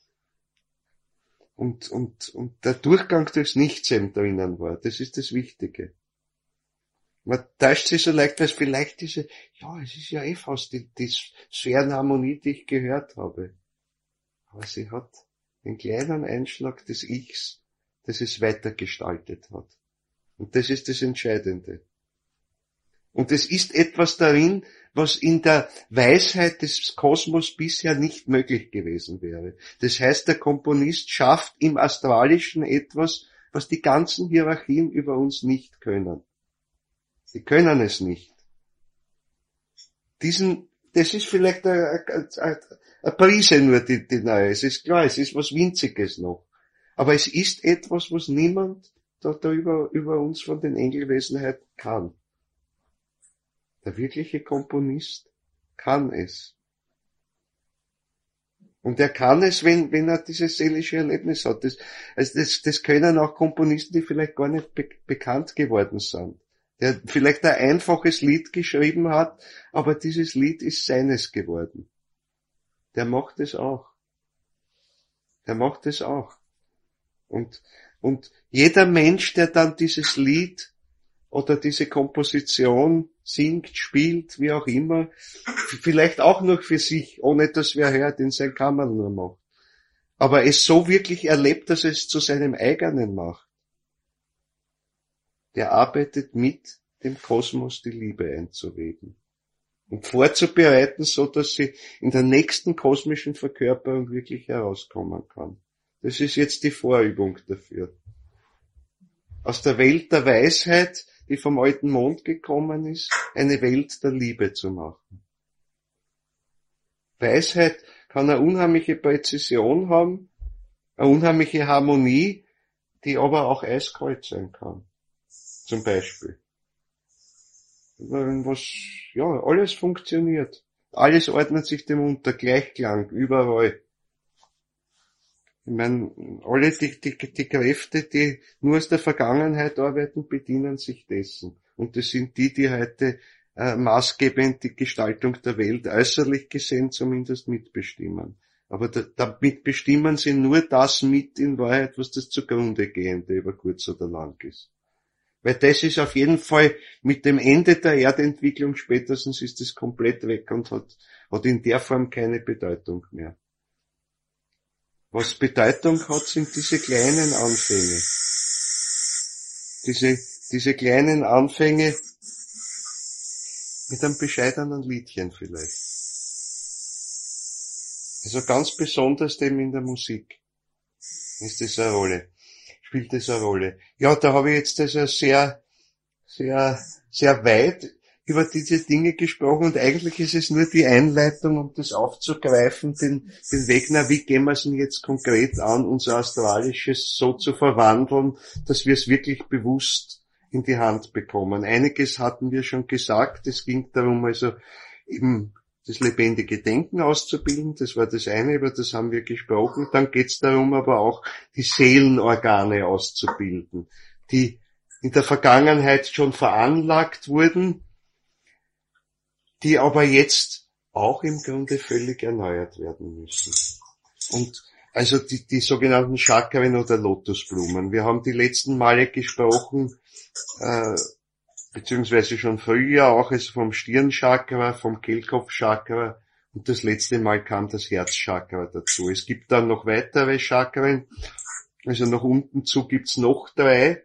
und, und, und der Durchgang durchs Nichts eben drinnen war. Das ist das Wichtige. Man täuscht sich so leicht, weil es vielleicht diese, ja, es ist ja eh fast die, die Sphärenharmonie, die ich gehört habe. Aber sie hat einen kleinen Einschlag des Ichs, das es weitergestaltet hat. Und das ist das Entscheidende. Und es ist etwas darin, was in der Weisheit des Kosmos bisher nicht möglich gewesen wäre. Das heißt, der Komponist schafft im Astralischen etwas, was die ganzen Hierarchien über uns nicht können. Sie können es nicht. Diesen, das ist vielleicht eine, eine, eine Prise nur, die, die neue. Es ist klar, es ist was Winziges noch. Aber es ist etwas, was niemand da, da über, über uns von den Engelwesenheiten kann. Der wirkliche Komponist kann es. Und er kann es, wenn, wenn er dieses seelische Erlebnis hat. Das, also das, das können auch Komponisten, die vielleicht gar nicht be- bekannt geworden sind. Der vielleicht ein einfaches Lied geschrieben hat, aber dieses Lied ist seines geworden. Der macht es auch. Der macht es auch. Und, und jeder Mensch, der dann dieses Lied oder diese Komposition singt, spielt, wie auch immer, vielleicht auch noch für sich, ohne dass wer hört, in sein Kammer nur macht. Aber es so wirklich erlebt, dass es zu seinem eigenen macht. Der arbeitet mit dem Kosmos die Liebe einzuweben und vorzubereiten, so dass sie in der nächsten kosmischen Verkörperung wirklich herauskommen kann. Das ist jetzt die Vorübung dafür. Aus der Welt der Weisheit, die vom alten Mond gekommen ist, eine Welt der Liebe zu machen. Weisheit kann eine unheimliche Präzision haben, eine unheimliche Harmonie, die aber auch eiskalt sein kann. Zum Beispiel. Wenn was, ja, alles funktioniert. Alles ordnet sich dem unter, Gleichklang, überall. Ich meine, alle die, die, die Kräfte, die nur aus der Vergangenheit arbeiten, bedienen sich dessen. Und das sind die, die heute äh, maßgebend die Gestaltung der Welt äußerlich gesehen zumindest mitbestimmen. Aber da, damit bestimmen sie nur das mit in Wahrheit, was das zugrunde gehende über kurz oder lang ist. Weil das ist auf jeden Fall mit dem Ende der Erdentwicklung spätestens ist das komplett weg und hat, hat in der Form keine Bedeutung mehr. Was Bedeutung hat, sind diese kleinen Anfänge. Diese, diese kleinen Anfänge mit einem bescheidenen Liedchen vielleicht. Also ganz besonders dem in der Musik ist das eine Rolle, spielt das eine Rolle. Ja, da habe ich jetzt also sehr, sehr, sehr weit über diese Dinge gesprochen und eigentlich ist es nur die Einleitung, um das aufzugreifen, den, den Weg, na, wie gehen wir es denn jetzt konkret an, unser Astralisches so zu verwandeln, dass wir es wirklich bewusst in die Hand bekommen. Einiges hatten wir schon gesagt, es ging darum, also eben das lebendige Denken auszubilden, das war das eine, über das haben wir gesprochen. Dann geht es darum, aber auch die Seelenorgane auszubilden, die in der Vergangenheit schon veranlagt wurden, die aber jetzt auch im Grunde völlig erneuert werden müssen. Und also die, die sogenannten Chakren oder Lotusblumen. Wir haben die letzten Male gesprochen, äh, beziehungsweise schon früher auch also vom Stirnchakra, vom Kehlkopfchakra und das letzte Mal kam das Herzchakra dazu. Es gibt dann noch weitere Chakren, also nach unten zu gibt's noch drei.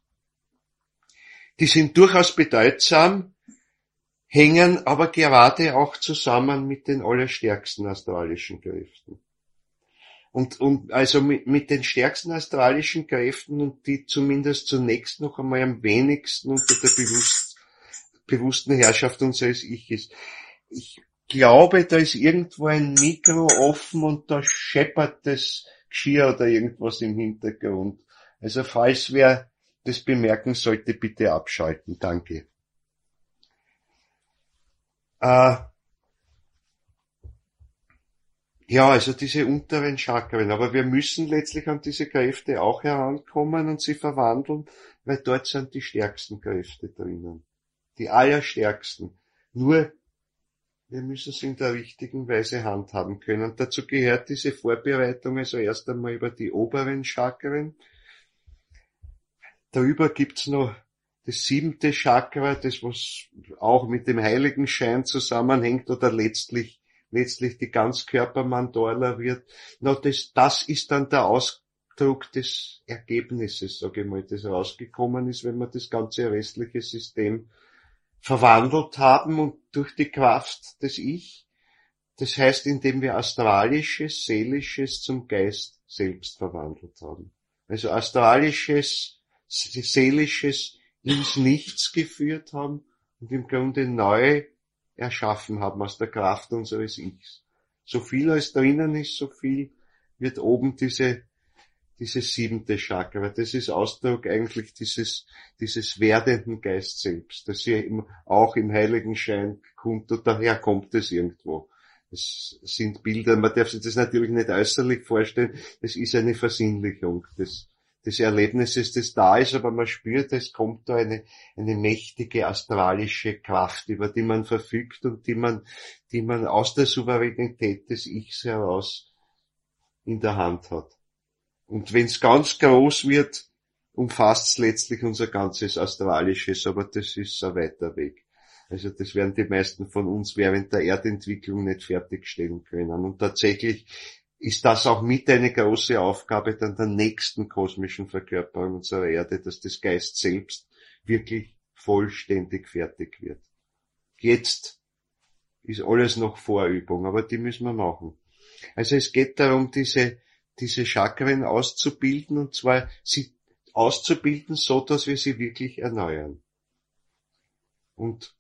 Die sind durchaus bedeutsam, hängen aber gerade auch zusammen mit den allerstärksten astralischen Kräften. Und, und also mit, mit den stärksten astralischen Kräften und die zumindest zunächst noch einmal am wenigsten unter der bewusst, bewussten Herrschaft unseres Iches. Ich glaube, da ist irgendwo ein Mikro offen und da scheppert das Geschirr oder irgendwas im Hintergrund. Also falls wer das bemerken sollte, bitte abschalten. Danke. Äh, Ja, also diese unteren Chakren, aber wir müssen letztlich an diese Kräfte auch herankommen und sie verwandeln, weil dort sind die stärksten Kräfte drinnen. Die allerstärksten. Nur, wir müssen sie in der richtigen Weise handhaben können. Und dazu gehört diese Vorbereitung also erst einmal über die oberen Chakren. Darüber gibt's noch das siebte Chakra, das was auch mit dem Heiligenschein zusammenhängt oder letztlich letztlich die Ganzkörpermandorla wird. Na, das, das ist dann der Ausdruck des Ergebnisses, sage ich mal, das rausgekommen ist, wenn wir das ganze restliche System verwandelt haben und durch die Kraft des Ich, das heißt, indem wir Astralisches, Seelisches zum Geist selbst verwandelt haben. Also Astralisches, Seelisches ins Nichts geführt haben und im Grunde neu erschaffen haben aus der Kraft unseres Ichs. So viel als drinnen ist, so viel wird oben diese, dieses siebente Chakra. Das ist Ausdruck eigentlich dieses, dieses werdenden Geist selbst, das hier auch im Heiligenschein kommt und daher kommt es irgendwo. Das sind Bilder, man darf sich das natürlich nicht äußerlich vorstellen, das ist eine Versinnlichung des, des Erlebnisses, das da ist, aber man spürt, es kommt da eine, eine mächtige astralische Kraft, über die man verfügt und die man, die man aus der Souveränität des Ichs heraus in der Hand hat. Und wenn es ganz groß wird, umfasst es letztlich unser ganzes Astralisches, aber das ist ein weiter Weg. Also das werden die meisten von uns während der Erdentwicklung nicht fertigstellen können. Und tatsächlich ist das auch mit eine große Aufgabe dann der nächsten kosmischen Verkörperung unserer Erde, dass das Geist selbst wirklich vollständig fertig wird. Jetzt ist alles noch Vorübung, aber die müssen wir machen. Also es geht darum, diese, diese Chakren auszubilden, und zwar sie auszubilden, so dass wir sie wirklich erneuern. Und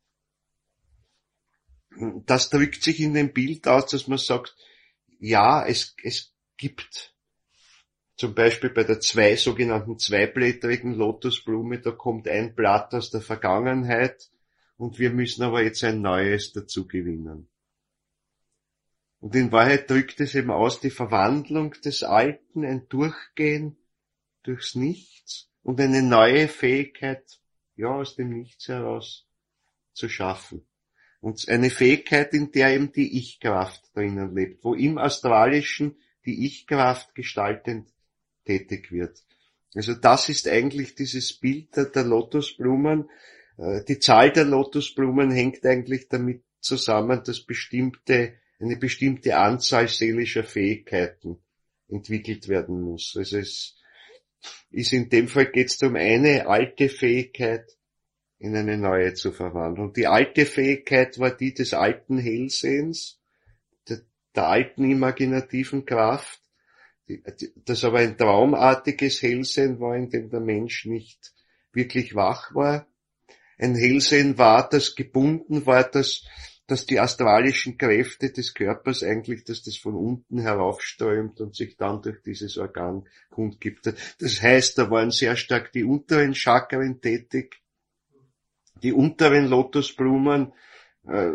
das drückt sich in dem Bild aus, dass man sagt, ja, es, es gibt zum Beispiel bei der zwei, sogenannten zweiblättrigen Lotusblume, da kommt ein Blatt aus der Vergangenheit und wir müssen aber jetzt ein neues dazu gewinnen. Und in Wahrheit drückt es eben aus die Verwandlung des Alten, ein Durchgehen durchs Nichts und eine neue Fähigkeit, ja, aus dem Nichts heraus zu schaffen. Und eine Fähigkeit, in der eben die Ich-Kraft drinnen lebt, wo im Astralischen die Ich-Kraft gestaltend tätig wird. Also das ist eigentlich dieses Bild der, der Lotusblumen. Die Zahl der Lotusblumen hängt eigentlich damit zusammen, dass bestimmte, eine bestimmte Anzahl seelischer Fähigkeiten entwickelt werden muss. Also es ist in dem Fall geht es um eine alte Fähigkeit in eine neue zu verwandeln. Und die alte Fähigkeit war die des alten Hellsehens, der, der alten imaginativen Kraft, die, das aber ein traumartiges Hellsehen war, in dem der Mensch nicht wirklich wach war. Ein Hellsehen war, das gebunden war, dass, dass die astralischen Kräfte des Körpers eigentlich, dass das von unten heraufströmt und sich dann durch dieses Organ kundgibt. Das heißt, da waren sehr stark die unteren Chakren tätig, die unteren Lotusblumen, äh,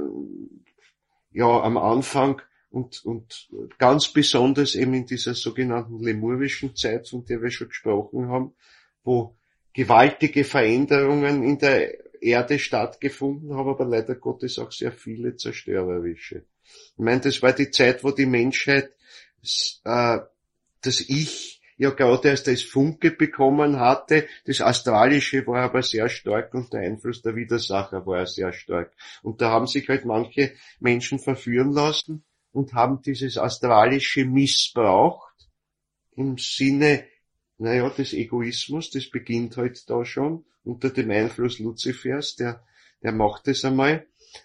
ja, am Anfang und, und ganz besonders eben in dieser sogenannten lemurischen Zeit, von der wir schon gesprochen haben, wo gewaltige Veränderungen in der Erde stattgefunden haben, aber leider Gottes auch sehr viele zerstörerische. Ich meine, das war die Zeit, wo die Menschheit äh, das Ich ja gerade erst als Funke bekommen hatte. Das Astralische war aber sehr stark und der Einfluss der Widersacher war sehr stark. Und da haben sich halt manche Menschen verführen lassen und haben dieses Astralische missbraucht im Sinne, naja, des Egoismus. Das beginnt halt da schon unter dem Einfluss Luzifers, der, der macht es einmal.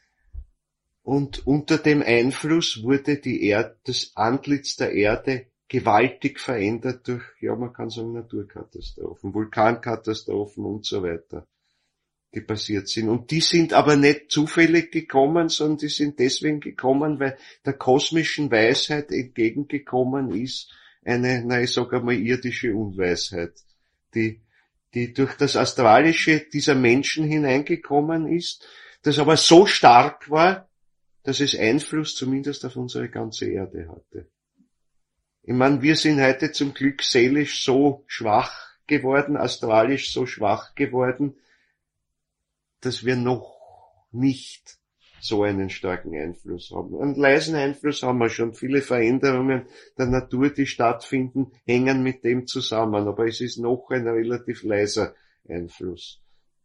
Und unter dem Einfluss wurde die Erde, das Antlitz der Erde gewaltig verändert durch, ja, man kann sagen, Naturkatastrophen, Vulkankatastrophen und so weiter, die passiert sind. Und die sind aber nicht zufällig gekommen, sondern die sind deswegen gekommen, weil der kosmischen Weisheit entgegengekommen ist eine, na, ich sag einmal, irdische Unweisheit, die, die durch das Astralische dieser Menschen hineingekommen ist, das aber so stark war, dass es Einfluss zumindest auf unsere ganze Erde hatte. Ich meine, wir sind heute zum Glück seelisch so schwach geworden, astralisch so schwach geworden, dass wir noch nicht so einen starken Einfluss haben. Einen leisen Einfluss haben wir schon. Viele Veränderungen der Natur, die stattfinden, hängen mit dem zusammen, aber es ist noch ein relativ leiser Einfluss.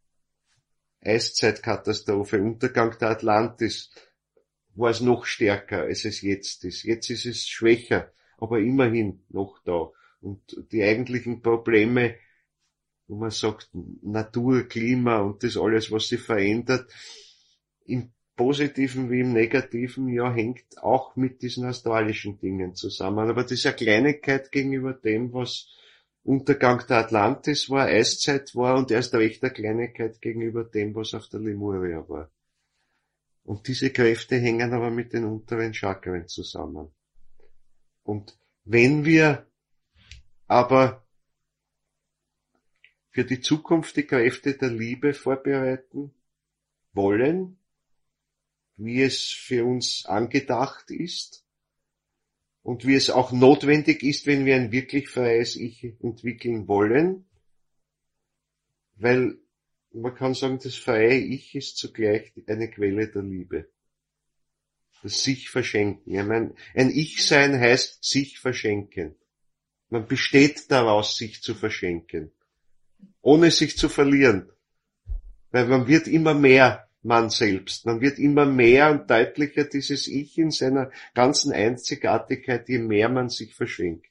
Eiszeitkatastrophe, Untergang der Atlantis war es noch stärker, als es jetzt ist. Jetzt ist es schwächer, aber immerhin noch da. Und die eigentlichen Probleme, wo man sagt, Natur, Klima und das alles, was sich verändert, im Positiven wie im Negativen, ja, hängt auch mit diesen astralischen Dingen zusammen. Aber das ist eine Kleinigkeit gegenüber dem, was Untergang der Atlantis war, Eiszeit war und erst recht eine Kleinigkeit gegenüber dem, was auf der Lemuria war. Und diese Kräfte hängen aber mit den unteren Chakren zusammen. Und wenn wir aber für die Zukunft die Kräfte der Liebe vorbereiten wollen, wie es für uns angedacht ist und wie es auch notwendig ist, wenn wir ein wirklich freies Ich entwickeln wollen, weil man kann sagen, das freie Ich ist zugleich eine Quelle der Liebe. Das sich verschenken. Ich meine, ein Ich-Sein heißt sich verschenken. Man besteht daraus, sich zu verschenken. Ohne sich zu verlieren. Weil man wird immer mehr man selbst. Man wird immer mehr und deutlicher dieses Ich in seiner ganzen Einzigartigkeit, je mehr man sich verschenkt.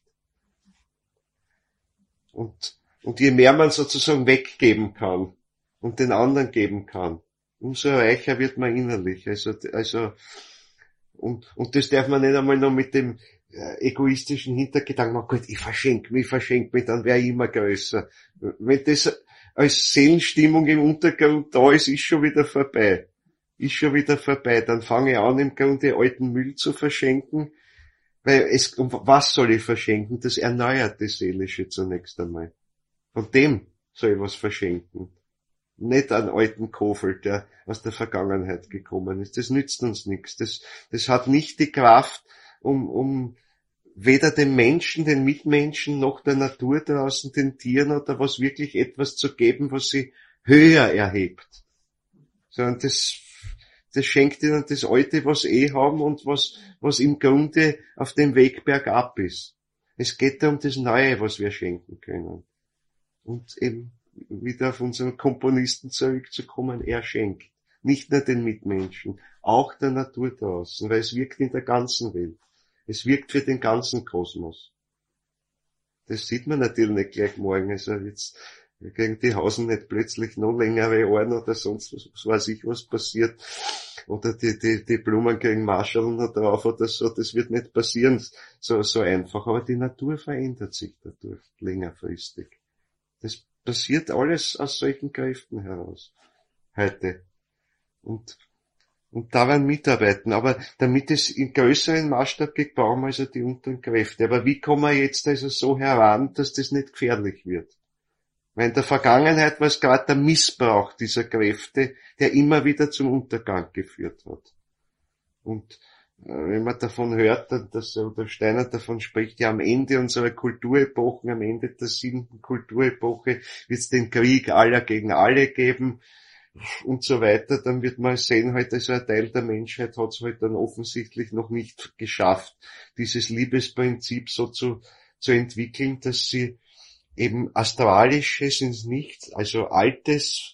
Und, und je mehr man sozusagen weggeben kann und den anderen geben kann, umso reicher wird man innerlich. Also, also, Und, und das darf man nicht einmal noch mit dem äh, egoistischen Hintergedanken machen, gut, ich verschenke mich, ich verschenke mich, dann wäre ich immer größer. Wenn das als Seelenstimmung im Untergrund da ist, ist schon wieder vorbei. Ist schon wieder vorbei. Dann fange ich an, im Grunde alten Müll zu verschenken, weil es, um was soll ich verschenken? Das erneuerte Seelische zunächst einmal. Von dem soll ich was verschenken. Nicht einen alten Kofel, der aus der Vergangenheit gekommen ist. Das nützt uns nichts. Das, das hat nicht die Kraft, um, um weder dem Menschen, den Mitmenschen, noch der Natur draußen, den Tieren oder was wirklich etwas zu geben, was sie höher erhebt. Sondern das, das schenkt ihnen das Alte, was sie eh haben und was, was im Grunde auf dem Weg bergab ist. Es geht da um das Neue, was wir schenken können. Und eben wieder auf unseren Komponisten zurückzukommen, er schenkt. Nicht nur den Mitmenschen, auch der Natur draußen, weil es wirkt in der ganzen Welt. Es wirkt für den ganzen Kosmos. Das sieht man natürlich nicht gleich morgen. Also jetzt kriegen die Hausen nicht plötzlich noch längere Ohren oder sonst was, was weiß ich, was passiert. Oder die, die, die Blumen kriegen Marschallen noch drauf oder so. Das wird nicht passieren so, so einfach. Aber die Natur verändert sich dadurch längerfristig. Das passiert alles aus solchen Kräften heraus. Heute. Und Und daran mitarbeiten. Aber damit es in größeren Maßstab geht, brauchen wir also die unteren Kräfte. Aber wie kommen wir jetzt also so heran, dass das nicht gefährlich wird? Weil in der Vergangenheit war es gerade der Missbrauch dieser Kräfte, der immer wieder zum Untergang geführt hat. Und äh, wenn man davon hört, dass oder Steiner davon spricht, ja am Ende unserer Kulturepochen, am Ende der siebten Kulturepoche wird es den Krieg aller gegen alle geben, und so weiter, dann wird man sehen, halt, also ein Teil der Menschheit hat es halt dann offensichtlich noch nicht geschafft, dieses Liebesprinzip so zu, zu entwickeln, dass sie eben Astralisches ins Nichts, also Altes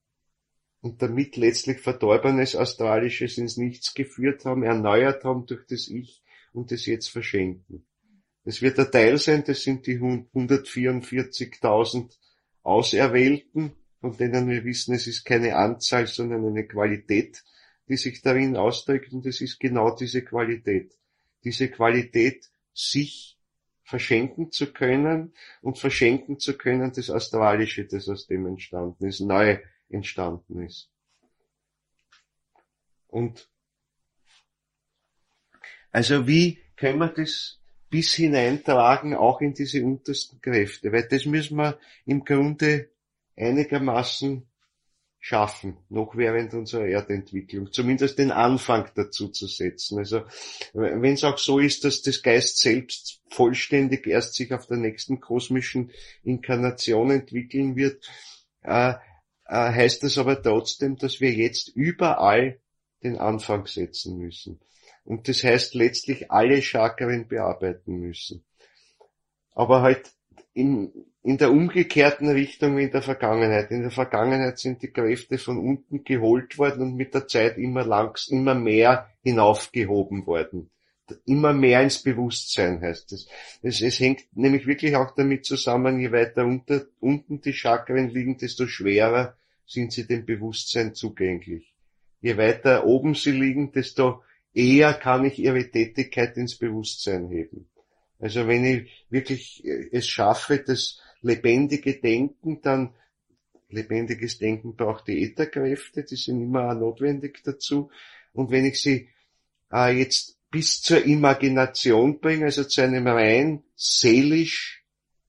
und damit letztlich Verdorbenes Astralisches ins Nichts geführt haben, erneuert haben durch das Ich und das jetzt verschenken. Das wird ein Teil sein, das sind die hundertvierundvierzigtausend Auserwählten, von denen wir wissen, es ist keine Anzahl, sondern eine Qualität, die sich darin ausdrückt, und es ist genau diese Qualität. Diese Qualität, sich verschenken zu können und verschenken zu können das Astralische, das aus dem entstanden ist, neu entstanden ist. Und also wie können wir das bis hineintragen, auch in diese untersten Kräfte? Weil das müssen wir im Grunde einigermaßen schaffen, noch während unserer Erdentwicklung, zumindest den Anfang dazu zu setzen. Also wenn es auch so ist, dass das Geist selbst vollständig erst sich auf der nächsten kosmischen Inkarnation entwickeln wird, äh, äh, heißt das aber trotzdem, dass wir jetzt überall den Anfang setzen müssen. Und das heißt letztlich alle Chakren bearbeiten müssen. Aber halt in, in der umgekehrten Richtung wie in der Vergangenheit. In der Vergangenheit sind die Kräfte von unten geholt worden und mit der Zeit immer langs, immer mehr hinaufgehoben worden. Immer mehr ins Bewusstsein heißt es. Es, es hängt nämlich wirklich auch damit zusammen, je weiter unter, unten die Chakren liegen, desto schwerer sind sie dem Bewusstsein zugänglich. Je weiter oben sie liegen, desto eher kann ich ihre Tätigkeit ins Bewusstsein heben. Also wenn ich wirklich es schaffe, das lebendige Denken, dann lebendiges Denken braucht die Ätherkräfte, die sind immer auch notwendig dazu. Und wenn ich sie äh, jetzt bis zur Imagination bringe, also zu einem rein seelisch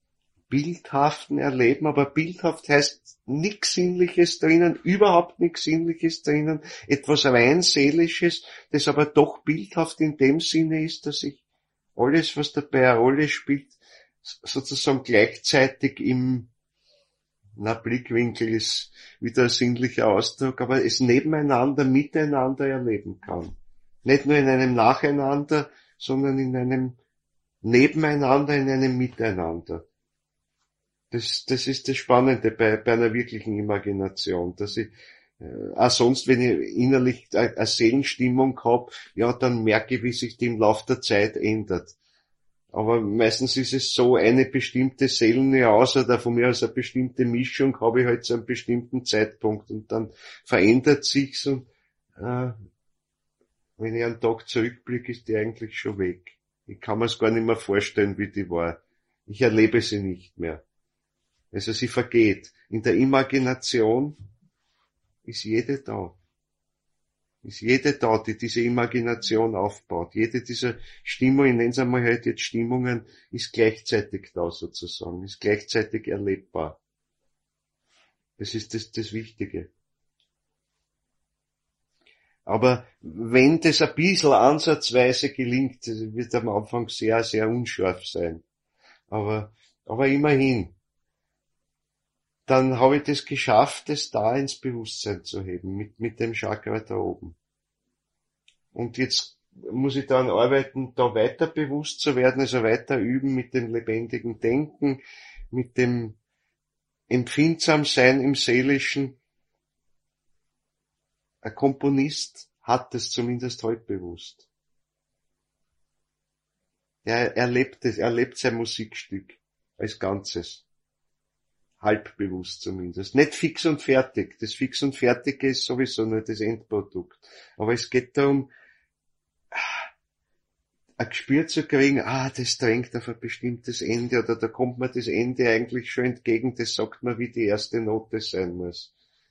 bildhaften Erleben, aber bildhaft heißt nichts Sinnliches drinnen, überhaupt nichts Sinnliches drinnen, etwas rein Seelisches, das aber doch bildhaft in dem Sinne ist, dass ich alles, was dabei eine Rolle spielt, sozusagen gleichzeitig im, na, Blickwinkel ist wieder ein sinnlicher Ausdruck, aber es nebeneinander, miteinander erleben kann. Nicht nur in einem Nacheinander, sondern in einem Nebeneinander, in einem Miteinander. Das, das ist das Spannende bei, bei einer wirklichen Imagination, dass ich äh, auch sonst, wenn ich innerlich eine, eine Seelenstimmung habe, ja, dann merke ich, wie sich die im Laufe der Zeit ändert. Aber meistens ist es so, eine bestimmte Seelennuance oder von mir aus eine bestimmte Mischung habe ich halt zu einem bestimmten Zeitpunkt und dann verändert sich's und äh, wenn ich einen Tag zurückblicke, ist die eigentlich schon weg. Ich kann mir's gar nicht mehr vorstellen, wie die war. Ich erlebe sie nicht mehr. Also sie vergeht. In der Imagination ist jede da. Ist jede da, die diese Imagination aufbaut. Jede dieser Stimmungen, ich nenne es einmal halt jetzt Stimmungen, ist gleichzeitig da sozusagen, ist gleichzeitig erlebbar. Das ist das, das Wichtige. Aber wenn das ein bisschen ansatzweise gelingt, das wird am Anfang sehr, sehr unscharf sein. Aber, aber immerhin. Dann habe ich das geschafft, das da ins Bewusstsein zu heben, mit, mit dem Chakra da oben. Und jetzt muss ich daran arbeiten, da weiter bewusst zu werden, also weiter üben mit dem lebendigen Denken, mit dem Empfindsamsein im Seelischen. Ein Komponist hat es zumindest halb bewusst. Er erlebt es, er lebt sein Musikstück als Ganzes. Halb bewusst zumindest. Nicht fix und fertig. Das Fix und Fertige ist sowieso nur das Endprodukt. Aber es geht darum, ein Gespür zu kriegen, ah, das drängt auf ein bestimmtes Ende, oder da kommt mir das Ende eigentlich schon entgegen, das sagt mir, wie die erste Note sein muss.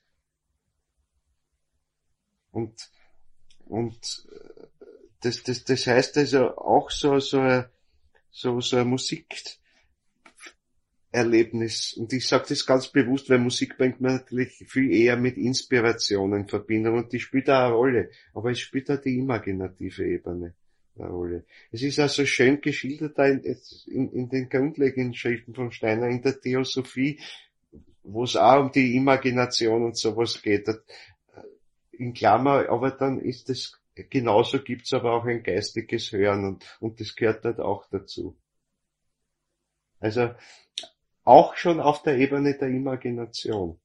Und, und, das, das, das heißt also auch so, so ein, so, so ein Musikerlebnis. Und ich sage das ganz bewusst, weil Musik bringt man natürlich viel eher mit Inspiration in Verbindung, und die spielt auch eine Rolle. Aber es spielt auch die imaginative Ebene eine Rolle. Es ist also schön geschildert in, in, in den grundlegenden Schriften von Steiner, in der Theosophie, wo es auch um die Imagination und sowas geht. In Klammer, aber dann ist es, genauso gibt's aber auch ein geistiges Hören, und, und das gehört halt auch dazu. Also, auch schon auf der Ebene der Imagination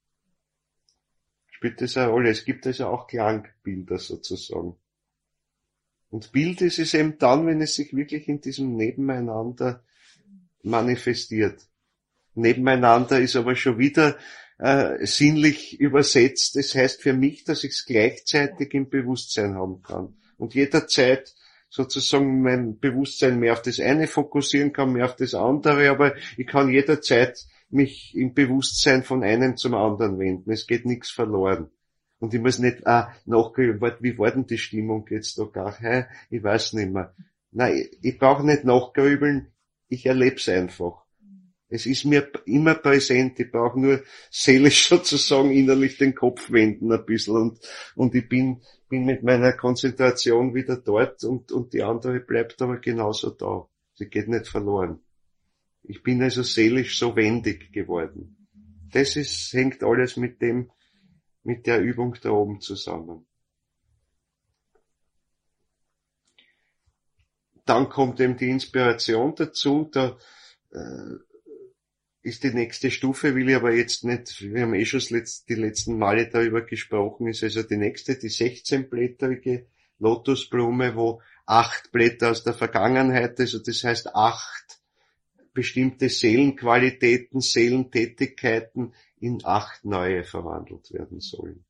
spielt das eine Rolle. Es gibt also auch Klangbilder sozusagen. Und Bild ist es eben dann, wenn es sich wirklich in diesem Nebeneinander manifestiert. Nebeneinander ist aber schon wieder äh, sinnlich übersetzt. Das heißt für mich, dass ich es gleichzeitig im Bewusstsein haben kann. Und jederzeit sozusagen mein Bewusstsein mehr auf das eine fokussieren kann, mehr auf das andere, aber ich kann jederzeit mich im Bewusstsein von einem zum anderen wenden. Es geht nichts verloren. Und ich muss nicht ah, nachgrübeln, wie war denn die Stimmung jetzt da gar? Hey, ich weiß nicht mehr. Nein, ich, ich brauche nicht nachgrübeln, ich erlebe es einfach. Es ist mir immer präsent, ich brauche nur seelisch sozusagen innerlich den Kopf wenden ein bisschen, und, und ich bin, bin mit meiner Konzentration wieder dort, und, und die andere bleibt aber genauso da. Sie geht nicht verloren. Ich bin also seelisch so wendig geworden. Das ist, hängt alles mit dem, mit der Übung da oben zusammen. Dann kommt eben die Inspiration dazu, da äh, ist die nächste Stufe, will ich aber jetzt nicht, wir haben eh schon die letzten Male darüber gesprochen, ist also die nächste, die sechzehnblättrige Lotusblume, wo acht Blätter aus der Vergangenheit, also das heißt acht bestimmte Seelenqualitäten, Seelentätigkeiten in acht neue verwandelt werden sollen.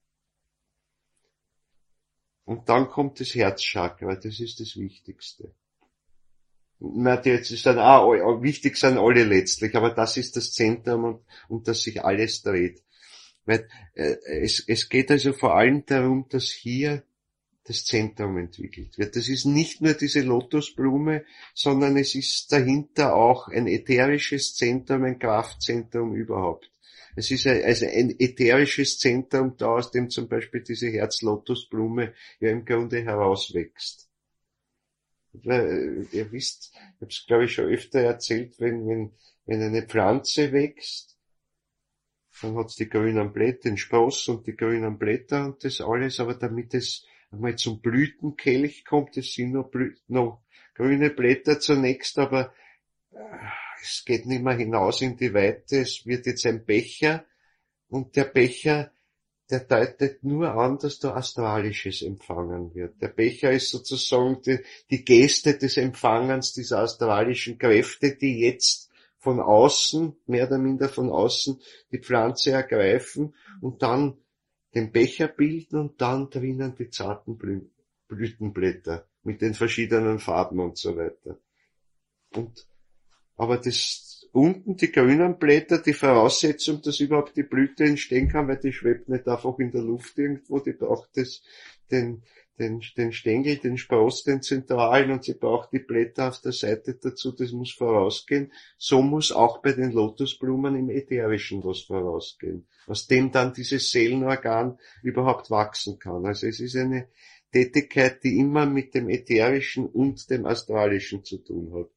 Und dann kommt das Herzchakra, das ist das Wichtigste. Na, jetzt ist dann auch, wichtig sind alle letztlich, aber das ist das Zentrum, und, und dass sich alles dreht. Weil, äh, es, es geht also vor allem darum, dass hier das Zentrum entwickelt wird. Das ist nicht nur diese Lotusblume, sondern es ist dahinter auch ein ätherisches Zentrum, ein Kraftzentrum überhaupt. Es ist ein, also ein ätherisches Zentrum, da aus dem zum Beispiel diese Herzlotusblume ja im Grunde herauswächst. Weil, ihr wisst, ich habe es glaube ich schon öfter erzählt, wenn, wenn, wenn eine Pflanze wächst, dann hat's die grünen Blätter, den Spross und die grünen Blätter und das alles, aber damit es einmal zum Blütenkelch kommt, es sind noch, Blü- noch grüne Blätter zunächst, aber äh, es geht nicht mehr hinaus in die Weite, es wird jetzt ein Becher, und der Becher, der deutet nur an, dass da Astralisches empfangen wird. Der Becher ist sozusagen die, die Geste des Empfangens dieser astralischen Kräfte, die jetzt von außen, mehr oder minder von außen, die Pflanze ergreifen und dann den Becher bilden und dann drinnen die zarten Blü- Blütenblätter mit den verschiedenen Farben und so weiter. Und, aber das, unten die grünen Blätter, die Voraussetzung, dass überhaupt die Blüte entstehen kann, weil die schwebt nicht einfach in der Luft irgendwo, die braucht das, den, den, den Stängel, den Spross, den zentralen, und sie braucht die Blätter auf der Seite dazu, das muss vorausgehen. So muss auch bei den Lotusblumen im Ätherischen was vorausgehen, aus dem dann dieses Seelenorgan überhaupt wachsen kann. Also es ist eine Tätigkeit, die immer mit dem Ätherischen und dem Astralischen zu tun hat.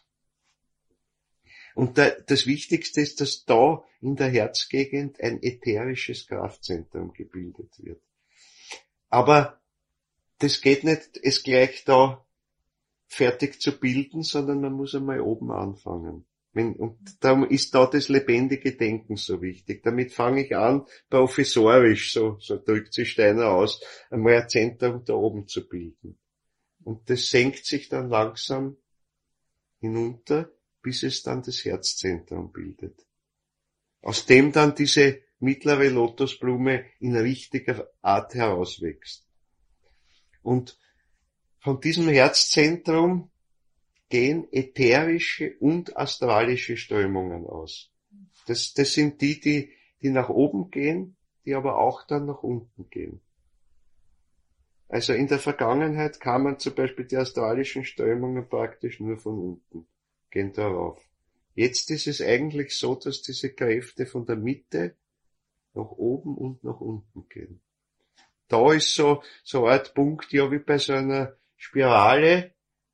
Und da, das Wichtigste ist, dass da in der Herzgegend ein ätherisches Kraftzentrum gebildet wird. Aber das geht nicht, es gleich da fertig zu bilden, sondern man muss einmal oben anfangen. Wenn, und darum ist da das lebendige Denken so wichtig. Damit fange ich an, professorisch, so, so drückt sich Steiner aus, einmal ein Zentrum da oben zu bilden. Und das senkt sich dann langsam hinunter, bis es dann das Herzzentrum bildet. Aus dem dann diese mittlere Lotusblume in richtiger Art herauswächst. Und von diesem Herzzentrum gehen ätherische und astralische Strömungen aus. Das, das sind die, die, die nach oben gehen, die aber auch dann nach unten gehen. Also in der Vergangenheit kamen zum Beispiel die astralischen Strömungen praktisch nur von unten, gehen darauf. Jetzt ist es eigentlich so, dass diese Kräfte von der Mitte nach oben und nach unten gehen. Da ist so, so eine Art Punkt, ja, wie bei so einer Spirale,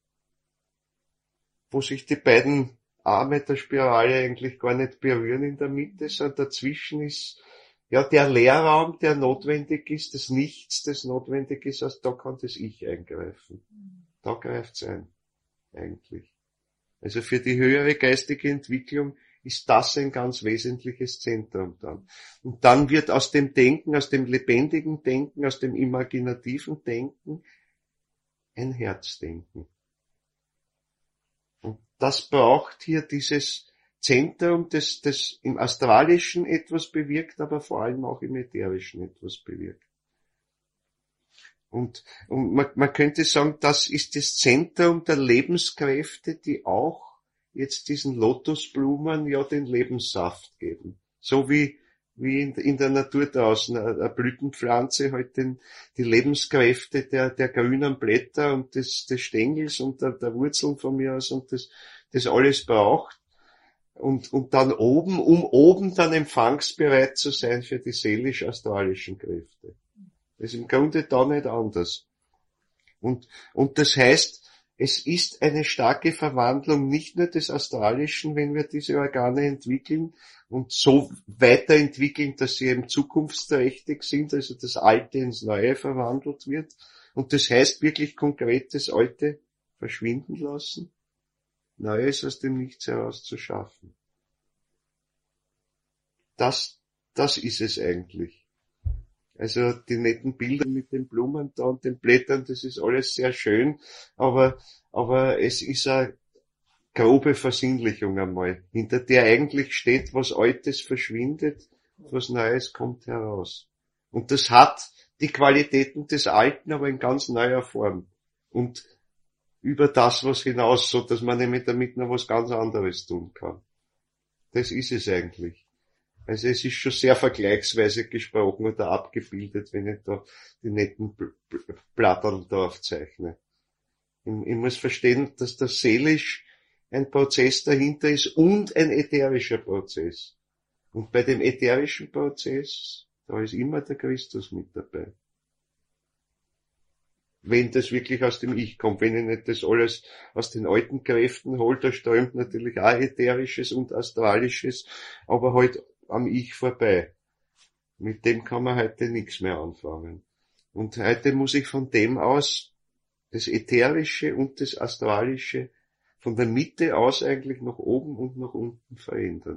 wo sich die beiden Arme der Spirale eigentlich gar nicht berühren in der Mitte, sondern dazwischen ist, ja, der Leerraum, der notwendig ist, das Nichts, das notwendig ist, also da kann das Ich eingreifen. Da greift's ein, eigentlich. Also für die höhere geistige Entwicklung ist das ein ganz wesentliches Zentrum dann. Und dann wird aus dem Denken, aus dem lebendigen Denken, aus dem imaginativen Denken ein Herzdenken. Und das braucht hier dieses Zentrum, das, das im Astralischen etwas bewirkt, aber vor allem auch im Ätherischen etwas bewirkt. Und, und man, man könnte sagen, das ist das Zentrum der Lebenskräfte, die auch jetzt diesen Lotusblumen ja den Lebenssaft geben. So wie, wie in, in der Natur draußen eine Blütenpflanze halt den, die Lebenskräfte der, der grünen Blätter und des, des Stängels und der, der Wurzeln von mir aus und das, das alles braucht. Und, und dann oben, um oben dann empfangsbereit zu sein für die seelisch-astralischen Kräfte. Das ist im Grunde da nicht anders. Und, und das heißt, es ist eine starke Verwandlung nicht nur des Astralischen, wenn wir diese Organe entwickeln und so weiterentwickeln, dass sie eben zukunftsträchtig sind, also das Alte ins Neue verwandelt wird. Und das heißt wirklich konkret das Alte verschwinden lassen, Neues aus dem Nichts heraus zu schaffen. Das, das ist es eigentlich. Also die netten Bilder mit den Blumen da und den Blättern, das ist alles sehr schön, aber, aber es ist eine grobe Versinnlichung einmal, hinter der eigentlich steht, was Altes verschwindet, was Neues kommt heraus. Und das hat die Qualitäten des Alten, aber in ganz neuer Form. Und über das was hinaus, so dass man nämlich damit noch was ganz anderes tun kann. Das ist es eigentlich. Also es ist schon sehr vergleichsweise gesprochen oder abgebildet, wenn ich da die netten Blattern drauf zeichne. Ich, ich muss verstehen, dass da seelisch ein Prozess dahinter ist und ein ätherischer Prozess. Und bei dem ätherischen Prozess, da ist immer der Christus mit dabei. Wenn das wirklich aus dem Ich kommt, wenn ich nicht das alles aus den alten Kräften hole, da strömt natürlich auch ätherisches und astralisches, aber halt am Ich vorbei. Mit dem kann man heute nichts mehr anfangen. Und heute muss ich von dem aus das Ätherische und das Astralische von der Mitte aus eigentlich nach oben und nach unten verändern.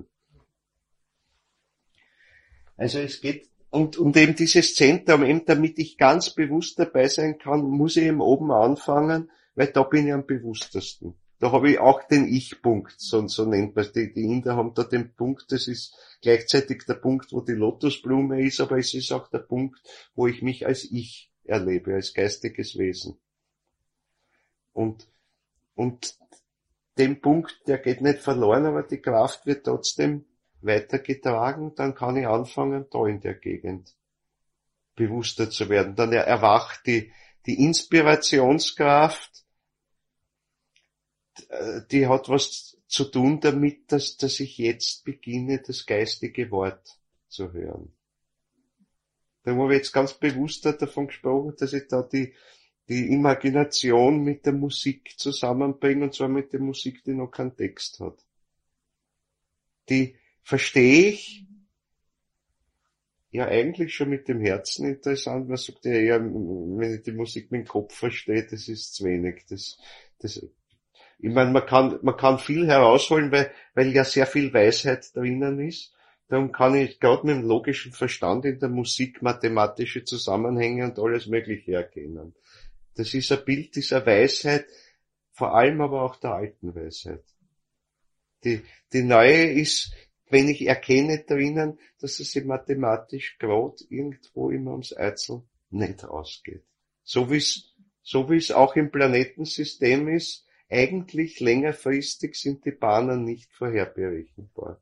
Also es geht, und, und eben dieses Zentrum, eben damit ich ganz bewusst dabei sein kann, muss ich eben oben anfangen, weil da bin ich am bewusstesten. Da habe ich auch den Ich-Punkt, so, so nennt man es. Die, die Inder haben da den Punkt, das ist gleichzeitig der Punkt, wo die Lotusblume ist, aber es ist auch der Punkt, wo ich mich als Ich erlebe, als geistiges Wesen. Und, und den Punkt, der geht nicht verloren, aber die Kraft wird trotzdem weitergetragen, dann kann ich anfangen, da in der Gegend bewusster zu werden. Dann erwacht die, die Inspirationskraft, die hat was zu tun damit, dass, dass ich jetzt beginne, das geistige Wort zu hören. Da habe ich jetzt ganz bewusst davon gesprochen, dass ich da die, die Imagination mit der Musik zusammenbringe, und zwar mit der Musik, die noch keinen Text hat. Die verstehe ich ja eigentlich schon mit dem Herzen interessant. Man sagt ja eher, wenn ich die Musik mit dem Kopf verstehe, das ist zu wenig. Das, das, ich meine, man kann, man kann viel herausholen, weil, weil ja sehr viel Weisheit drinnen ist. Darum kann ich gerade mit dem logischen Verstand in der Musik mathematische Zusammenhänge und alles Mögliche erkennen. Das ist ein Bild dieser Weisheit, vor allem aber auch der alten Weisheit. Die, die neue ist, wenn ich erkenne drinnen, dass es sich mathematisch gerade irgendwo immer ums Einzel nicht ausgeht. So wie es, so wie es auch im Planetensystem ist, eigentlich längerfristig sind die Bahnen nicht vorherberechenbar.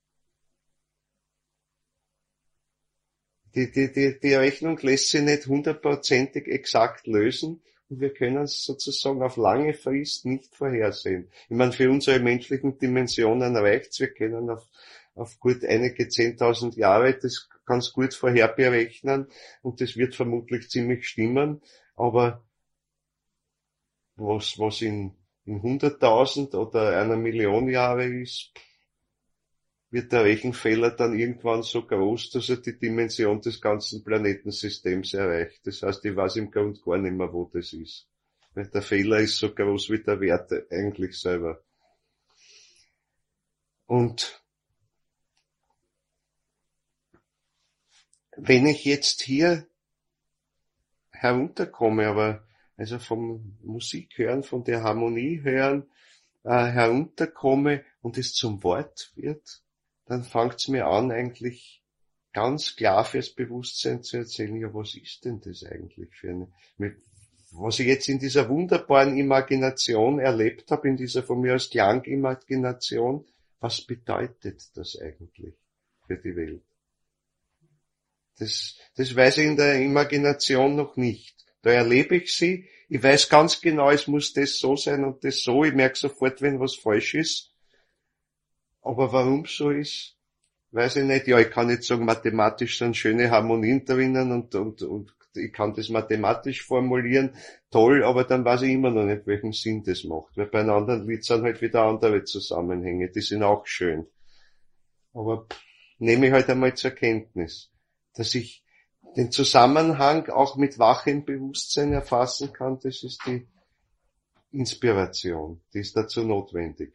Die, die, die, die Rechnung lässt sich nicht hundertprozentig exakt lösen, und wir können es sozusagen auf lange Frist nicht vorhersehen. Ich meine, für unsere menschlichen Dimensionen reicht's. Wir können auf, auf gut einige zehntausend Jahre das ganz gut vorherberechnen, und das wird vermutlich ziemlich stimmen. Aber was, was in, in hunderttausend oder einer Million Jahre ist, wird der Rechenfehler dann irgendwann so groß, dass er die Dimension des ganzen Planetensystems erreicht. Das heißt, ich weiß im Grunde gar nicht mehr, wo das ist. Weil der Fehler ist so groß wie der Wert eigentlich selber. Und wenn ich jetzt hier herunterkomme, aber also vom Musik hören, von der Harmonie hören, äh, herunterkomme und es zum Wort wird, dann fängt's mir an, eigentlich ganz klar fürs Bewusstsein zu erzählen, ja, was ist denn das eigentlich für eine, mit, was ich jetzt in dieser wunderbaren Imagination erlebt habe, in dieser von mir aus Klangimagination, was bedeutet das eigentlich für die Welt? Das, das weiß ich in der Imagination noch nicht. Da erlebe ich sie, ich weiß ganz genau, es muss das so sein und das so, ich merke sofort, wenn was falsch ist. Aber warum so ist, weiß ich nicht. Ja, ich kann nicht sagen, mathematisch sind schöne Harmonien drinnen und, und, und ich kann das mathematisch formulieren. Toll, aber dann weiß ich immer noch nicht, welchen Sinn das macht. Weil bei einem anderen Lied sind halt wieder andere Zusammenhänge, die sind auch schön. Aber pff, nehme ich halt einmal zur Kenntnis, dass ich den Zusammenhang auch mit wachem Bewusstsein erfassen kann, das ist die Inspiration, die ist dazu notwendig.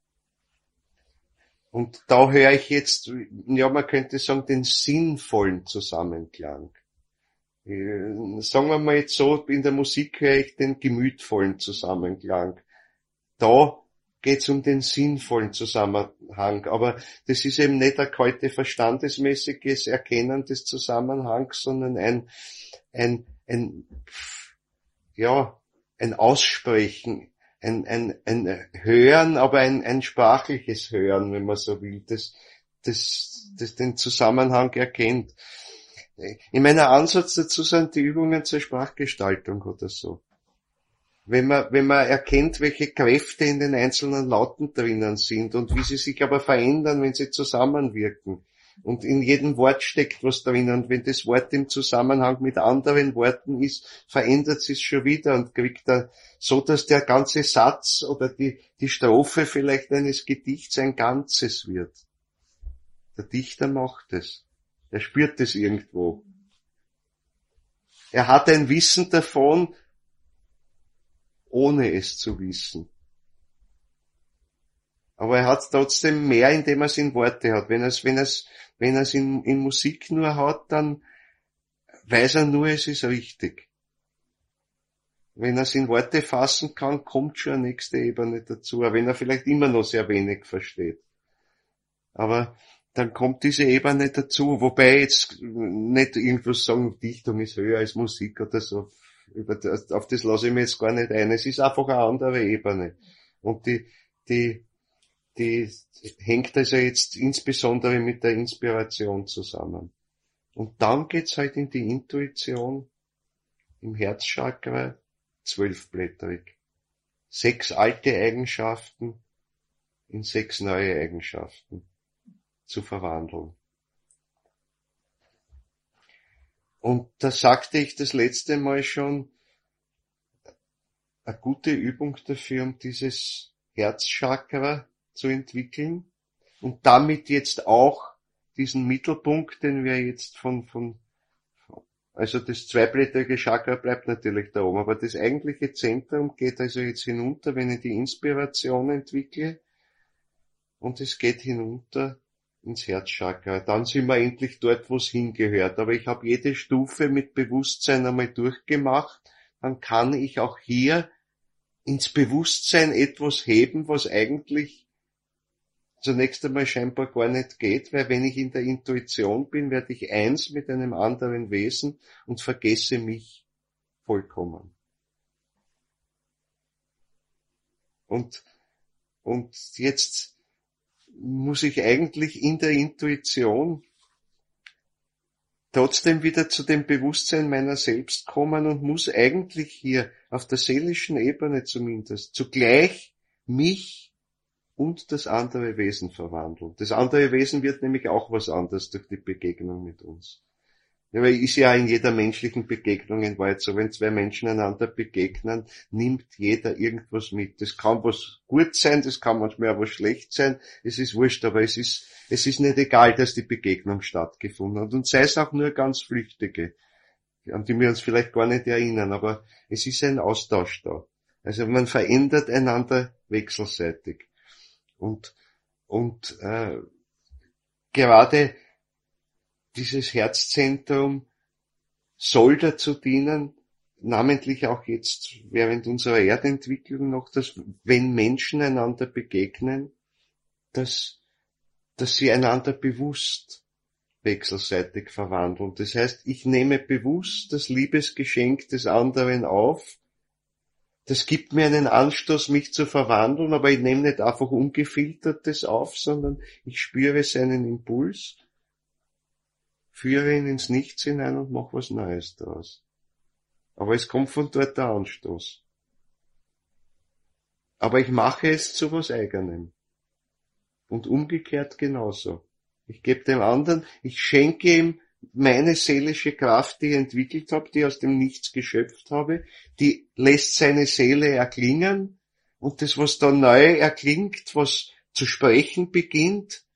Und da höre ich jetzt, ja, man könnte sagen, den sinnvollen Zusammenklang. Äh, sagen wir mal jetzt so, in der Musik höre ich den gemütvollen Zusammenklang. Da geht's um den sinnvollen Zusammenhang, aber das ist eben nicht ein kalte verstandesmäßiges Erkennen des Zusammenhangs, sondern ein, ein, ein, ja, ein Aussprechen, ein, ein, ein Hören, aber ein, ein sprachliches Hören, wenn man so will, das, das, das den Zusammenhang erkennt. In meiner Ansatz dazu sind die Übungen zur Sprachgestaltung oder so. Wenn man, wenn man erkennt, welche Kräfte in den einzelnen Lauten drinnen sind und wie sie sich aber verändern, wenn sie zusammenwirken. Und in jedem Wort steckt was drinnen. Und wenn das Wort im Zusammenhang mit anderen Worten ist, verändert sich schon wieder und kriegt er so, dass der ganze Satz oder die, die Strophe vielleicht eines Gedichts ein Ganzes wird. Der Dichter macht es. Er spürt es irgendwo. Er hat ein Wissen davon, ohne es zu wissen. Aber er hat trotzdem mehr, indem er es in Worte hat. Wenn er es, wenn er es, wenn er es in, in Musik nur hat, dann weiß er nur, es ist richtig. Wenn er es in Worte fassen kann, kommt schon eine nächste Ebene dazu. Auch wenn er vielleicht immer noch sehr wenig versteht. Aber dann kommt diese Ebene dazu, wobei jetzt nicht irgendwas sagen, Dichtung ist höher als Musik oder so. Auf das lasse ich mir jetzt gar nicht ein. Es ist einfach eine andere Ebene. Und die, die, die hängt also jetzt insbesondere mit der Inspiration zusammen. Und dann geht's halt in die Intuition. im Herzchakra, zwölfblättrig. Sechs alte Eigenschaften in sechs neue Eigenschaften zu verwandeln. Und da sagte ich das letzte Mal schon, eine gute Übung dafür, um dieses Herzchakra zu entwickeln und damit jetzt auch diesen Mittelpunkt, den wir jetzt von, von, also das zweiblättrige Chakra bleibt natürlich da oben, aber das eigentliche Zentrum geht also jetzt hinunter, wenn ich die Inspiration entwickle, und es geht hinunter ins Herzchakra. Dann sind wir endlich dort, wo es hingehört. Aber ich habe jede Stufe mit Bewusstsein einmal durchgemacht. Dann kann ich auch hier ins Bewusstsein etwas heben, was eigentlich zunächst einmal scheinbar gar nicht geht, weil wenn ich in der Intuition bin, werde ich eins mit einem anderen Wesen und vergesse mich vollkommen. Und, und jetzt muss ich eigentlich in der Intuition trotzdem wieder zu dem Bewusstsein meiner selbst kommen und muss eigentlich hier auf der seelischen Ebene zumindest zugleich mich und das andere Wesen verwandeln. Das andere Wesen wird nämlich auch was anderes durch die Begegnung mit uns. Ja, weil ist ja in jeder menschlichen Begegnung in Wahrheit so, wenn zwei Menschen einander begegnen, nimmt jeder irgendwas mit. Das kann was gut sein, das kann manchmal auch was schlecht sein, es ist wurscht, aber es ist, es ist nicht egal, dass die Begegnung stattgefunden hat. Und sei es auch nur ganz flüchtige, an die wir uns vielleicht gar nicht erinnern, aber es ist ein Austausch da. Also man verändert einander wechselseitig. Und, und, äh, gerade dieses Herzzentrum soll dazu dienen, namentlich auch jetzt während unserer Erdentwicklung noch, dass wenn Menschen einander begegnen, dass, dass sie einander bewusst wechselseitig verwandeln. Das heißt, ich nehme bewusst das Liebesgeschenk des anderen auf. Das gibt mir einen Anstoß, mich zu verwandeln, aber ich nehme nicht einfach ungefiltertes auf, sondern ich spüre seinen Impuls, führe ihn ins Nichts hinein und mach was Neues daraus. Aber es kommt von dort der Anstoß. Aber ich mache es zu was Eigenem. Und umgekehrt genauso. Ich gebe dem anderen, ich schenke ihm meine seelische Kraft, die ich entwickelt habe, die ich aus dem Nichts geschöpft habe, die lässt seine Seele erklingen, und das, was da neu erklingt, was zu sprechen beginnt,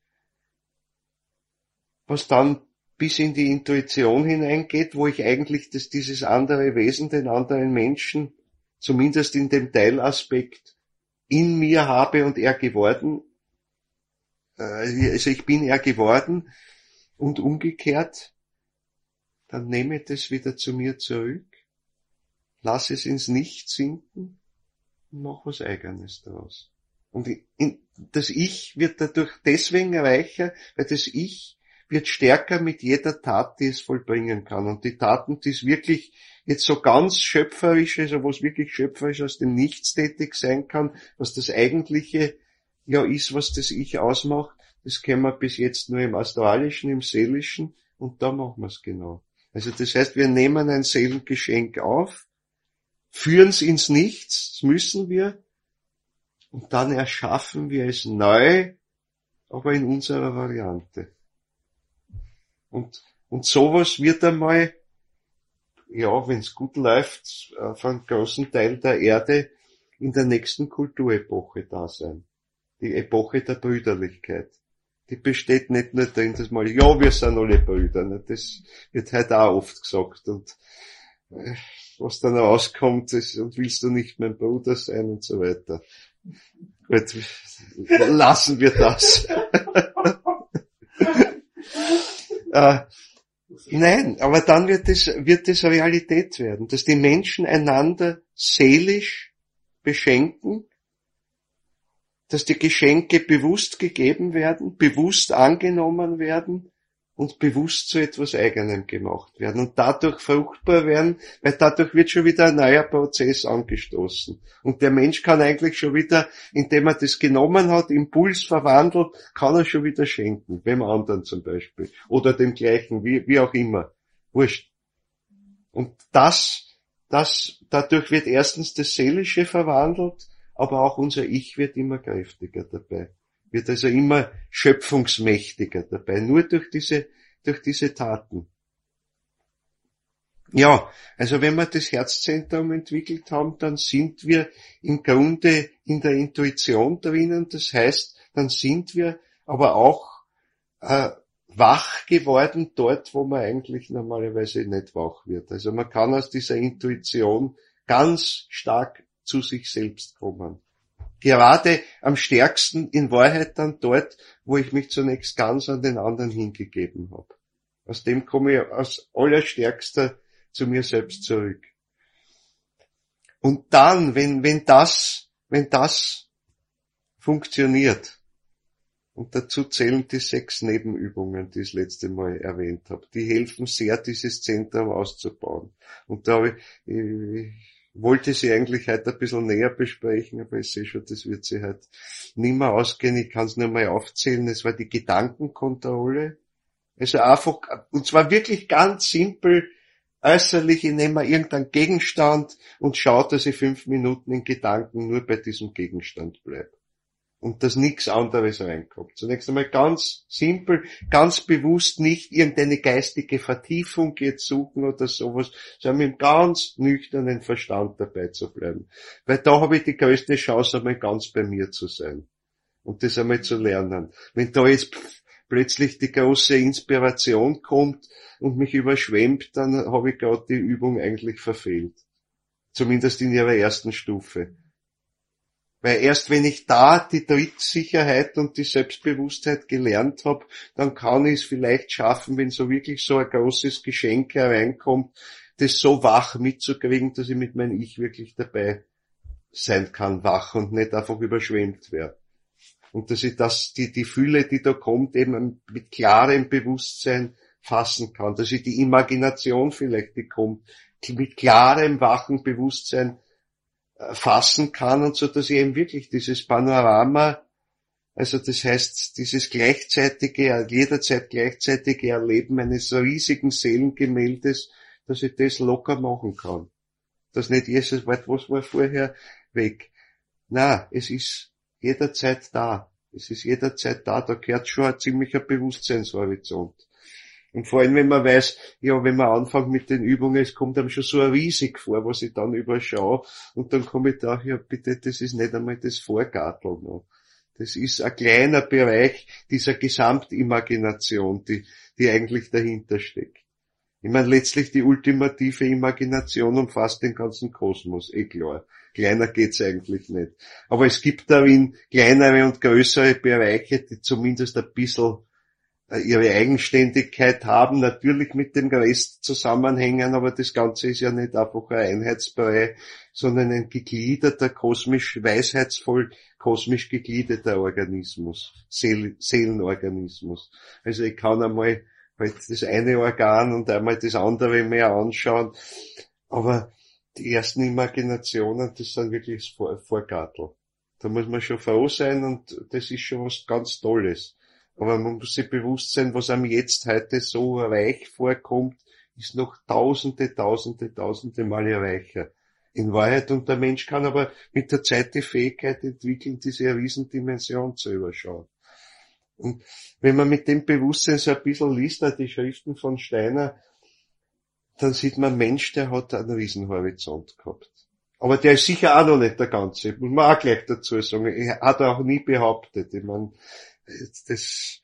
was dann bis in die Intuition hineingeht, wo ich eigentlich das, dieses andere Wesen, den anderen Menschen, zumindest in dem Teilaspekt, in mir habe und er geworden, also ich bin er geworden, und umgekehrt, dann nehme ich das wieder zu mir zurück, lasse es ins Nichts sinken und mache was Eigenes daraus. Und in, das Ich wird dadurch deswegen reicher, weil das Ich wird stärker mit jeder Tat, die es vollbringen kann. Und die Taten, die es wirklich jetzt so ganz schöpferisch, also wo es wirklich schöpferisch aus dem Nichts tätig sein kann, was das Eigentliche ja ist, was das Ich ausmacht, das kennen wir bis jetzt nur im Astralischen, im Seelischen, und da machen wir es genau. Also das heißt, wir nehmen ein Seelengeschenk auf, führen es ins Nichts, das müssen wir, und dann erschaffen wir es neu, aber in unserer Variante. Und, und sowas wird einmal, ja, wenn es gut läuft, auf einem großen Teil der Erde in der nächsten Kulturepoche da sein. Die Epoche der Brüderlichkeit. Die besteht nicht nur darin, dass mal, ja, wir sind alle Brüder. Ne? Das wird heute auch oft gesagt. Und äh, was dann rauskommt, ist, und willst du nicht mein Bruder sein und so weiter. Gut, lassen wir das. Äh, nein, aber dann wird es, wird es Realität werden, dass die Menschen einander seelisch beschenken, dass die Geschenke bewusst gegeben werden, bewusst angenommen werden und bewusst zu etwas Eigenem gemacht werden und dadurch fruchtbar werden, weil dadurch wird schon wieder ein neuer Prozess angestoßen. Und der Mensch kann eigentlich schon wieder, indem er das genommen hat, Impuls verwandelt, kann er schon wieder schenken, wem anderen zum Beispiel, oder dem gleichen, wie, wie auch immer. Wurscht. Und das das, dadurch wird erstens das Seelische verwandelt, aber auch unser Ich wird immer kräftiger dabei. Wird also immer schöpfungsmächtiger dabei. Nur durch diese, durch diese Taten. Ja, also wenn wir das Herzzentrum entwickelt haben, dann sind wir im Grunde in der Intuition drinnen. Das heißt, dann sind wir aber auch äh, wach geworden dort, wo man eigentlich normalerweise nicht wach wird. Also man kann aus dieser Intuition ganz stark zu sich selbst kommen. Gerade am stärksten in Wahrheit dann dort, wo ich mich zunächst ganz an den anderen hingegeben habe. Aus dem komme ich aus allerstärkster zu mir selbst zurück. Und dann, wenn, wenn das, wenn das funktioniert, und dazu zählen die sechs Nebenübungen, die ich das letzte Mal erwähnt habe, die helfen sehr, dieses Zentrum auszubauen. Und da habe ich, ich wollte sie eigentlich heute ein bisschen näher besprechen, aber ich sehe schon, das wird sie heute nicht mehr ausgehen. Ich kann es nur mal aufzählen. Es war die Gedankenkontrolle. Also einfach, und zwar wirklich ganz simpel, äußerlich, ich nehme irgendeinen Gegenstand und schaue, dass ich fünf Minuten in Gedanken nur bei diesem Gegenstand bleibe. Und dass nichts anderes reinkommt. Zunächst einmal ganz simpel, ganz bewusst nicht irgendeine geistige Vertiefung jetzt suchen oder sowas, sondern mit ganz nüchternen Verstand dabei zu bleiben. Weil da habe ich die größte Chance, einmal ganz bei mir zu sein. Und das einmal zu lernen. Wenn da jetzt plötzlich die große Inspiration kommt und mich überschwemmt, dann habe ich gerade die Übung eigentlich verfehlt. Zumindest in ihrer ersten Stufe. Weil erst wenn ich da die Trittsicherheit und die Selbstbewusstheit gelernt habe, dann kann ich es vielleicht schaffen, wenn so wirklich so ein großes Geschenk hereinkommt, das so wach mitzukriegen, dass ich mit meinem Ich wirklich dabei sein kann, wach und nicht einfach überschwemmt werde. Und dass ich das, die, die Fülle, die da kommt, eben mit klarem Bewusstsein fassen kann. Dass ich die Imagination vielleicht, die kommt, mit klarem, wachen Bewusstsein fassen kann und so, dass ich eben wirklich dieses Panorama, also das heißt, dieses gleichzeitige, jederzeit gleichzeitige Erleben eines riesigen Seelengemäldes, dass ich das locker machen kann. Dass nicht Jesus, was war vorher weg. Na, es ist jederzeit da. Es ist jederzeit da. Da gehört schon ein ziemlicher Bewusstseinshorizont. Und vor allem, wenn man weiß, ja, wenn man anfängt mit den Übungen, es kommt einem schon so riesig vor, was ich dann überschaue, und dann komme ich da, ja, bitte, das ist nicht einmal das Vorgartel noch. Das ist ein kleiner Bereich dieser Gesamtimagination, die, die eigentlich dahinter steckt. Ich meine, letztlich die ultimative Imagination umfasst den ganzen Kosmos, eh klar. Kleiner geht's eigentlich nicht. Aber es gibt darin kleinere und größere Bereiche, die zumindest ein bisschen ihre Eigenständigkeit haben, natürlich mit dem Rest zusammenhängen, aber das Ganze ist ja nicht einfach ein Einheitsbrei, sondern ein gegliederter, kosmisch, weisheitsvoll, kosmisch gegliederter Organismus, Seel, Seelenorganismus. Also ich kann einmal halt das eine Organ und einmal das andere mehr anschauen, aber die ersten Imaginationen, das sind wirklich das Vorgartel. Da muss man schon froh sein und das ist schon was ganz Tolles. Aber man muss sich bewusst sein, was einem jetzt heute so reich vorkommt, ist noch tausende, tausende, tausende Male reicher. In Wahrheit, und der Mensch kann aber mit der Zeit die Fähigkeit entwickeln, diese Riesendimension zu überschauen. Und wenn man mit dem Bewusstsein so ein bisschen liest, die Schriften von Steiner, dann sieht man, Mensch, der hat einen Riesenhorizont gehabt. Aber der ist sicher auch noch nicht der ganze, muss man auch gleich dazu sagen. Er hat auch nie behauptet. Ich meine, das,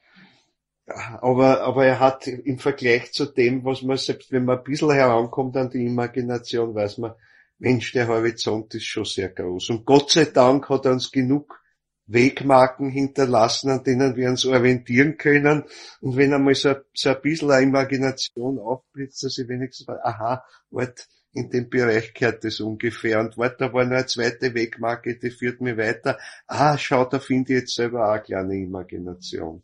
aber, aber er hat im Vergleich zu dem, was man, selbst wenn man ein bisschen herankommt an die Imagination, weiß man, Mensch, der Horizont ist schon sehr groß. Und Gott sei Dank hat er uns genug Wegmarken hinterlassen, an denen wir uns orientieren können. Und wenn einmal so, so ein bisschen eine Imagination aufblitzt, dass ich wenigstens weiß, aha, wart, in dem Bereich gehört das ungefähr. Und wart, da war noch eine zweite Wegmarke, die führt mir weiter. Ah, schau, da finde ich jetzt selber auch eine kleine Imagination.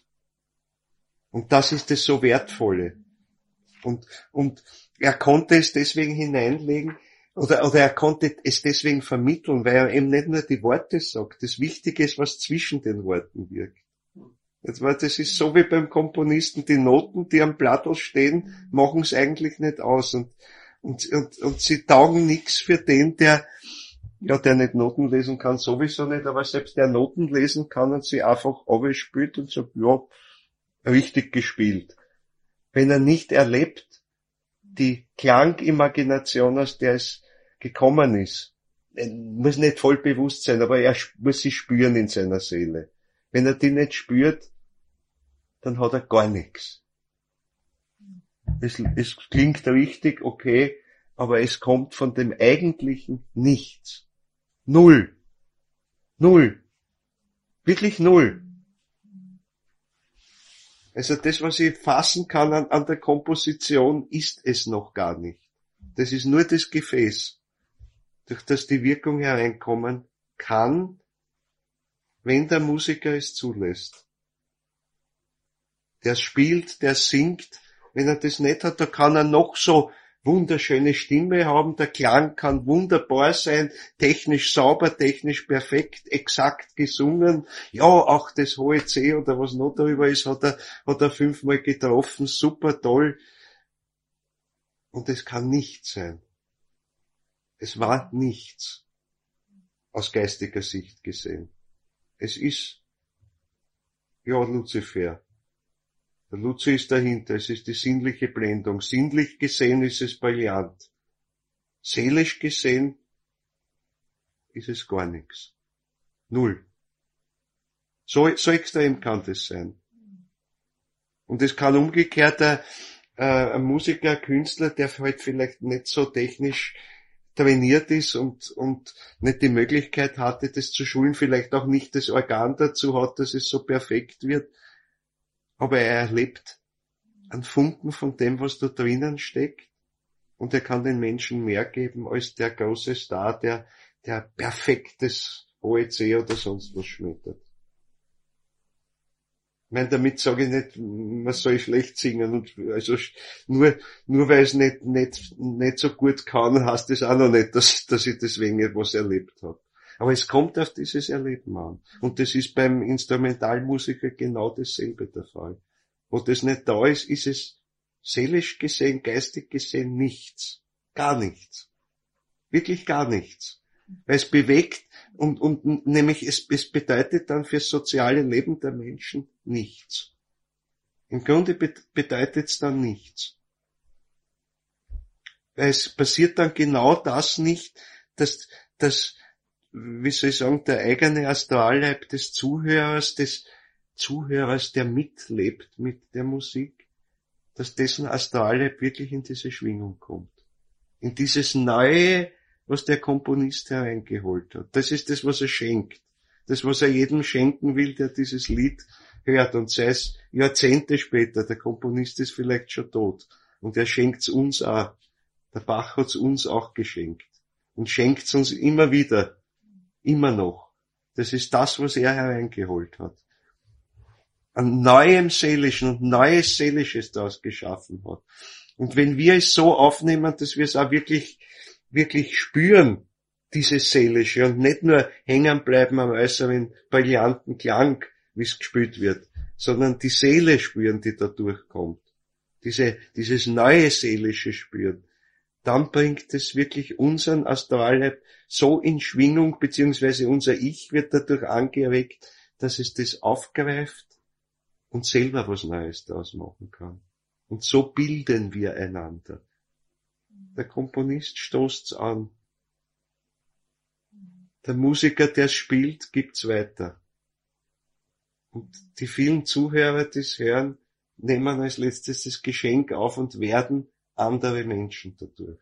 Und das ist das so Wertvolle. Und, und er konnte es deswegen hineinlegen, Oder, oder er konnte es deswegen vermitteln, weil er eben nicht nur die Worte sagt. Das Wichtige ist, was zwischen den Worten wirkt. Das ist so wie beim Komponisten. Die Noten, die am Plattel stehen, machen es eigentlich nicht aus. Und, Und, und, und sie taugen nichts für den, der, ja, der nicht Noten lesen kann, sowieso nicht, aber selbst der Noten lesen kann und sie einfach abspielt und sagt, ja, richtig gespielt. Wenn er nicht erlebt, die Klangimagination, aus der es gekommen ist, muss nicht voll bewusst sein, aber er muss sie spüren in seiner Seele. Wenn er die nicht spürt, dann hat er gar nichts. Es, es klingt richtig, okay, aber es kommt von dem Eigentlichen nichts. Null. Null. Wirklich null. Also das, was ich fassen kann an, an der Komposition, ist es noch gar nicht. Das ist nur das Gefäß, durch das die Wirkung hereinkommen kann, wenn der Musiker es zulässt. Der spielt, der singt. Wenn er das nicht hat, da kann er noch so wunderschöne Stimme haben, der Klang kann wunderbar sein, technisch sauber, technisch perfekt, exakt gesungen. Ja, auch das hohe C oder was noch darüber ist, hat er, hat er fünfmal getroffen, super toll. Und es kann nichts sein. Es war nichts, aus geistiger Sicht gesehen. Es ist, ja, Luzifer. Der Luzi ist dahinter, es ist die sinnliche Blendung. Sinnlich gesehen ist es brillant. Seelisch gesehen ist es gar nichts. Null. So, so extrem kann das sein. Und es kann umgekehrt ein, äh, ein Musiker, ein Künstler, der halt vielleicht nicht so technisch trainiert ist und, und nicht die Möglichkeit hatte, das zu schulen, vielleicht auch nicht das Organ dazu hat, dass es so perfekt wird, aber er erlebt einen Funken von dem, was da drinnen steckt, und er kann den Menschen mehr geben als der große Star, der, der perfektes O E C oder sonst was schmettert. Ich meine, damit sage ich nicht, man soll schlecht singen, und also nur, nur weil es nicht, nicht, nicht so gut kann, heißt das auch noch nicht, dass, dass ich deswegen etwas erlebt habe. Aber es kommt auf dieses Erleben an. Und das ist beim Instrumentalmusiker genau dasselbe der Fall. Wo das nicht da ist, ist es seelisch gesehen, geistig gesehen nichts. Gar nichts. Wirklich gar nichts. Weil es bewegt und, und nämlich es, es bedeutet dann fürs soziale Leben der Menschen nichts. Im Grunde bedeutet es dann nichts. Weil es passiert dann genau das nicht, dass, dass, wie soll ich sagen, der eigene Astralleib des Zuhörers, des Zuhörers, der mitlebt mit der Musik, dass dessen Astralleib wirklich in diese Schwingung kommt. In dieses Neue, was der Komponist hereingeholt hat. Das ist das, was er schenkt. Das, was er jedem schenken will, der dieses Lied hört. Und sei es Jahrzehnte später, der Komponist ist vielleicht schon tot. Und er schenkt's uns auch. Der Bach hat's uns auch geschenkt. Und schenkt's uns immer wieder. Immer noch. Das ist das, was er hereingeholt hat. An neuem Seelischen und neues Seelisches daraus geschaffen hat. Und wenn wir es so aufnehmen, dass wir es auch wirklich, wirklich spüren, dieses Seelische, und nicht nur hängen bleiben am äußeren brillanten Klang, wie es gespielt wird, sondern die Seele spüren, die da durchkommt. Diese, dieses neue Seelische spüren. Dann bringt es wirklich unseren Astralleib so in Schwingung, beziehungsweise unser Ich wird dadurch angeregt, dass es das aufgreift und selber was Neues daraus machen kann. Und so bilden wir einander. Der Komponist stoßt's an. Der Musiker, der spielt, gibt's weiter. Und die vielen Zuhörer, die es hören, nehmen als letztes das Geschenk auf und werden andere Menschen dadurch.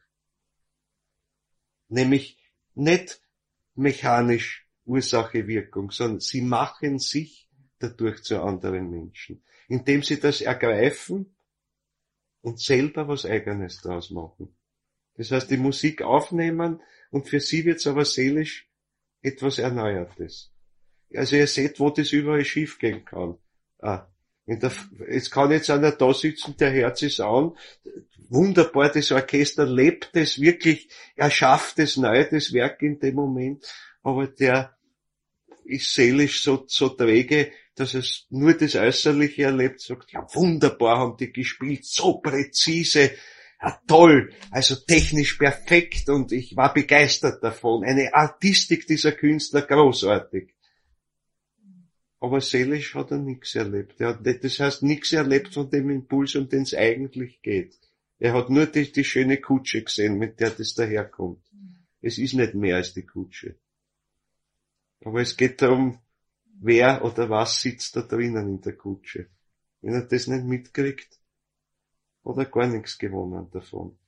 Nämlich nicht mechanisch Ursache-Wirkung, sondern sie machen sich dadurch zu anderen Menschen, indem sie das ergreifen und selber was Eigenes draus machen. Das heißt, die Musik aufnehmen, und für sie wird's aber seelisch etwas Erneuertes. Also ihr seht, wo das überall schiefgehen kann. Ah, in der, es kann jetzt einer da sitzen, der hört sich's an, wunderbar, das Orchester lebt es wirklich, er schafft es neu, das Werk in dem Moment, aber der ist seelisch so, so träge, dass es nur das Äußerliche erlebt, sagt, ja, wunderbar haben die gespielt, so präzise, ja, toll, also technisch perfekt und ich war begeistert davon. Eine Artistik dieser Künstler, großartig. Aber seelisch hat er nichts erlebt. Er hat, das heißt, nichts erlebt von dem Impuls, um den es eigentlich geht. Er hat nur die, die schöne Kutsche gesehen, mit der das daherkommt. Es ist nicht mehr als die Kutsche. Aber es geht darum, wer oder was sitzt da drinnen in der Kutsche. Wenn er das nicht mitkriegt, hat er gar nichts gewonnen davon.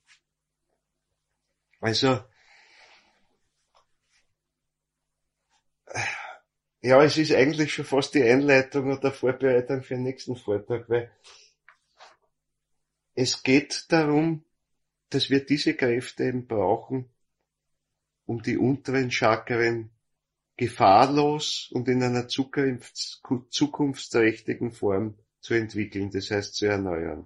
Also, ja, es ist eigentlich schon fast die Einleitung oder Vorbereitung für den nächsten Vortrag, weil es geht darum, dass wir diese Kräfte eben brauchen, um die unteren Chakren gefahrlos und in einer zukunfts- zukunftsträchtigen Form zu entwickeln, das heißt zu erneuern.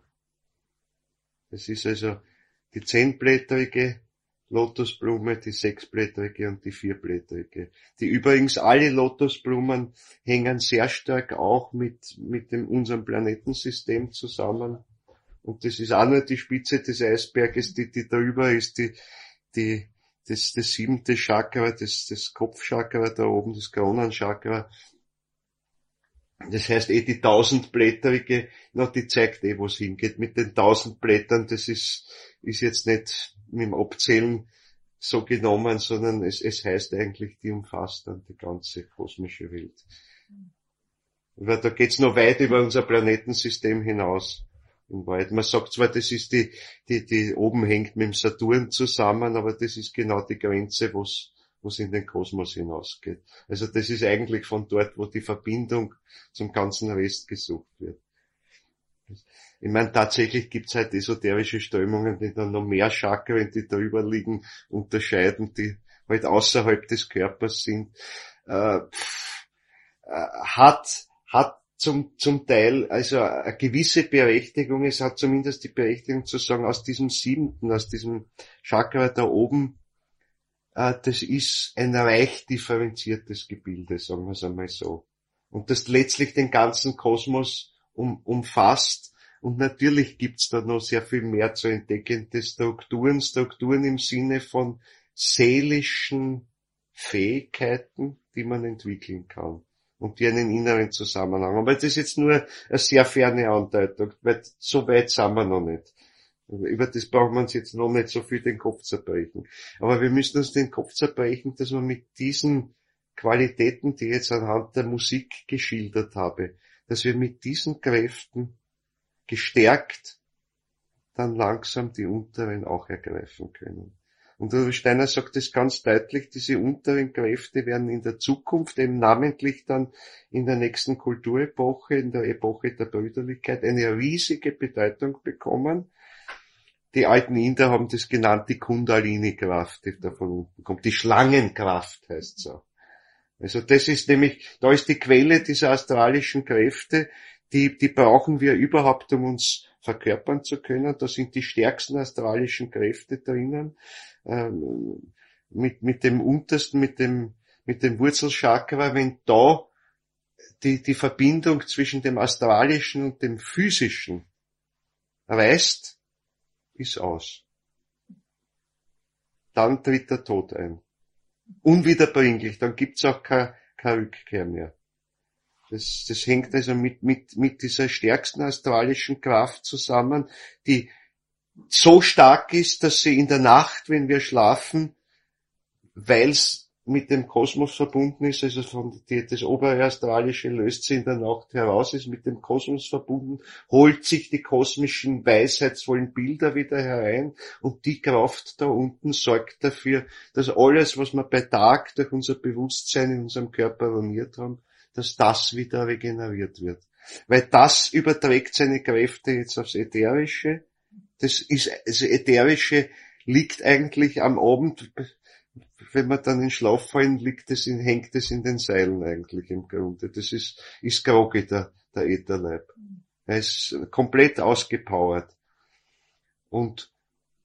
Das ist also die zehnblättrige Lotusblume, die sechsblättrige und die vierblättrige. Die übrigens alle Lotusblumen hängen sehr stark auch mit, mit dem, unserem Planetensystem zusammen. Und das ist auch nur die Spitze des Eisberges, die, die darüber ist, die, die, das, das siebente Chakra, das, das Kopfchakra da oben, das Kronenchakra. Das heißt eh die tausendblättrige, na, die zeigt eh, wo es hingeht. Mit den tausend Blättern, das ist, ist jetzt nicht mit dem Abzählen so genommen, sondern es, es heißt eigentlich, die umfasst dann die ganze kosmische Welt. Weil da geht's noch weit über unser Planetensystem hinaus. Im Wald. Man sagt zwar, das ist die, die, die oben hängt mit dem Saturn zusammen, aber das ist genau die Grenze, wo's, wo's in den Kosmos hinausgeht. Also das ist eigentlich von dort, wo die Verbindung zum ganzen Rest gesucht wird. Ich meine, tatsächlich gibt's halt esoterische Strömungen, die dann noch mehr Chakren, die darüber liegen, unterscheiden, die halt außerhalb des Körpers sind. Äh, pff, äh, hat, hat zum, zum Teil, also eine gewisse Berechtigung, es hat zumindest die Berechtigung zu sagen, aus diesem siebenten, aus diesem Chakra da oben, äh, das ist ein reich differenziertes Gebilde, sagen wir es einmal so. Und das letztlich den ganzen Kosmos um, umfasst. Und natürlich gibt's da noch sehr viel mehr zu entdeckende Strukturen, Strukturen im Sinne von seelischen Fähigkeiten, die man entwickeln kann. Und die einen inneren Zusammenhang. Aber das ist jetzt nur eine sehr ferne Andeutung, weil so weit sind wir noch nicht. Über das brauchen wir uns jetzt noch nicht so viel den Kopf zerbrechen. Aber wir müssen uns den Kopf zerbrechen, dass wir mit diesen Qualitäten, die ich jetzt anhand der Musik geschildert habe, dass wir mit diesen Kräften gestärkt dann langsam die unteren auch ergreifen können. Und Rudolf Steiner sagt es ganz deutlich, diese unteren Kräfte werden in der Zukunft, eben namentlich dann in der nächsten Kulturepoche, in der Epoche der Brüderlichkeit, eine riesige Bedeutung bekommen. Die alten Inder haben das genannt, die Kundalini-Kraft, die da von unten kommt. Die Schlangenkraft heißt es auch. Also das ist nämlich, da ist die Quelle dieser astralischen Kräfte, die, die brauchen wir überhaupt, um uns verkörpern zu können. Da sind die stärksten astralischen Kräfte drinnen. Ähm, mit, mit dem untersten, mit dem, mit dem Wurzelchakra, wenn da die, die Verbindung zwischen dem astralischen und dem physischen reißt, ist aus. Dann tritt der Tod ein. Unwiederbringlich, dann gibt's auch keine, keine Rückkehr mehr. Das, das hängt also mit, mit, mit dieser stärksten astralischen Kraft zusammen, die so stark ist, dass sie in der Nacht, wenn wir schlafen, weil's mit dem Kosmos verbunden ist, also von die, das obere Astralische löst sie in der Nacht heraus, ist mit dem Kosmos verbunden, holt sich die kosmischen weisheitsvollen Bilder wieder herein und die Kraft da unten sorgt dafür, dass alles, was wir bei Tag durch unser Bewusstsein in unserem Körper ruiniert haben, dass das wieder regeneriert wird. Weil das überträgt seine Kräfte jetzt aufs Ätherische. Das ist, also Ätherische liegt eigentlich am Abend, wenn wir dann in Schlaf fallen, liegt es in, hängt es in den Seilen eigentlich im Grunde. Das ist, ist groggy, der, der Ätherleib. Er ist komplett ausgepowert. Und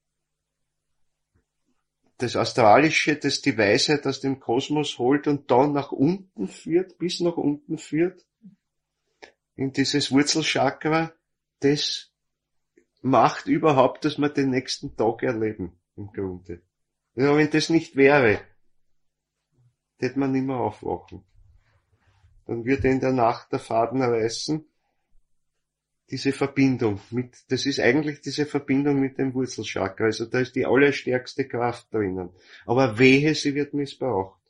das Astralische, das die Weisheit aus dem Kosmos holt und dann nach unten führt, bis nach unten führt, in dieses Wurzelchakra, das macht überhaupt, dass wir den nächsten Tag erleben, im Grunde. Ja, wenn das nicht wäre, hätte man nicht mehr aufwachen. Dann würde in der Nacht der Faden reißen, diese Verbindung mit, das ist eigentlich diese Verbindung mit dem Wurzelchakra, also da ist die allerstärkste Kraft drinnen. Aber wehe, sie wird missbraucht.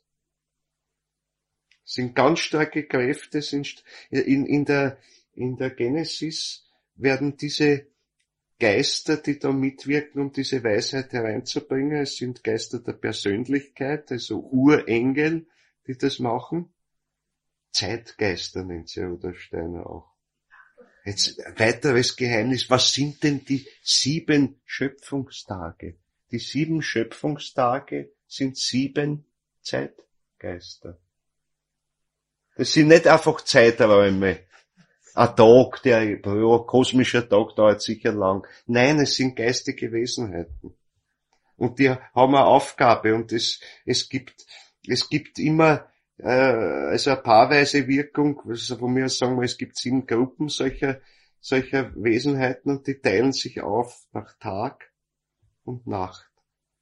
Es sind ganz starke Kräfte, sind, in, in der, in der Genesis werden diese Geister, die da mitwirken, um diese Weisheit hereinzubringen, es sind Geister der Persönlichkeit, also Urengel, die das machen. Zeitgeister nennt sie Rudolf Steiner auch. Jetzt ein weiteres Geheimnis, was sind denn die sieben Schöpfungstage? Die sieben Schöpfungstage sind sieben Zeitgeister. Das sind nicht einfach Zeiträume. Ein Tag, der, ja, kosmischer Tag dauert sicher lang. Nein, es sind geistige Wesenheiten. Und die haben eine Aufgabe und es, es gibt, es gibt immer, äh, also eine paarweise Wirkung, also von mir aus sagen wir, es gibt sieben Gruppen solcher, solcher Wesenheiten und die teilen sich auf nach Tag und Nacht.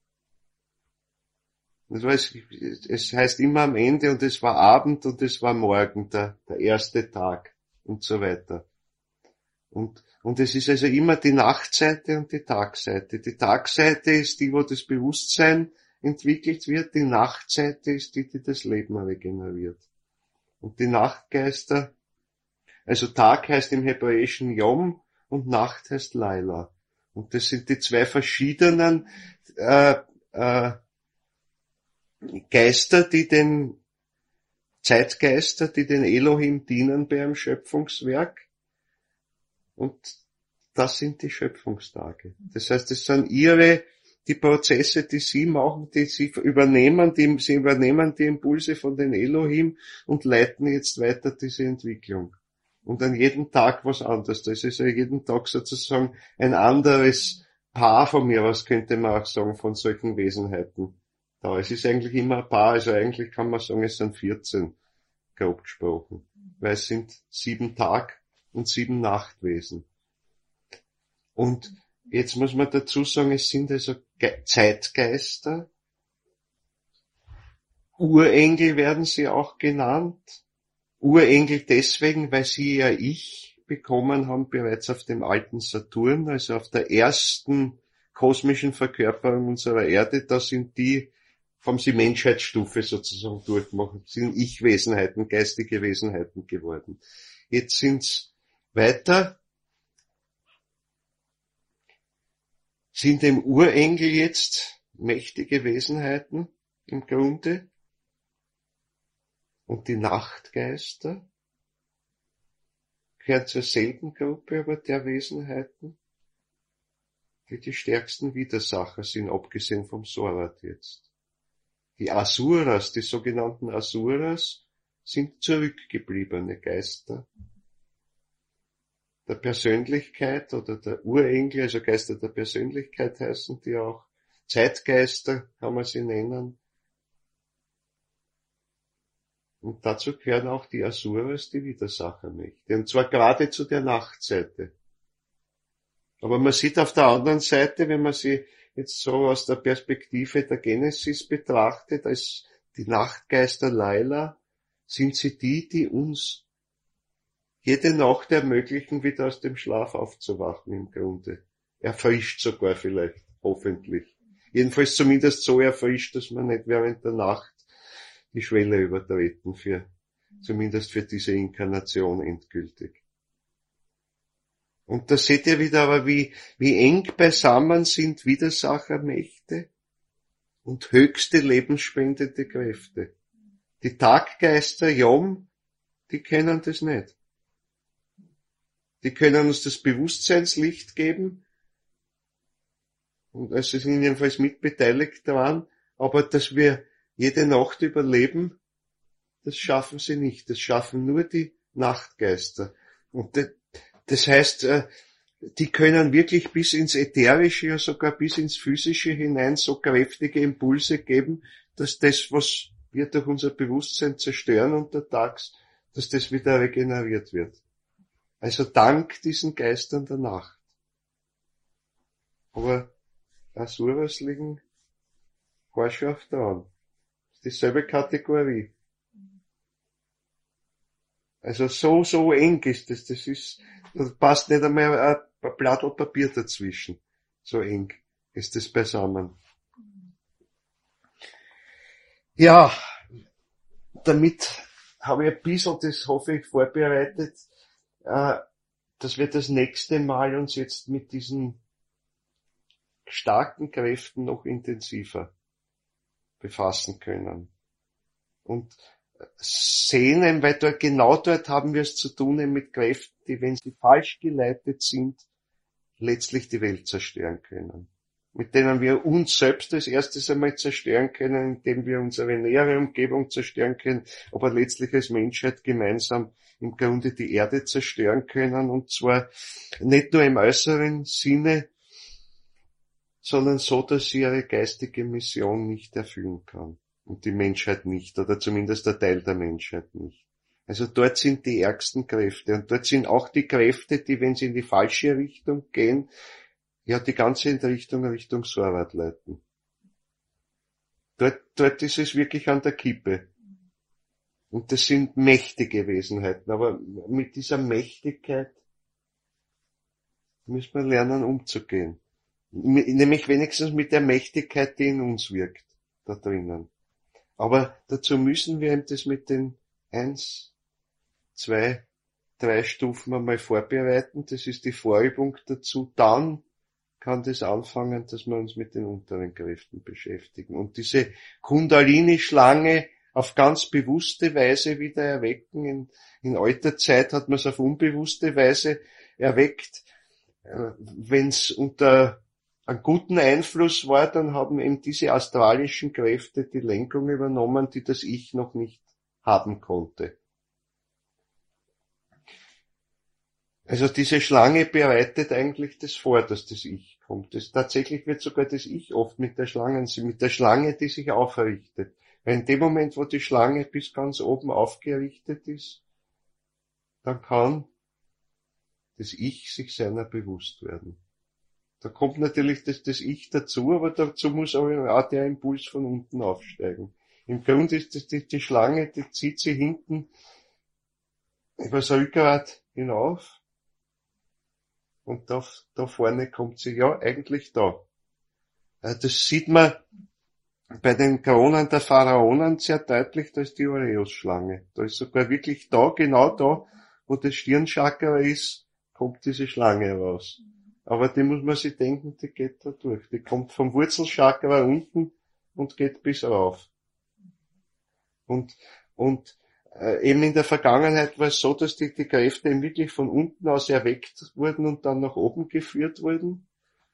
Das heißt, es heißt immer am Ende und es war Abend und es war Morgen, der, der erste Tag. Und so weiter. Und, und es ist also immer die Nachtseite und die Tagseite. Die Tagseite ist die, wo das Bewusstsein entwickelt wird. Die Nachtseite ist die, die das Leben regeneriert. Und die Nachtgeister, also Tag heißt im Hebräischen Yom und Nacht heißt Laila. Und das sind die zwei verschiedenen äh, äh, Geister, die den Zeitgeister, die den Elohim dienen beim Schöpfungswerk. Und das sind die Schöpfungstage. Das heißt, es sind ihre, die Prozesse, die sie machen, die sie übernehmen, die, sie übernehmen die Impulse von den Elohim und leiten jetzt weiter diese Entwicklung. Und an jedem Tag was anderes. Das ist ja jeden Tag sozusagen ein anderes Paar von mir, was könnte man auch sagen, von solchen Wesenheiten. Da, es ist eigentlich immer ein Paar, also eigentlich kann man sagen, es sind vierzehn, grob gesprochen. Weil es sind sieben Tag- und sieben Nachtwesen. Und jetzt muss man dazu sagen, es sind also Ge- Zeitgeister. Urengel werden sie auch genannt. Urengel deswegen, weil sie ja Ich bekommen haben bereits auf dem alten Saturn, also auf der ersten kosmischen Verkörperung unserer Erde. Da sind die, haben sie Menschheitsstufe sozusagen durchgemacht, sind Ich-Wesenheiten, geistige Wesenheiten geworden. Jetzt sind's weiter, sind dem Urengel jetzt mächtige Wesenheiten im Grunde und die Nachtgeister gehören zur selben Gruppe, aber der Wesenheiten, die die stärksten Widersacher sind, abgesehen vom Sorat jetzt. Die Asuras, die sogenannten Asuras, sind zurückgebliebene Geister der Persönlichkeit oder der Urengel, also Geister der Persönlichkeit heißen die auch. Zeitgeister kann man sie nennen. Und dazu gehören auch die Asuras, die Widersachermächte. Und zwar gerade zu der Nachtseite. Aber man sieht auf der anderen Seite, wenn man sie jetzt so aus der Perspektive der Genesis betrachtet, als die Nachtgeister Laila, sind sie die, die uns jede Nacht ermöglichen, wieder aus dem Schlaf aufzuwachen im Grunde. Erfrischt sogar vielleicht, hoffentlich. Jedenfalls zumindest so erfrischt, dass man nicht während der Nacht die Schwelle übertreten für, zumindest für diese Inkarnation endgültig. Und da seht ihr wieder aber, wie, wie eng beisammen sind Widersachermächte und höchste lebensspendende Kräfte. Die Taggeister Yom, die kennen das nicht. Die können uns das Bewusstseinslicht geben, und also sind jedenfalls mitbeteiligt daran, aber dass wir jede Nacht überleben, das schaffen sie nicht. Das schaffen nur die Nachtgeister. Und das heißt, die können wirklich bis ins Ätherische, ja sogar bis ins Physische hinein so kräftige Impulse geben, dass das, was wir durch unser Bewusstsein zerstören untertags, dass das wieder regeneriert wird. Also dank diesen Geistern der Nacht. aber Asuras liegen haarscharf dran. Das ist dieselbe Kategorie. Also so, so eng ist das. Das ist, da passt nicht einmal ein, ein Blattl Papier dazwischen. So eng ist das beisammen. Ja, damit habe ich ein bisschen, das hoffe ich, vorbereitet, äh, dass wir das nächste Mal uns jetzt mit diesen starken Kräften noch intensiver befassen können. Und sehen, weil dort, genau dort haben wir es zu tun mit Kräften, die, wenn sie falsch geleitet sind, letztlich die Welt zerstören können. Mit denen wir uns selbst als erstes einmal zerstören können, indem wir unsere nähere Umgebung zerstören können, aber letztlich als Menschheit gemeinsam im Grunde die Erde zerstören können, und zwar nicht nur im äußeren Sinne, sondern so, dass sie ihre geistige Mission nicht erfüllen kann. Und die Menschheit nicht, oder zumindest der Teil der Menschheit nicht. Also dort sind die ärgsten Kräfte. Und dort sind auch die Kräfte, die, wenn sie in die falsche Richtung gehen, ja die ganze Richtung Richtung Sorwart leiten. Dort, dort ist es wirklich an der Kippe. Und das sind mächtige Wesenheiten. Aber mit dieser Mächtigkeit müssen wir lernen, umzugehen. Nämlich wenigstens mit der Mächtigkeit, die in uns wirkt, da drinnen. Aber dazu müssen wir eben das mit den eins, zwei, drei Stufen einmal vorbereiten. Das ist die Vorübung dazu. Dann kann das anfangen, dass wir uns mit den unteren Kräften beschäftigen. Und diese Kundalini-Schlange auf ganz bewusste Weise wieder erwecken. In, in alter Zeit hat man es auf unbewusste Weise erweckt. Wenn es unter einen guten Einfluss war, dann haben eben diese astralischen Kräfte die Lenkung übernommen, die das Ich noch nicht haben konnte. Also diese Schlange bereitet eigentlich das vor, dass das Ich kommt. Das, tatsächlich wird sogar das Ich oft mit der Schlange, mit der Schlange, die sich aufrichtet. Weil in dem Moment, wo die Schlange bis ganz oben aufgerichtet ist, dann kann das Ich sich seiner bewusst werden. Da kommt natürlich das, das Ich dazu, aber dazu muss auch der Impuls von unten aufsteigen. Im Grunde ist das die, die Schlange, die zieht sie hinten über das Rückgrat hinauf und da, da vorne kommt sie, ja, eigentlich da. Das sieht man bei den Kronen der Pharaonen sehr deutlich, da ist die Ureus-Schlange. Da ist sogar wirklich da, genau da, wo das Stirnchakra ist, kommt diese Schlange raus. Aber die muss man sich denken, die geht da durch. Die kommt vom Wurzelchakra unten und geht bis rauf. Und, und äh, eben in der Vergangenheit war es so, dass die, die Kräfte eben wirklich von unten aus erweckt wurden und dann nach oben geführt wurden.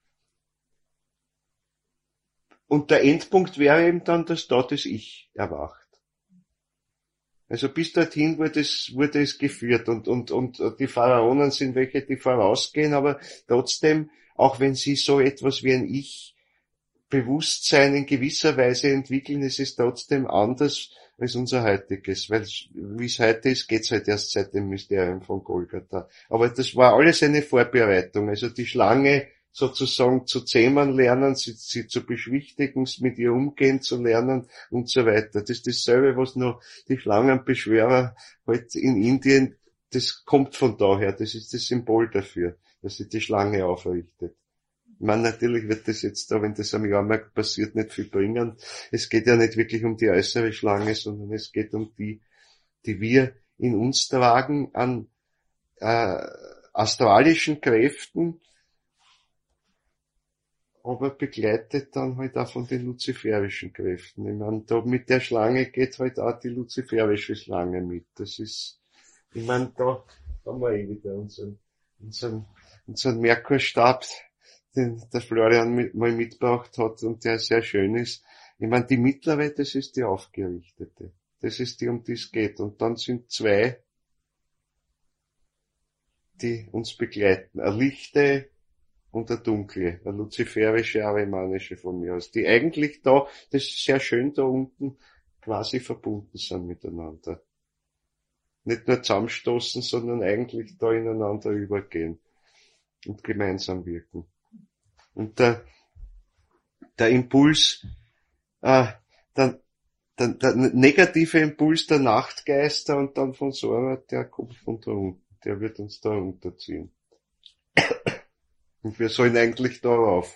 Und der Endpunkt wäre eben dann, dass da das Ich erwacht. Also bis dorthin wurde es, wurde es geführt und, und, und die Pharaonen sind welche, die vorausgehen, aber trotzdem, auch wenn sie so etwas wie ein Ich-Bewusstsein in gewisser Weise entwickeln, ist es trotzdem anders als unser heutiges, weil wie es heute ist, geht's halt erst seit dem Mysterium von Golgatha. Aber das war alles eine Vorbereitung, also die Schlange sozusagen zu zähmen lernen, sie, sie zu beschwichtigen, mit ihr umgehen zu lernen und so weiter. Das ist dasselbe, was noch die Schlangenbeschwörer halt in Indien, das kommt von daher, das ist das Symbol dafür, dass sich die Schlange aufrichtet. Ich meine, natürlich wird das jetzt da, wenn das am Jahrmarkt passiert, nicht viel bringen. Es geht ja nicht wirklich um die äußere Schlange, sondern es geht um die, die wir in uns tragen an äh, astralischen Kräften, aber begleitet dann halt auch von den luziferischen Kräften. Ich meine, da mit der Schlange geht halt auch die luziferische Schlange mit. Das ist, ich meine, da haben wir eh wieder unseren, unseren, unseren Merkurstab, den der Florian mit, mal mitgebracht hat und der sehr schön ist. Ich meine, die mittlere, das ist die aufgerichtete. Das ist die, um die es geht. Und dann sind zwei, die uns begleiten. Eine lichte und eine dunkle, eine luziferische, arimanische von mir aus, die eigentlich da, das ist sehr schön da unten, quasi verbunden sind miteinander. Nicht nur zusammenstoßen, sondern eigentlich da ineinander übergehen und gemeinsam wirken. Und der, der Impuls, äh, der, der, der negative Impuls der Nachtgeister und dann von Sora, der kommt von da unten, der wird uns da runterziehen. Und wir sollen eigentlich da rauf.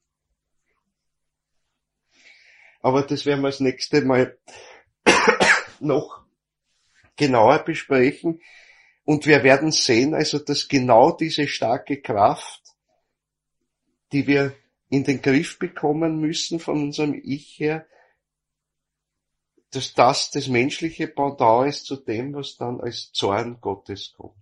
Aber das werden wir das nächste Mal noch genauer besprechen. Und wir werden sehen, also, dass genau diese starke Kraft, die wir in den Griff bekommen müssen von unserem Ich her, dass das das menschliche Pendant ist zu dem, was dann als Zorn Gottes kommt.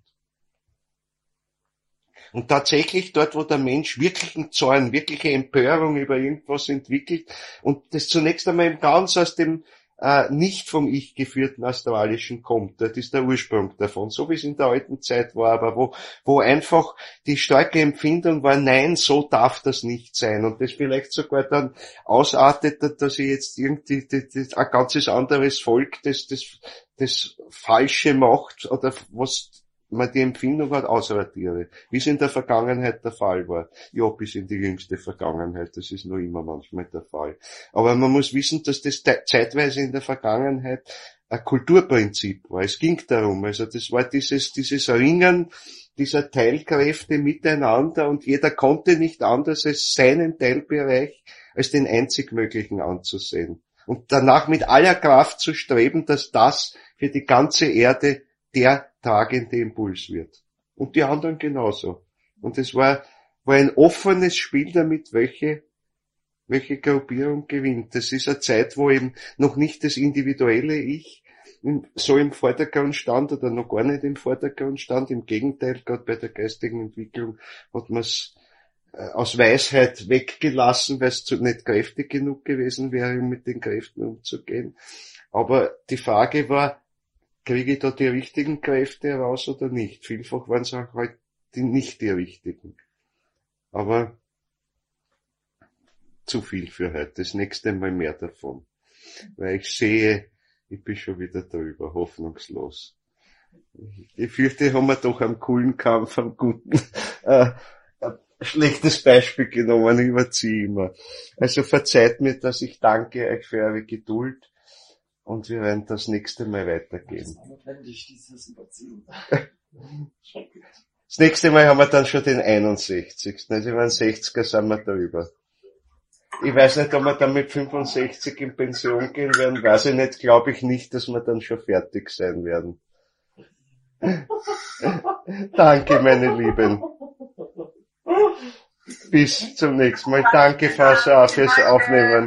Und tatsächlich dort, wo der Mensch wirklichen Zorn, wirkliche Empörung über irgendwas entwickelt und das zunächst einmal eben ganz aus dem äh, nicht vom Ich geführten Astralischen kommt, das ist der Ursprung davon, so wie es in der alten Zeit war, aber wo wo einfach die starke Empfindung war, nein, so darf das nicht sein und das vielleicht sogar dann ausartet, dass ich jetzt irgendwie das, das, ein ganzes anderes Volk, das das das Falsche macht oder was man die Empfindung hat, ausradiere. Wie es in der Vergangenheit der Fall war. Ja, bis in die jüngste Vergangenheit. Das ist noch immer manchmal der Fall. Aber man muss wissen, dass das zeitweise in der Vergangenheit ein Kulturprinzip war. Es ging darum. Also das war dieses, dieses Ringen dieser Teilkräfte miteinander und jeder konnte nicht anders als seinen Teilbereich als den einzig möglichen anzusehen. Und danach mit aller Kraft zu streben, dass das für die ganze Erde der tragende Impuls wird. Und die anderen genauso. Und es war, war ein offenes Spiel damit, welche, welche Gruppierung gewinnt. Das ist eine Zeit, wo eben noch nicht das individuelle Ich so im Vordergrund stand oder noch gar nicht im Vordergrund stand. Im Gegenteil, gerade bei der geistigen Entwicklung hat man es aus Weisheit weggelassen, weil es nicht kräftig genug gewesen wäre, um mit den Kräften umzugehen. Aber die Frage war, kriege ich da die richtigen Kräfte heraus oder nicht? Vielfach waren es auch halt die, nicht die richtigen. Aber zu viel für heute. Das nächste Mal mehr davon. Weil ich sehe, ich bin schon wieder drüber, hoffnungslos. Ich fürchte, haben wir doch am coolen Kampf, am guten, äh, ein schlechtes Beispiel genommen, ich überziehe immer. Also verzeiht mir, dass ich danke euch für eure Geduld. Und wir werden das nächste Mal weitergehen. Das ist notwendig, dieses Überziehen. Das nächste Mal haben wir dann schon den einundsechzigsten Also über den sechziger sind wir drüber. Ich weiß nicht, ob wir dann mit fünfundsechzig in Pension gehen werden, weiß ich nicht, glaube ich nicht, dass wir dann schon fertig sein werden. Danke, meine Lieben. Bis zum nächsten Mal. Danke, Frau Saar, fürs Aufnehmen.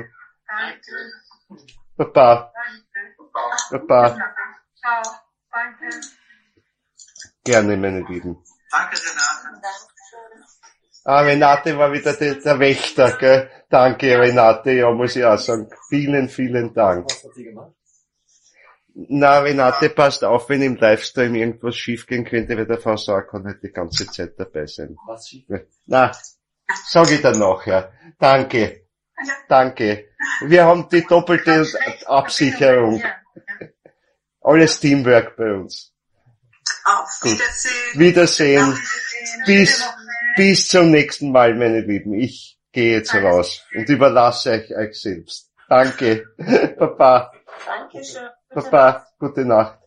Papa. Papa. Ciao. Danke. Gerne, meine Lieben. Danke, Renate. Ah, Renate war wieder der, der Wächter, gell? Danke, Renate, ja, muss ich auch sagen. Vielen, vielen Dank. Was hat sie gemacht? Na, Renate, passt auf, wenn im Livestream irgendwas schiefgehen könnte, weil der Frau Saar kann halt die ganze Zeit dabei sein. Was schief? Na, sag ich dann nachher. Danke. Danke. Wir haben die doppelte Absicherung. Alles Teamwork bei uns. Auf Gut. Wiedersehen. Wiedersehen. Bis, bis zum nächsten Mal, meine Lieben. Ich gehe jetzt raus und überlasse euch euch selbst. Danke. Papa. Dankeschön. Papa, gute Nacht.